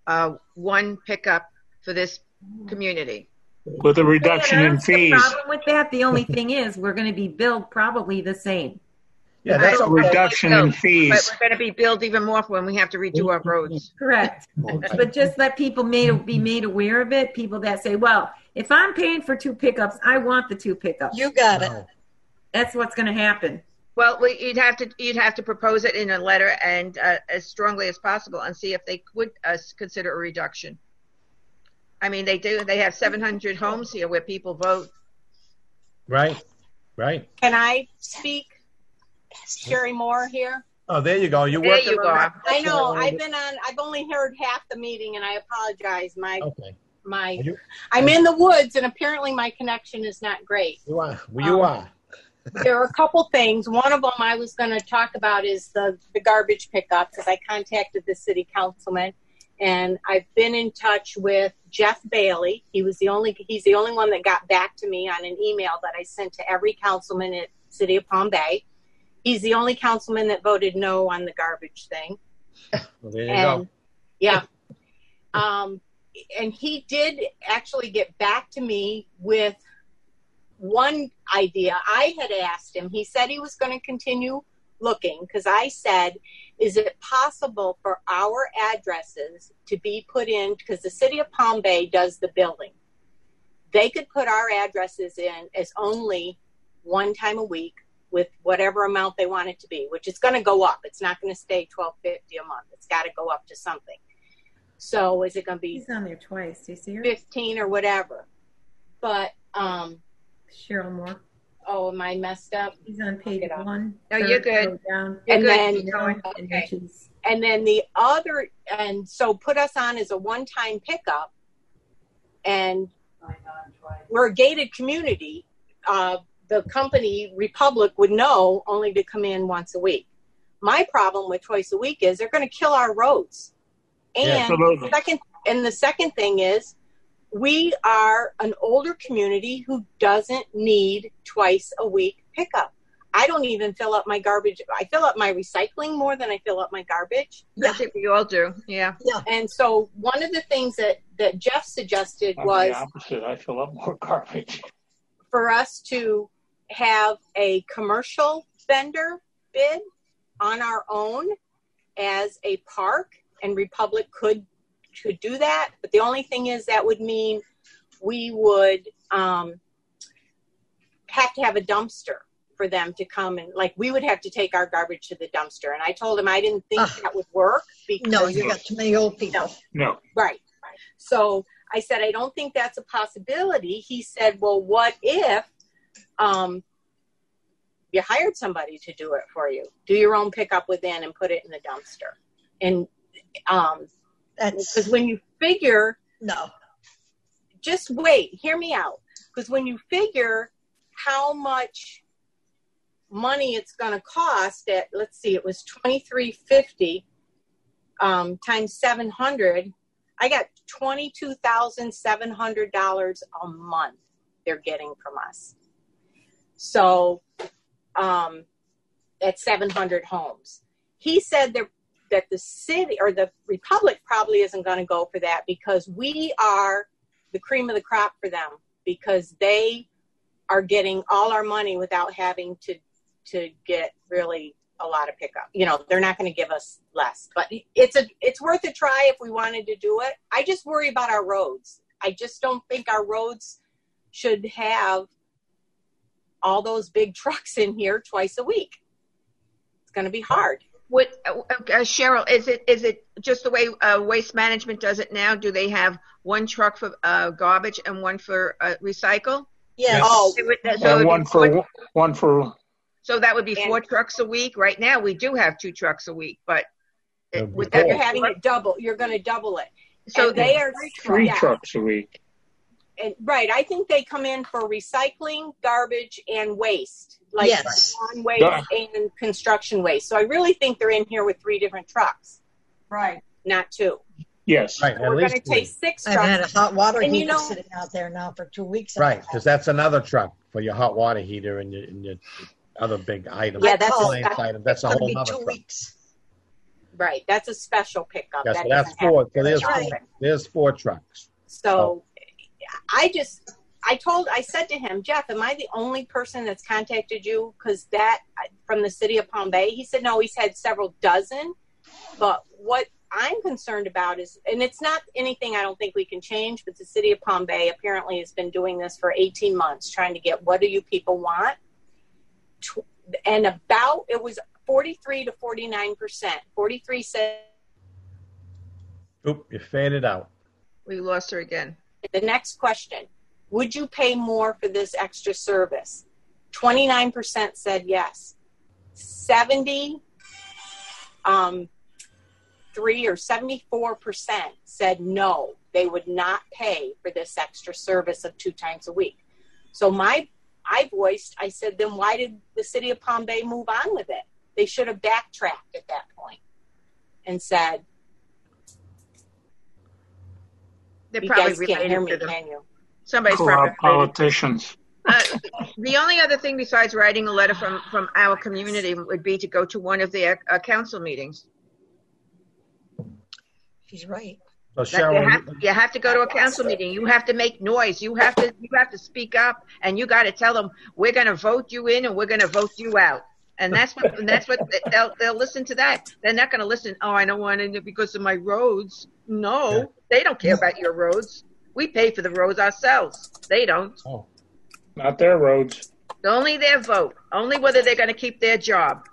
1 pickup for this community? With a reduction in fees. The problem with that, the only thing is we're going to be billed probably the same. Yeah, that's a reduction in fees. But we're going to be billed even more when we have to redo our roads. Correct. But just let people be made aware of it. People that say, well, if I'm paying for 2 pickups, I want the 2 pickups. You got it. That's what's going to happen. Well, you'd have to propose it in a letter and as strongly as possible and see if they would consider a reduction. I mean, they do. They have 700 homes here where people vote. Right. Can I speak? Cherie Moore here. Oh, there you go. There you go. I know. I've only heard half the meeting, and I apologize. I'm in the woods, and apparently my connection is not great. You are. There are a couple things. One of them I was going to talk about is the garbage pickup, because I contacted the city councilman, and I've been in touch with Jeff Bailey. He's the only one that got back to me on an email that I sent to every councilman at City of Palm Bay. He's the only councilman that voted no on the garbage thing. Well, there you go. Yeah. And he did actually get back to me with one idea. I had asked him, he said he was going to continue looking, because I said, is it possible for our addresses to be put in, because the city of Palm Bay does the billing. They could put our addresses in as only one time a week with whatever amount they want it to be, which is going to go up. It's not going to stay $12.50 a month. It's got to go up to something. So is it going to be He's on there twice. Do you see her? 15 or whatever? But Cheryl Moore. Oh, am I messed up? He's on page 1. No, you're good. Down. And then, Okay. and then the other, and so put us on as a one-time pickup. And we're a gated community. The company Republic would know only to come in once a week. My problem with twice a week is they're going to kill our roads. And the second thing is, we are an older community who doesn't need twice a week pickup. I don't even fill up my garbage. I fill up my recycling more than I fill up my garbage. I think we all do. Yeah. And so one of the things that Jeff suggested was the opposite. I fill up more garbage. For us to have a commercial vendor bid on our own as a park, and Republic could do that. But the only thing is that would mean we would have to have a dumpster for them to come, and like we would have to take our garbage to the dumpster. And I told him I didn't think that would work because no, you got too many old people. No. Right. So I said, I don't think that's a possibility. He said, well, what if you hired somebody to do it for you? Do your own pickup within and put it in the dumpster. And because when you figure, just wait, hear me out. Because when you figure how much money it's going to cost at, let's see, it was $23.50 times 700. I got $22,700 a month they're getting from us. So at 700 homes. He said that the city or the Republic probably isn't going to go for that because we are the cream of the crop for them, because they are getting all our money without having to get really a lot of pickup. You know, they're not going to give us less, but it's worth a try if we wanted to do it. I just worry about our roads. I just don't think our roads should have all those big trucks in here twice a week. It's going to be hard. Cheryl, is it just the way Waste Management does it now? Do they have one truck for garbage and one for recycle? Yes. Oh, and one for. So that would be 4 trucks a week. Right now, we do have 2 trucks a week, but with that, you're having it double. You're going to double it. So and they are 3 trucks a week. And, right. I think they come in for recycling, garbage, and waste. Like lawn waste and construction waste. So I really think they're in here with 3 different trucks. Right. Not 2. Yes. Right. We're going to take 6 trucks. I've had a hot water and heater sitting out there now for 2 weeks. Right, because that's another truck for your hot water heater and your other big item. Yeah, that's a whole other truck. Weeks. Right. That's a special pickup. Yeah, so that's 4. So there's 4 trucks. So I said to him, Jeff, am I the only person that's contacted you? Because that from the city of Palm Bay? He said, no, he's had several dozen. But what I'm concerned about is, and it's not anything I don't think we can change, but the city of Palm Bay apparently has been doing this for 18 months, trying to get what do you people want? And it was 43 to 49%. 43 said. Oop, you faded out. We lost her again. The next question, would you pay more for this extra service? 29% said yes. 73 or 74% said no, they would not pay for this extra service of 2 times a week. So I said, then why did the city of Palm Bay move on with it? They should have backtracked at that point and said, they're you probably guys can't hear me, to them. can you? Somebody's probably politicians. The only other thing besides writing a letter from our community would be to go to one of their council meetings. She's right. So Cheryl, you have to go to a council meeting. You have to make noise. You have to speak up, and you got to tell them we're going to vote you in and we're going to vote you out. And that's what they'll listen to that. They're not going to listen. Oh, I don't want it because of my roads. No, they don't care about your roads. We pay for the roads ourselves. They don't. Oh, not their roads. Only their vote. Only whether they're going to keep their job.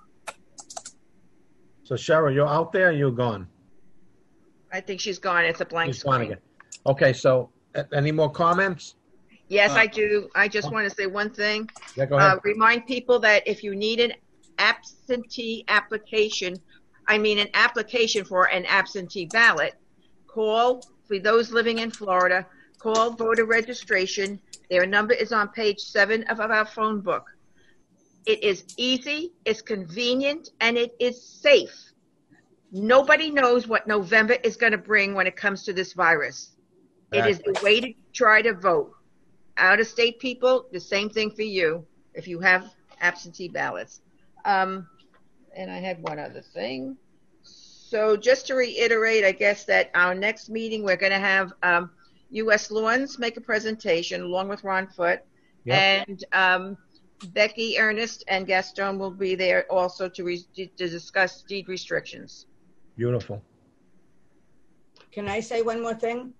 So Cheryl, you're out there or you're gone? I think she's gone. It's a blank She's gone screen. again. Okay, so any more comments? Yes, I do. I just want to say one thing. Yeah, go ahead. Remind people that if you need an absentee application, an application for an absentee ballot, call, for those living in Florida, call voter registration. Their number is on page 7 of our phone book. It is easy, it's convenient, and it is safe. Nobody knows what November is going to bring when it comes to this virus. It is the way to try to vote. Out-of-state people, the same thing for you if you have absentee ballots. And I had one other thing. So just to reiterate, I guess that our next meeting, we're going to have U.S. Lawns make a presentation along with Ron Foote. Yep. And Becky Ernest and Gaston will be there also to discuss deed restrictions. Beautiful. Can I say one more thing?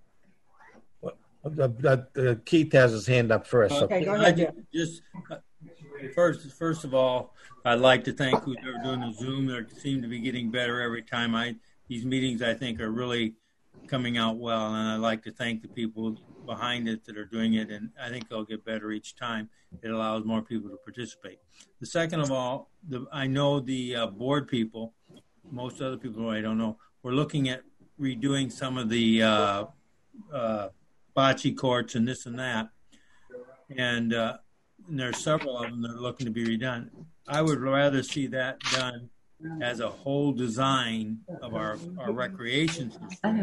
Keith has his hand up first. Okay, go ahead. First of all, I'd like to thank who's ever doing the Zoom. They seem to be getting better every time. These meetings, I think, are really coming out well, and I'd like to thank the people behind it that are doing it, and I think they'll get better each time. It allows more people to participate. The second of all, I know the board people, most other people I don't know, we're looking at redoing some of the bocce courts and this and that, and there's several of them that are looking to be redone. I would rather see that done as a whole design of our recreation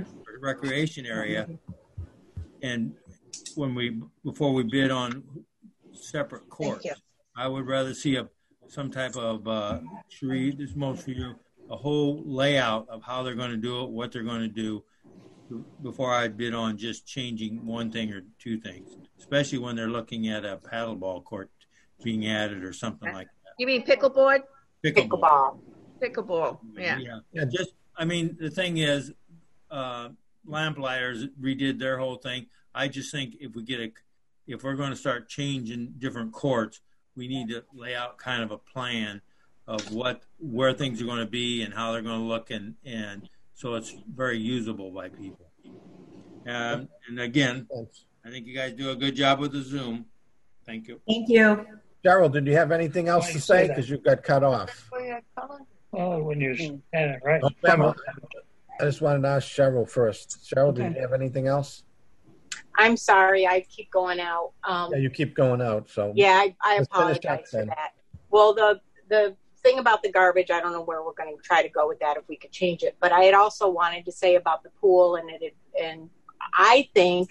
area, and before we bid on separate courts, I would rather see some type of Cherie, this most for you, a whole layout of how they're going to do it, what they're going to do, before I bid on just changing one thing or two things, especially when they're looking at a paddleball court being added or something like that. You mean pickleboard? Pickleball. Pickleball, yeah. The thing is, Lamplighters redid their whole thing. I just think if we're going to start changing different courts, we need to lay out kind of a plan of where things are going to be and how they're going to look, and so it's very usable by people. And again, I think you guys do a good job with the Zoom. Thank you. Thank you. Cheryl, did you have anything else to say? Because you got cut off. Oh, when you're standing right. I just wanted to ask Cheryl first. Cheryl, did you have anything else? I'm sorry, I keep going out. You keep going out. So yeah, I apologize for that. Well, the thing about the garbage, I don't know where we're going to try to go with that if we could change it. But I had also wanted to say about the pool, and I think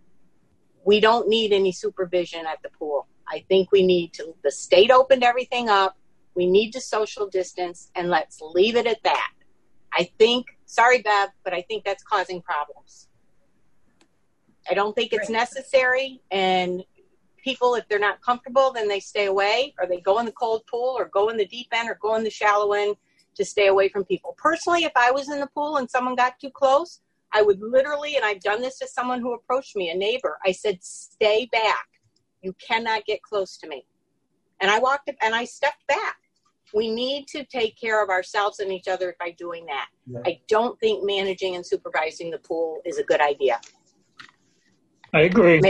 we don't need any supervision at the pool. I think we need to. The state opened everything up. We need to social distance, and let's leave it at that. I think. Sorry, Bev, but I think that's causing problems. I don't think it's necessary, and people, if they're not comfortable, then they stay away, or they go in the cold pool, or go in the deep end, or go in the shallow end to stay away from people. Personally, if I was in the pool and someone got too close, I would literally, and I've done this to someone who approached me, a neighbor, I said, stay back. You cannot get close to me. And I walked up and I stepped back. We need to take care of ourselves and each other by doing that. Yeah. I don't think managing and supervising the pool is a good idea. I agree.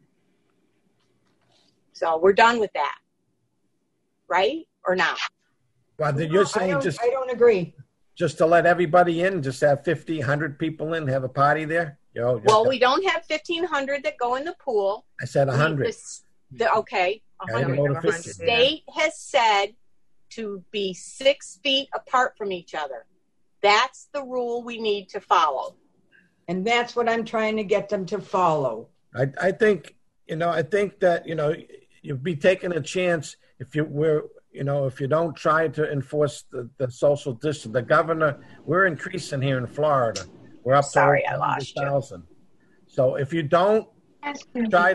So we're done with that, right? Or not? Well, you're saying I don't agree. Just to let everybody in, just have 50, 100 people in, have a party there? We don't have 1,500 that go in the pool. I said 100. 100. The state has said to be 6 feet apart from each other. That's the rule we need to follow. And that's what I'm trying to get them to follow. I think that, you'd be taking a chance if if you don't try to enforce the social distance. The governor, we're increasing here in Florida. We're up to 100,000. So if you don't try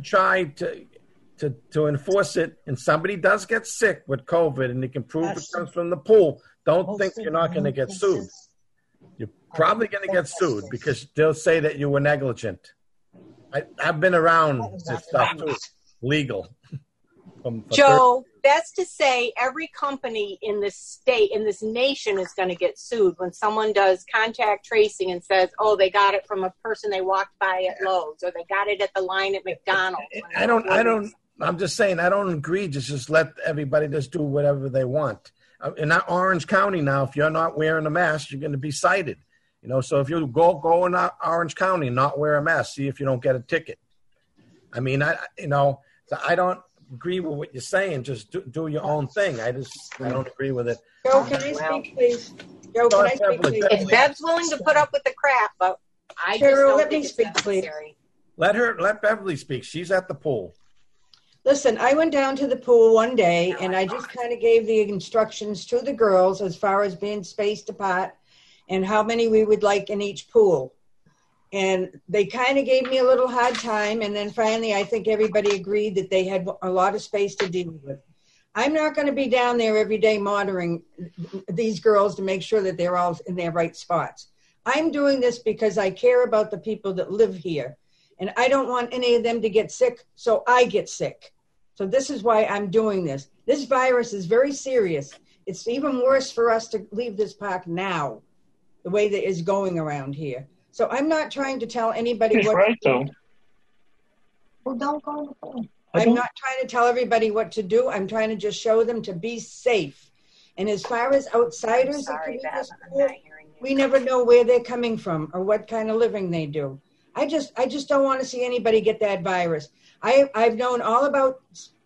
to enforce it, and somebody does get sick with COVID and they can prove it comes from the pool, don't think you're not going to get sued. You're probably going to get sued because they'll say that you were negligent. I've been around this stuff too, legal. Joe, that's to say every company in this state, in this nation, is going to get sued when someone does contact tracing and says, oh, they got it from a person they walked by at Lowe's, or they got it at the line at McDonald's. I'm just saying, I don't agree. Just let everybody just do whatever they want. In Orange County now, if you're not wearing a mask, you're going to be cited. So if you go in Orange County and not wear a mask, see if you don't get a ticket. I mean, I don't agree with what you're saying. Just do your own thing. I don't agree with it. Joe, can I speak, please? Joe, can I speak, please? If Bev's willing to put up with the crap, but I just don't think it's necessary. Let Beverly speak. She's at the pool. Listen, I went down to the pool one day and I just kind of gave the instructions to the girls as far as being spaced apart and how many we would like in each pool. And they kind of gave me a little hard time. And then finally, I think everybody agreed that they had a lot of space to deal with. I'm not going to be down there every day monitoring these girls to make sure that they're all in their right spots. I'm doing this because I care about the people that live here. And I don't want any of them to get sick, so I get sick. So this is why I'm doing this. This virus is very serious. It's even worse for us to leave this park now, the way that is going around here. So I'm not trying to tell anybody He's what right, to do. though. Well, don't go. I'm not trying to tell everybody what to do. I'm trying to just show them to be safe. And as far as outsiders, we never know where they're coming from or what kind of living they do. I just don't want to see anybody get that virus. I've known all about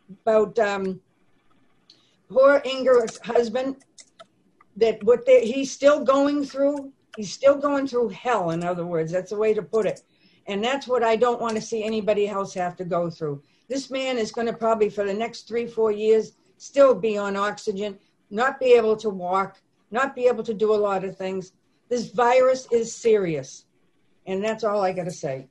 poor Inger's husband, that he's still going through. He's still going through hell. In other words, that's the way to put it. And that's what I don't want to see anybody else have to go through. This man is going to probably for the next 3-4 years still be on oxygen, not be able to walk, not be able to do a lot of things. This virus is serious. And that's all I got to say.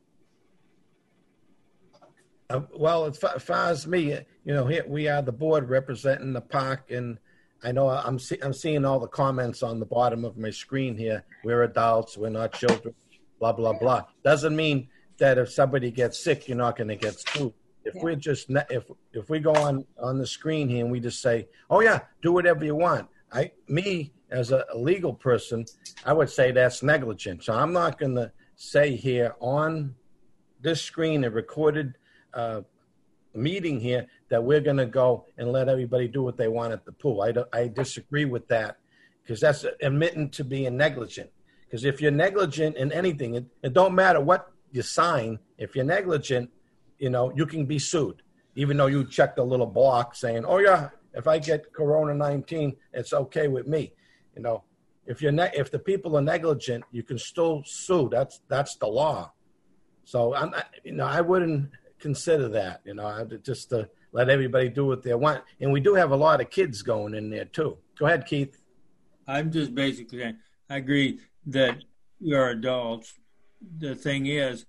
Well, as far as me, here we are the board representing the park, and I know I'm seeing all the comments on the bottom of my screen here. We're adults, we're not children, blah, blah, blah. Doesn't mean that if somebody gets sick, you're not going to get sued. If we're just, if we go on the screen here and we just say, oh yeah, do whatever you want. Me as a legal person, I would say that's negligent. So I'm not going to say here on this screen, a recorded meeting here, that we're going to go and let everybody do what they want at the pool. I disagree with that, because that's admitting to being negligent. Because if you're negligent in anything, it don't matter what you sign. If you're negligent, you can be sued, even though you checked a little block saying, oh yeah, if I get Corona-19, it's okay with me. If the people are negligent, you can still sue. That's the law. So I wouldn't consider that. Just to let everybody do what they want. And we do have a lot of kids going in there too. Go ahead, Keith. I'm just basically saying, I agree that we are adults. The thing is,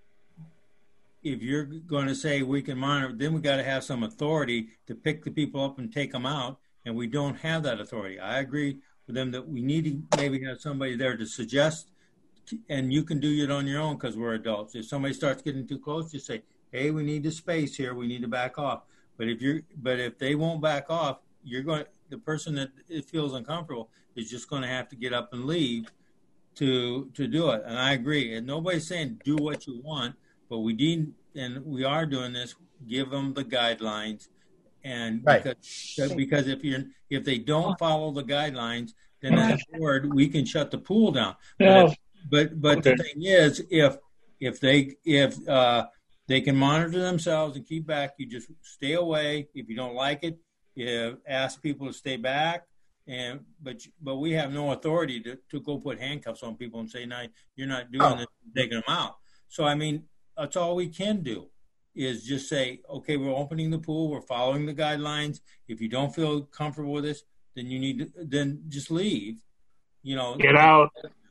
if you're going to say we can monitor, then we got to have some authority to pick the people up and take them out, and we don't have that authority. I agree with them that we need to maybe have somebody there to suggest, and you can do it on your own because we're adults. If somebody starts getting too close, you say, hey, we need the space here, we need to back off. But if they won't back off, the person that it feels uncomfortable is just going to have to get up and leave to do it. And I agree. And nobody's saying do what you want, but we are doing this, give them the guidelines. And right. because if they don't follow the guidelines, then as a board, we can shut the pool down. Yeah. But the thing is, if they can monitor themselves and keep back, you just stay away. If you don't like it, you ask people to stay back. But we have no authority to go put handcuffs on people and say, no, you're not doing this, taking them out. So, I mean, that's all we can do. is just say, okay, we're opening the pool, we're following the guidelines. If you don't feel comfortable with this, then you need to, then just leave. You know, get out.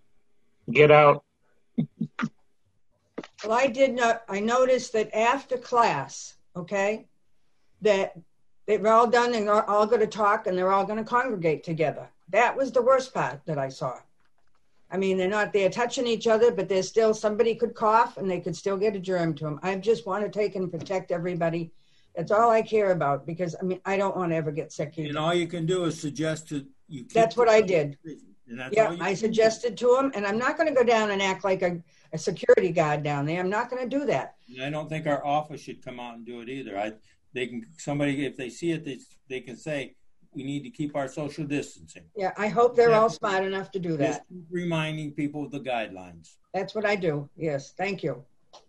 Well, I noticed that after class, okay, that they were all done and they're all going to talk and they're all going to congregate together. That was the worst part that I saw. I mean, they're touching each other, but there's still, somebody could cough and they could still get a germ to them. I just want to take and protect everybody. That's all I care about, because I mean, I don't want to ever get sick either. And all you can do is suggest to you. That's what I did. Yeah, I suggested to them, and I'm not going to go down and act like a security guard down there. I'm not going to do that. I don't think our office should come out and do it either. Somebody, if they see it, they can say, we need to keep our social distancing. Yeah, I hope they're all smart enough to do that. Just reminding people of the guidelines. That's what I do. Yes, thank you.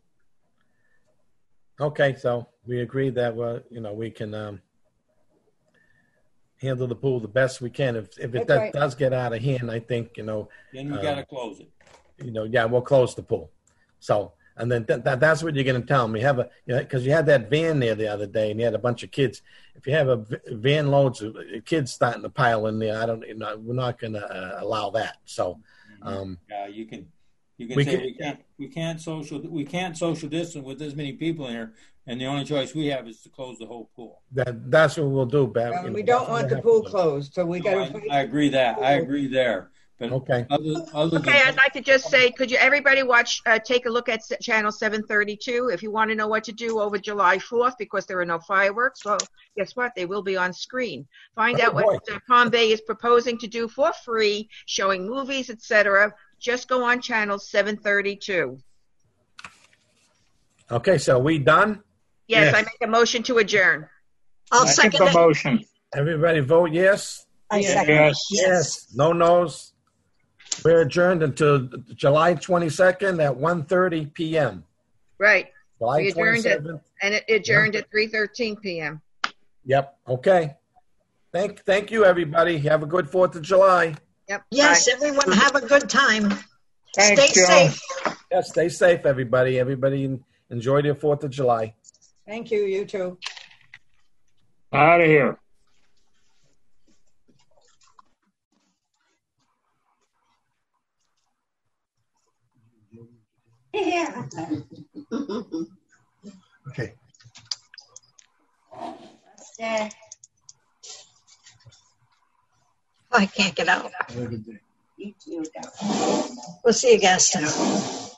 Okay, so we agree that we can handle the pool the best we can. If it does get out of hand, I think then we got to close it. We'll close the pool. So. And then that's what you're going to tell them. You have because you had that van there the other day, and you had a bunch of kids. If you have a van loads of kids starting to pile in there, we're not going to allow that. So, you can say we can't social distance with this many people in here, and the only choice we have is to close the whole pool. That's what we'll do, Bev. We don't want the pool closed, so we got to. I agree that. I agree there. But okay. I'd like to just say, could you everybody take a look at channel 732 if you want to know what to do over July 4th, because there are no fireworks. Well, guess what? They will be on screen. Find out what Palm Bay is proposing to do for free, showing movies, etc. Just go on channel 732. Okay, so we done? Yes, I make a motion to adjourn. I'll second the motion. Everybody vote yes? I second. Yes. No no's. We're adjourned until July 22nd at 1:30 p.m. Right. July we adjourned 27th. It adjourned at 3:13 p.m. Yep. Okay. Thank you, everybody. Have a good 4th of July. Yep. Yes, everyone have a good time. Stay safe. Yes, stay safe, everybody. Everybody enjoy their 4th of July. Thank you. You too. Out of here. Yeah. Okay. I can't get out. Have a good day. We'll see you guys.